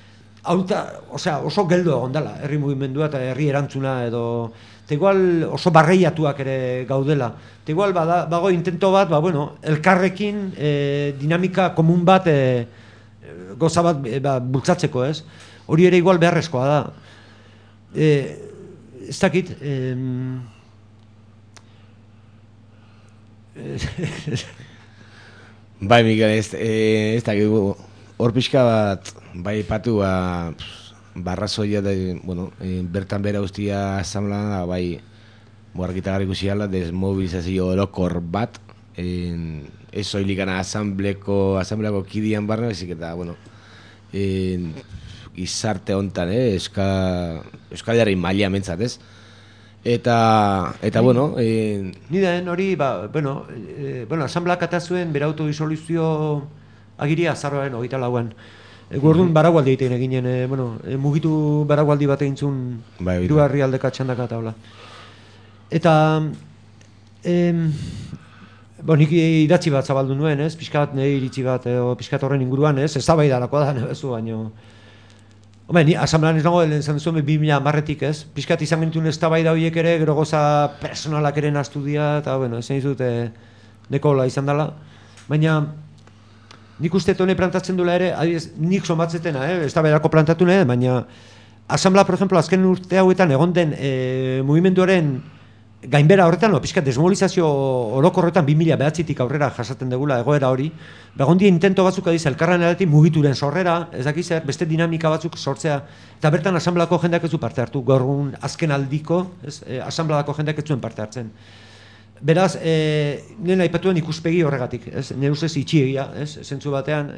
oso geldo egon dela, herri mugimendua eta herri erantzuna edo, eta igual oso barreiatuak ere gaudela. Eta igual bago intento bat, elkarrekin dinamika komun bat gauza bat bultzatzeko, ez? Hori ere igual beharrezkoa da. ez dakit, Bai, Miguel, ez dakit, hor pixka bat, bai patu, barrazoia, bueno, bertan bera ustia asamblea, bai, argitagarri ikusi ala, desmobilizazio orokor bat, ez soilikana asambleako kidian barne, bezik eta, bueno, gizarte hontan, Euskal Herri maila mentzat, ez? Eta bueno... Ni da, hori, bueno, asambleak ata zuen bera autodisoluzio agiria azarroaren 24an. Gordun baragualdi egiten eginen, mugitu baragualdi bat egin zuen hiru herrialdeka txandaka eta hola. Eta, nik idatzi bat zabaldu nuen, ez? Piskat nahi iritzi bat, piskat horren inguruan, ez? Ez zabaidarako da, nebezu, baino... Hombre, ni asamblean ez nago, izan zuen 2010-etik, ez? Piskat izan gintuen eztabaida horiek ere, gero goza personalak ere naztu dira, eta, bueno, esan izut, nekola izan dela. Baina, nik uste hone plantatzen duela ere, adibidez, nik somatzetena, eztabaidako plantatu nahi, baina asamblea, por ejemplo, azken urte hauetan egon den mugimenduaren gainbera horretan, pixka desmobilizazio orokorretan 2009-tik aurrera jasaten degula egoera hori, begondia intento batzuk adiz elkarran eratik mugituren sorrera, ez dakiz beste dinamika batzuk sortzea, eta bertan asambleako jendeak ez du parte hartu, gaur egun azken aldiko, asambleako jendeak ez zuen parte hartzen. Beraz, nien aipatuen ikuspegi horregatik, nire ustez itxiegia, zentzu batean,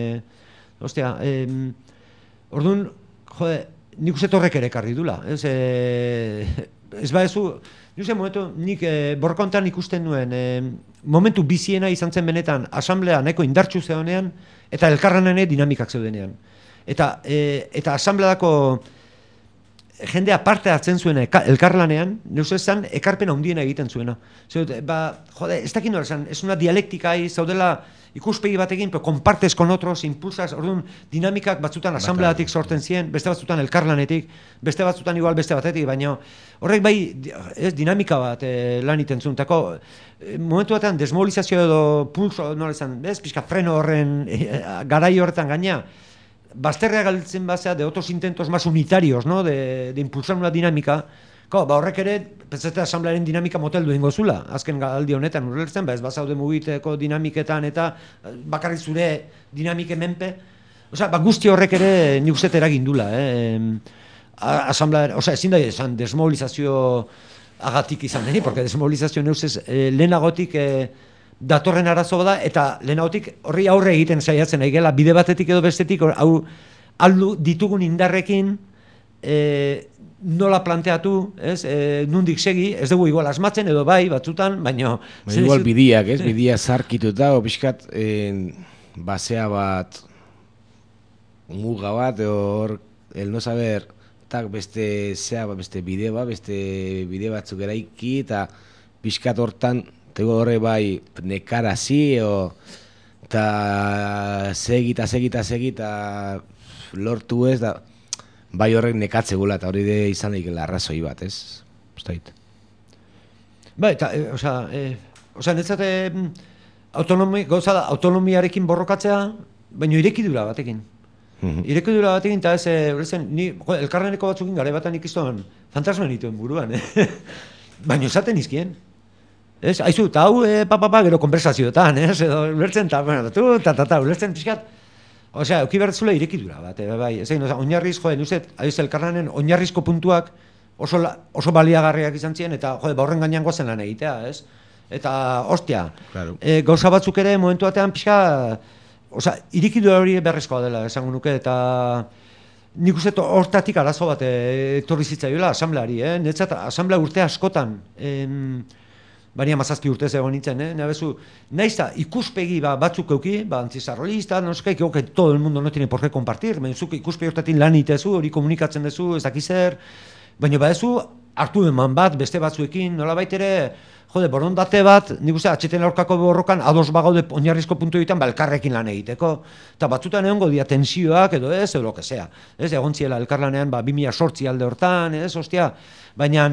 orduan, jode, nik uste horrek ere ekarri dula, ez baezu, nik borrokontan ikusten nuen, momentu biziena izan zen benetan, asamblea nahiko indartsu zegoenean, eta elkarranen dinamikak zeudenean. Eta asambleako jendea parte hartzen zuena elkarlanean, neuzezan, ekarpen handiena egiten zuena. Jode, ez dakit nola esan, ez una dialektika zaudela ikuspegi batekin, pero compartes con otros, impulsas, orduan, dinamikak batzutan asambleatik sorten ziren, beste batzutan elkarlanetik, beste batzutan igual beste batetik, baina horrek bai, ez dinamika bat lan iten zuen, tako, momentu batean desmobilizazio edo pulso, nola esan, ez, pixka freno horren garai horretan gaina, bazterrea galtzen bazea de otros intentos más unitarios, ¿no? De impulsar una dinámica. Horrek ere, pentsate asamblearen dinamika moteldu ingo zula, azken aldi honetan urreltzen, ez bazaude mugiteko dinamiketan eta bakarrik zure dinamike menpe. Guzti horrek ere nik uste eragin dula. Ezin da esan desmobilizazio agatik izan deni, porque desmobilizazio neuzez lehenagotik datorren arazo da, eta lehenagotik horri aurre egiten saiatzen egela, bide batetik edo bestetik, hau aldu ditugun indarrekin, nola planteatu, nundik segi, ez dugu igual asmatzen edo bai, batzutan, baina... Igual bidiak, bidia zarkituta, o pixkat, basea bat, muga bat, hor, el no saber, tak beste bide bide batzuk eraiki, eta pixkat hortan, tego horre bai, nekarazi, eta segi, eta lortu ez, da, bai horrek nekatze gula, eta hori de izan daikela arrazoi bat, ez? Uztait. Bai, eta, netzate autonomiarekin borrokatzea, baina irekidura batekin. Irekidura batekin, eta ez, elkarreneko batzukin gara batan ikiztoan, fantasma nituen buruan, baina esaten izkien. Aizu, eta hau, gero konversazioetan, edo ulertzen, eta ulertzen pixkat, euki bertzula irekidura bat, bai, oinarriz, aiz elkarlanen oinarrizko puntuak oso baliagarriak izan ziren, eta horren gainean gozen lan egitea, ez? Eta, ostia, gauza batzuk ere momentu batean pixka, irekidura hori berrezkoa dela, esango nuke, eta nik uste hortatik arazo bat etorri zitzaioela asambleari, netzat asamblea urte askotan, baina 17 urtez egon nintzen, nabezu, naizta ikuspegi batzuk euki, antizarrolista, noskaik, todo el mundo no tiene por qué compartir, zuk ikuspegi hortatik lan itezu, hori komunikatzen dezu, ez dakizer, baina badezu, hartu eman bat, beste batzuekin, nola baitere, borondate bat, nik uste, atxeten aurkako borrokan, ados bagaude oinarrizko puntu egiten, elkarrekin lan egiteko, eta batzutan egongo dia tensioak, edo ez, edo lo que sea, egon ziela elkarlanean, 2008 alde hortan, ostia, baina,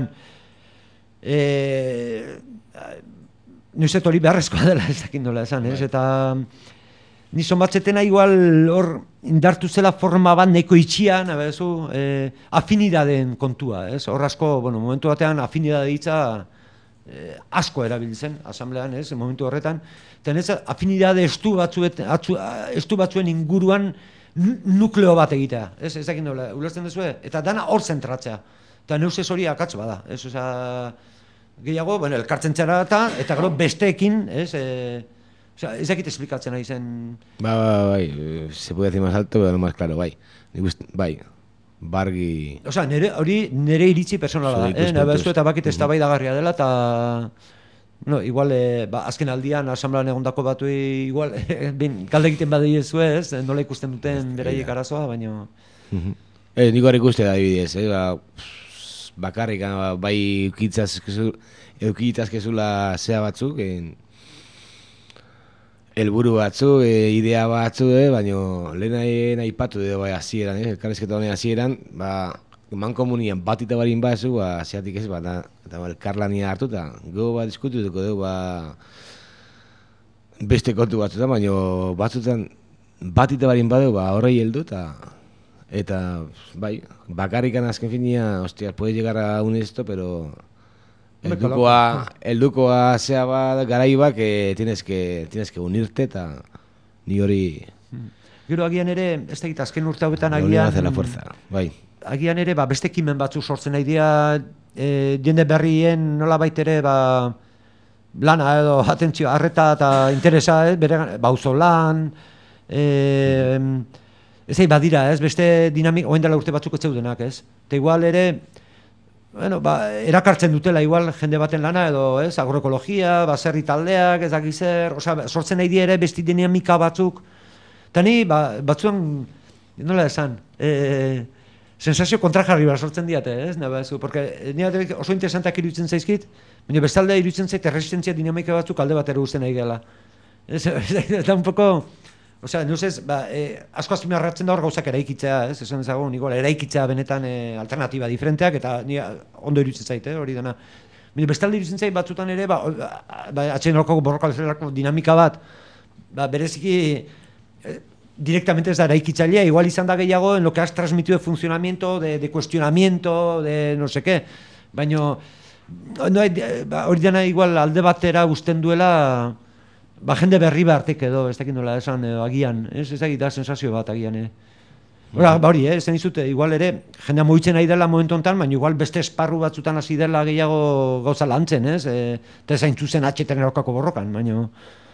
nuzet hori beharrezkoa dela ez dakit nola esan, eta nizon batzetena igual hor indartu zela forma bat neko itxian, afinidadeen kontua, ez? Hor asko, momentu batean afinidade hitza asko erabiltzen asamblean, ez? Momentu horretan, eta ez afinidade estu batzuen inguruan nukleo bat egitea, ez? Ez dakit nola, ulertzen duzu, eta dana hor zentratzea. Eta neuzez hori akatz bada, ez? Gehiago, elkartzen txara eta gero besteekin, ez? Ez dakit esplikatzen nahi zen... Bai, se puede decir más alto, pero no más claro, bai. Bai, bargi... Nire iritzi personala da, nabezu eta bakit ez tabaidagarria dela, eta... igual, azken aldian, asamblean egondako batu, igual, galde egiten badiezu ez, nola ikusten duten beraiek arazoa, baina... Niko hori ikuste da, adibidez, bakarrik, bai eukitazkezula zea batzuk, helburu batzu, idea batzu, baina lehen aipatu edo bai hasieran, elkarrizketa honen hasieran, mankomunian bat eta barin bazu, zeatik ez, eta elkarlania hartu, eta go bat diskututuko dugu, beste kontu batzutan, baina batzutan bat eta barin badu, horrei heldu, eta bai, bakarrikan azken finia, hostia, puede llegar a un esto, pero heldukoa zea bat garaiba que tienes que unirte eta ni hori... Gero agian ere, ez da azken urte hauetan agian... hacer la fuerza, bai. Agian ere, beste ekimen batzu sortzen nahi dira, jende berrien nola baitere, lana edo atentzio, arreta eta interesa, bauzo lan, ez egin badira, beste dinamik, oen dela urte batzuk ez zeudenak, ez? Eta igual ere, erakartzen dutela igual jende baten lana edo, agroekologia, baserri taldeak, ez dakizer, sortzen nahi dira ere beste dinamika batzuk, eta ni batzuan, nola esan, sensazio kontrajarri bat sortzen diate, ez? Porque nire oso interesantak iruditzen zaizkit, baina bestalde iruditzen zait erresistentzia dinamika batzuk alde batera guztien nahi gela. Eta un poco... asko azpimarratzen da hor gauzak eraikitzea, esan ezagun, eraikitzea benetan alternatiba diferenteak, eta ondo iruditzen zait, hori dena. Bestalde iruditzen zait batzutan ere, atxein horko borrokalako dinamika bat, bereziki directamente ez da eraikitzailea, igual izan da gehiago en lo que has transmitido de funcionamiento, de cuestionamiento, de no sé qué, baina hori dena igual alde batera uzten duela, jende berri behartek edo, ez dakit nola esan agian, ez dakit da sensazio bat agian, hori, esan izute, igual ere, jendea mugitzen nahi dela momentu honetan, baina igual beste esparru batzutan hasi dela gehiago gauza lantzen, ez? Eta zain zuzen atxeten erokako borrokan, baina...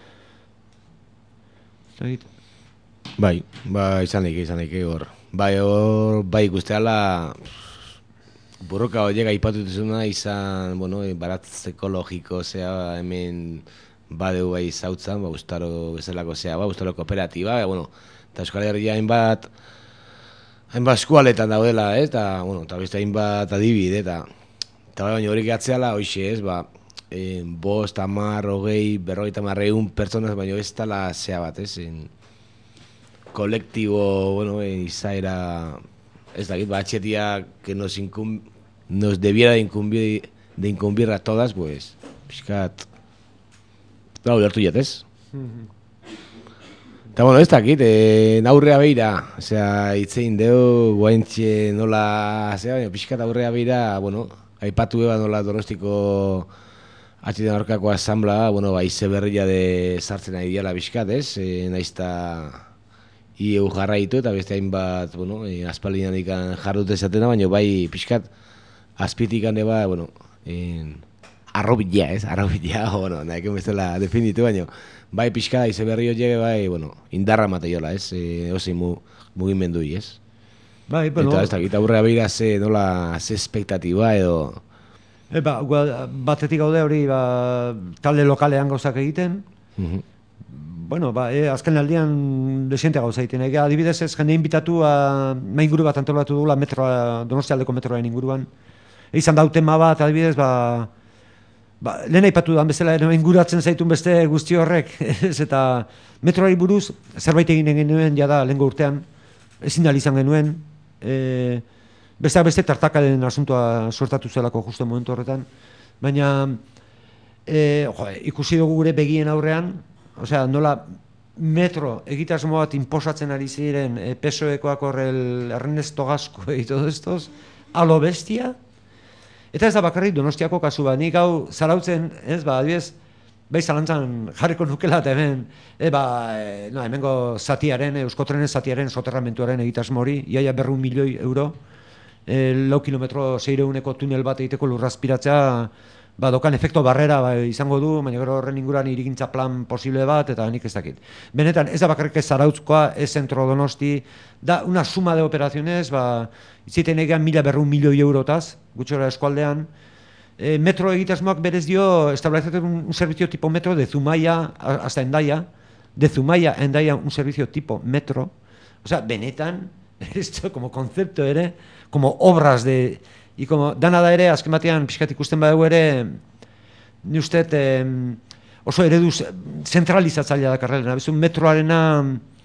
Bai, izan daike hor. Bai ikusteala, borroka horiek aipatu duzuna izan, baratz ekologiko, zea, hemen... badeu bai zautzan, ustaro bezalako zea, ustaro kooperatiba, eta Euskal Herria hainbat eskualetan daudela, eta beste hainbat adibide, eta baina horiek atzeala, hoxe ez, 5, 10, 20, 50 pertsonaz, baina ez tala zea bat, ez, kolektibo, izaera, ez dakit, atxetia, que nos debiera de incumbir a todas, pues, pixkat, ulertu jatez. Eta ez dakit, aurrea beira, hitzein deu, guaintxe nola, pixkat aurrea beira, aipatu eba nola Donostiko atxetan aurkako asambla, ize berria de sartzen nahi diala pixkat, ez? Naizta IEU jarraitu eta beste hainbat, aspaldian ikan jarrut ezatena, baina bai pixkat azpitik hande ba, arrobila, ez? Arrobila, nahiko bezala definitu, baina bai pixka ize berri horiek, bai, indarra mateiola, ez? Osi mugimendu, ez? Bai, eta ez dakit aurrea behira nola ze espektatiba edo... Batetik gaude hori talde lokalean gauzak egiten, azken aldian desiente gauza egiten. Adibidez ez, jende inbitatu mainguru bat antolatu dugula Donostialdeko metroaren inguruan. Izan da tema bat, adibidez, lehen aipatu da bezala inguratzen zaitun beste guzti horrek, eta metroari buruz zerbait egin genuen jada lehengo urtean, ezin da izan genuen, beste tartakaren asuntoa suertatu zelako justu momentu horretan, baina ikusi dugu gure begien aurrean, nola metro egitasmo bat inposatzen ari ziren PSOEkoak horrel Ernesto Gasco y todo estos, a lo bestia. Eta ez da bakarrik Donostiako kasu bat, nik hau zarautzen, ez, adibidez, bai zalantzan jarriko nukela eta hemen, hemengo zatiaren, Euskotrenen zatiaren soterramentuaren egitasmo hori, iaia 200 milioi euro, 4 kilometro 600 tunel bat egiteko lurrazpiratzea, dokan efekto barrera izango du, baina gero horren inguruan hirigintza plan posible bat, eta nik ez dakit. Benetan, ez da bakarrik ez Zarautzkoa, ez Zentro Donosti, da una suma de operaciones, itziten egean 1.200 milioi eurotaz, gutxora eskualdean, metro egitasmoak berez dio, establecer un servicio tipo metro de Zumaia hasta Hendaya, de Zumaia a Hendaya un servicio tipo metro, benetan, esto como concepto ere, como obras de... Y como dana da ere, azken batean pixkat ikusten badugu ere, ni uste oso eredu zentralizatzailea dakarrela. Bezu metroarena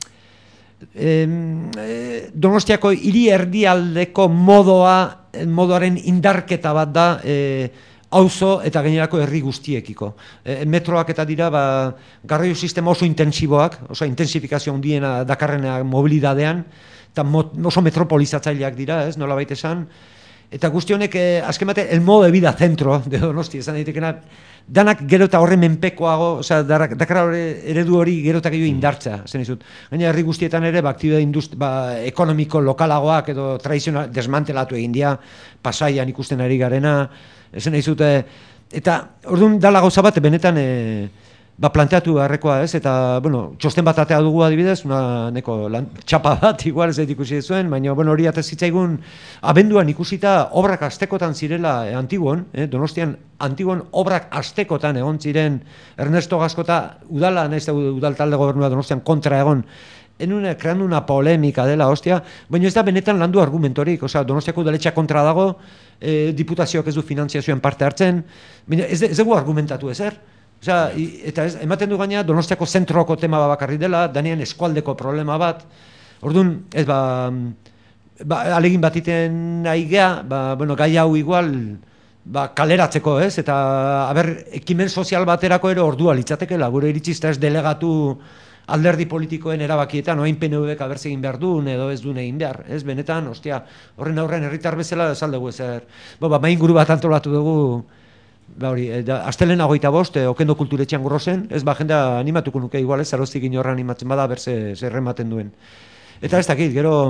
Donostiako hiri erdialdeko modoaren indarketa bat da auzo eta gainerako herri guztiekiko. Metroak eta dira garraio sistema oso intensiboak, oso intensifikazio handiena dakarrena mobilidadean, eta oso metropolizatzaileak dira, ez, nola baita esan. Eta guzti honek, azken bate, el modo de vida centro de Donosti, esan daitekena, danak gero eta horre menpekoago, dakar eredu hori gero eta gehiago indartza, zen izut. Gaina herri guztietan ere, ekonomiko lokalagoak edo tradizional desmantelatu egin dira, Pasaian ikusten ari garena, zen izut, eta orduan dala gauza bat, benetan, planteatu beharrekoa, ez, eta, txosten bat atea dugu adibidez, neko txapa bat, igual ez ikusi zuen, baina, hori atez zitzaigun, abenduan ikusita obrak astekotan zirela Antiguon, Donostian Antiguon obrak astekotan egon ziren Ernesto Gascota udala, nahiz udal talde gobernua Donostian kontra egon, creando una polémica dela, hostia, baina ez da benetan landu argumentorik, Donostiako udaletxea kontra dago, diputazioak ez du finantziazioen parte hartzen, baina ez dugu argumentatu ezer. Eta ematen du gaina Donostiako zentroko tema bakarri dela, danean eskualdeko problema bat. Orduan, alegin bat iten nahi gea, gai hau igual kaleratzeko, ez? Eta, ekimen sozial baterako ere ordua litzatekela, gure iritsizta ez delegatu alderdi politikoen erabakietan, oain PNV-ek abertze egin behar duen edo ez duen egin behar, ez? Benetan, ostia, horren aurren herritar bezala esaldegu ezer. Main guru bat antolatu dugu, astelena 25, Okendo Kulturetxean Gorrozen, ez jendea animatuko nuke igual, ez, Zaroztik inorra animatzen bada, zerrematen duen. Eta ez dakit, gero,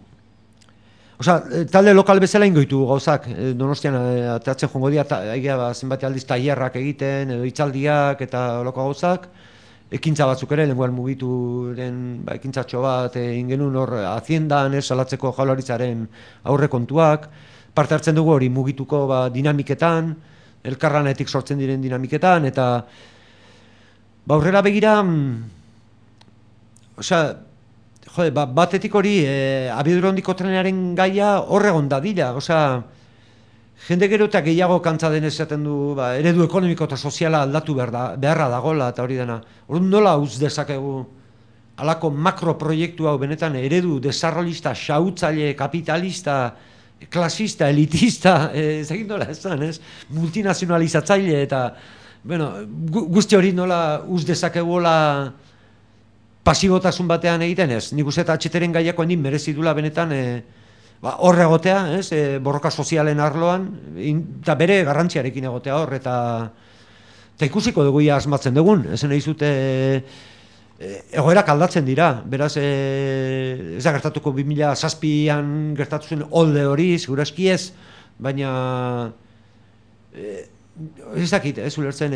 talde lokal bezala ingoitu gauzak, Donostian atatzen jongo dira, zenbati aldiz tailerrak egiten, edo hitzaldiak eta loko gauzak, ekintza batzuk ere, lenguan mugituren ekintzatxo bat, ingenun hor, Haciendan, salatzeko Jaurlaritzaren aurrekontuak, parte hartzen dugu hori mugituko dinamiketan, elkarlanetik sortzen diren dinamiketan, eta aurrera begira, batetik hori, abiadura handiko trenaren gaia horregon da dira, jende gero eta gehiago kantza den esaten du, eredu ekonomiko eta soziala aldatu beharra dagoela, eta hori dena. Nola uz dezakegu alako makroproiektu hau benetan eredu desarrollista, xautzaile, kapitalista, klasista, elitista, ezagin nola esan, ez? Multinazionalizatzaile eta, guzti hori nola uz dezakeguela pasibotasun batean egiten, ez? Nik uste eta atxeteren gaiako handin merezi dula benetan horre egotea, ez? Borroka sozialen arloan, eta bere garrantziarekin egotea hor, eta ikusiko dugu asmatzen dugun, ezen nahi zute egoerak aldatzen dira, beraz ez da gertatuko 2007an gertatu zen olde hori, segurazki ez, baina ez dakit, ez ulertzen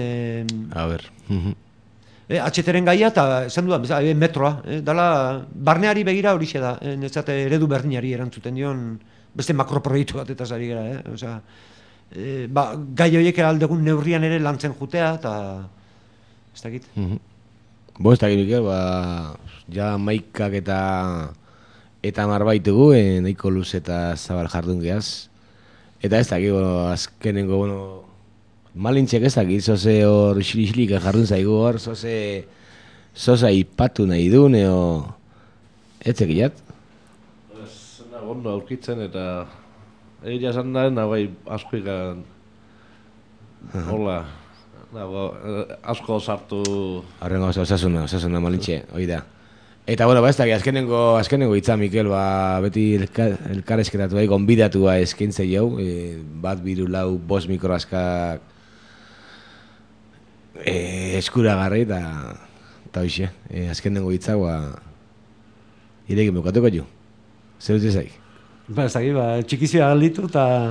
atxeteren gaia eta esan dudan, metroa, dala barneari begira horixe da, netzate eredu berdinari erantzuten dion beste makroproiektu bat eta zari gara, gai horiek aldegun neurrian ere lantzen jutea eta ez dakit. Ez dakit, Mikel, ja maikak eta marbaitugu, nahiko luz eta zabal jardun gehaz. Eta ez dakit, azkenengo, malintxek ez dakit, zoze hor xilixilik jardun zaigu hor, zoze ipatu nahi duen, ez zekiat? Ez nago ondo aurkitzen eta egia esan da, nahi asko ikan, hola, Dago, asko sartu... Horrengo osasuna malintxe, hori da. Eta, bueno, ez da, azkenengo hitza, Mikel, beti elkarrezketatu bai, gonbidatua eskaintze jau, bat biru lau, 5 mikroaskak eskuragarri, eta hoxe, azkenengo hitza, irekin bukatuko jo. Zer dut ezaik? Ez dakit, txikizia galditu,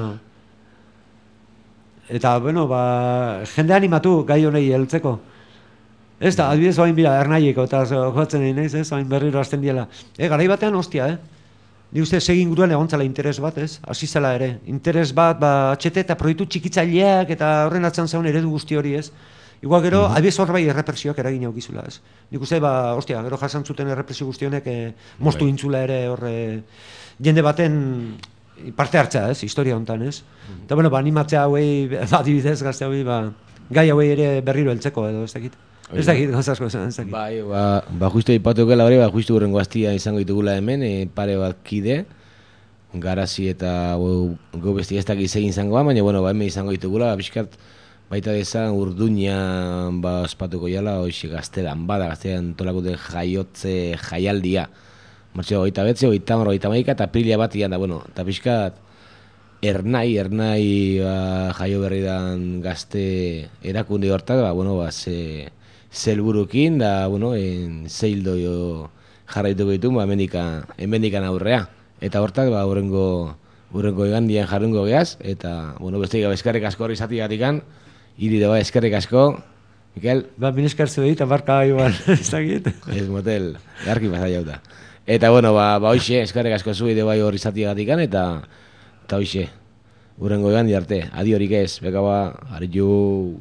eta, bueno, jende animatu gai honei heltzeko. Ez da, adibidez bain bira, ernaieko, eta joatzen egin ez, bain berriro hasten diela. Garai batean hostia, Ni uste segin guruan egontzala interes bat, ez? Hasi zela ere. Interes bat, HT eta proiektu txikitzaileak eta horren atzan zaun eredu guzti hori, ez? Igual gero, adibidez hor bai errepresioak eragin aukizula, ez? Nik uste, hostia, gero jasan zuten errepresio guzti honek moztu intzula ere horre jende baten parte hartza, ez? Historia hontan, ez? Eta, bueno, animatzea hauei, adibidez, gazte hauei, gai hauei ere berriro heltzeko edo, ez dakit. Ez dakit, gauzasko ez dakit. Bai, justu ipatuko hori, justu urrengo astia izango ditugula hemen, pare bat kide, Garazi eta gau besti ez dakit zegin izangoa, baina, bueno, hemen izango ditugula, pixkat, baita dezan Urduñan ospatuko jala, hoxe gaztelan tolakuten jaiotze jaialdia. Martxo, 29, 30, 31 eta aprilia batian da, bueno, eta pixkat, Ernai jaio berri dan gazte erakunde hortak, bueno, zelburukin, da, bueno, zeildo jarraituko ditu, hemendikan aurrea. Eta hortak, urrengo igandian jarrungo geaz, eta, bueno, beste eskerrik asko horri zatiatikan, hiri da eskerrik asko, Mikel? Min eskertzu dit, abarka igual, ez dakit. Ez motel, garki pasa jauta. Eta, bueno, hoxe, eskerrik asko zu ide bai horri zatiatikan, eta hoxe, urrengo igandi arte, adiorik ez, beka ariu...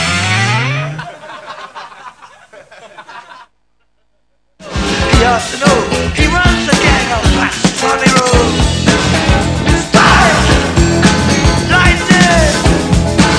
Yeah, no.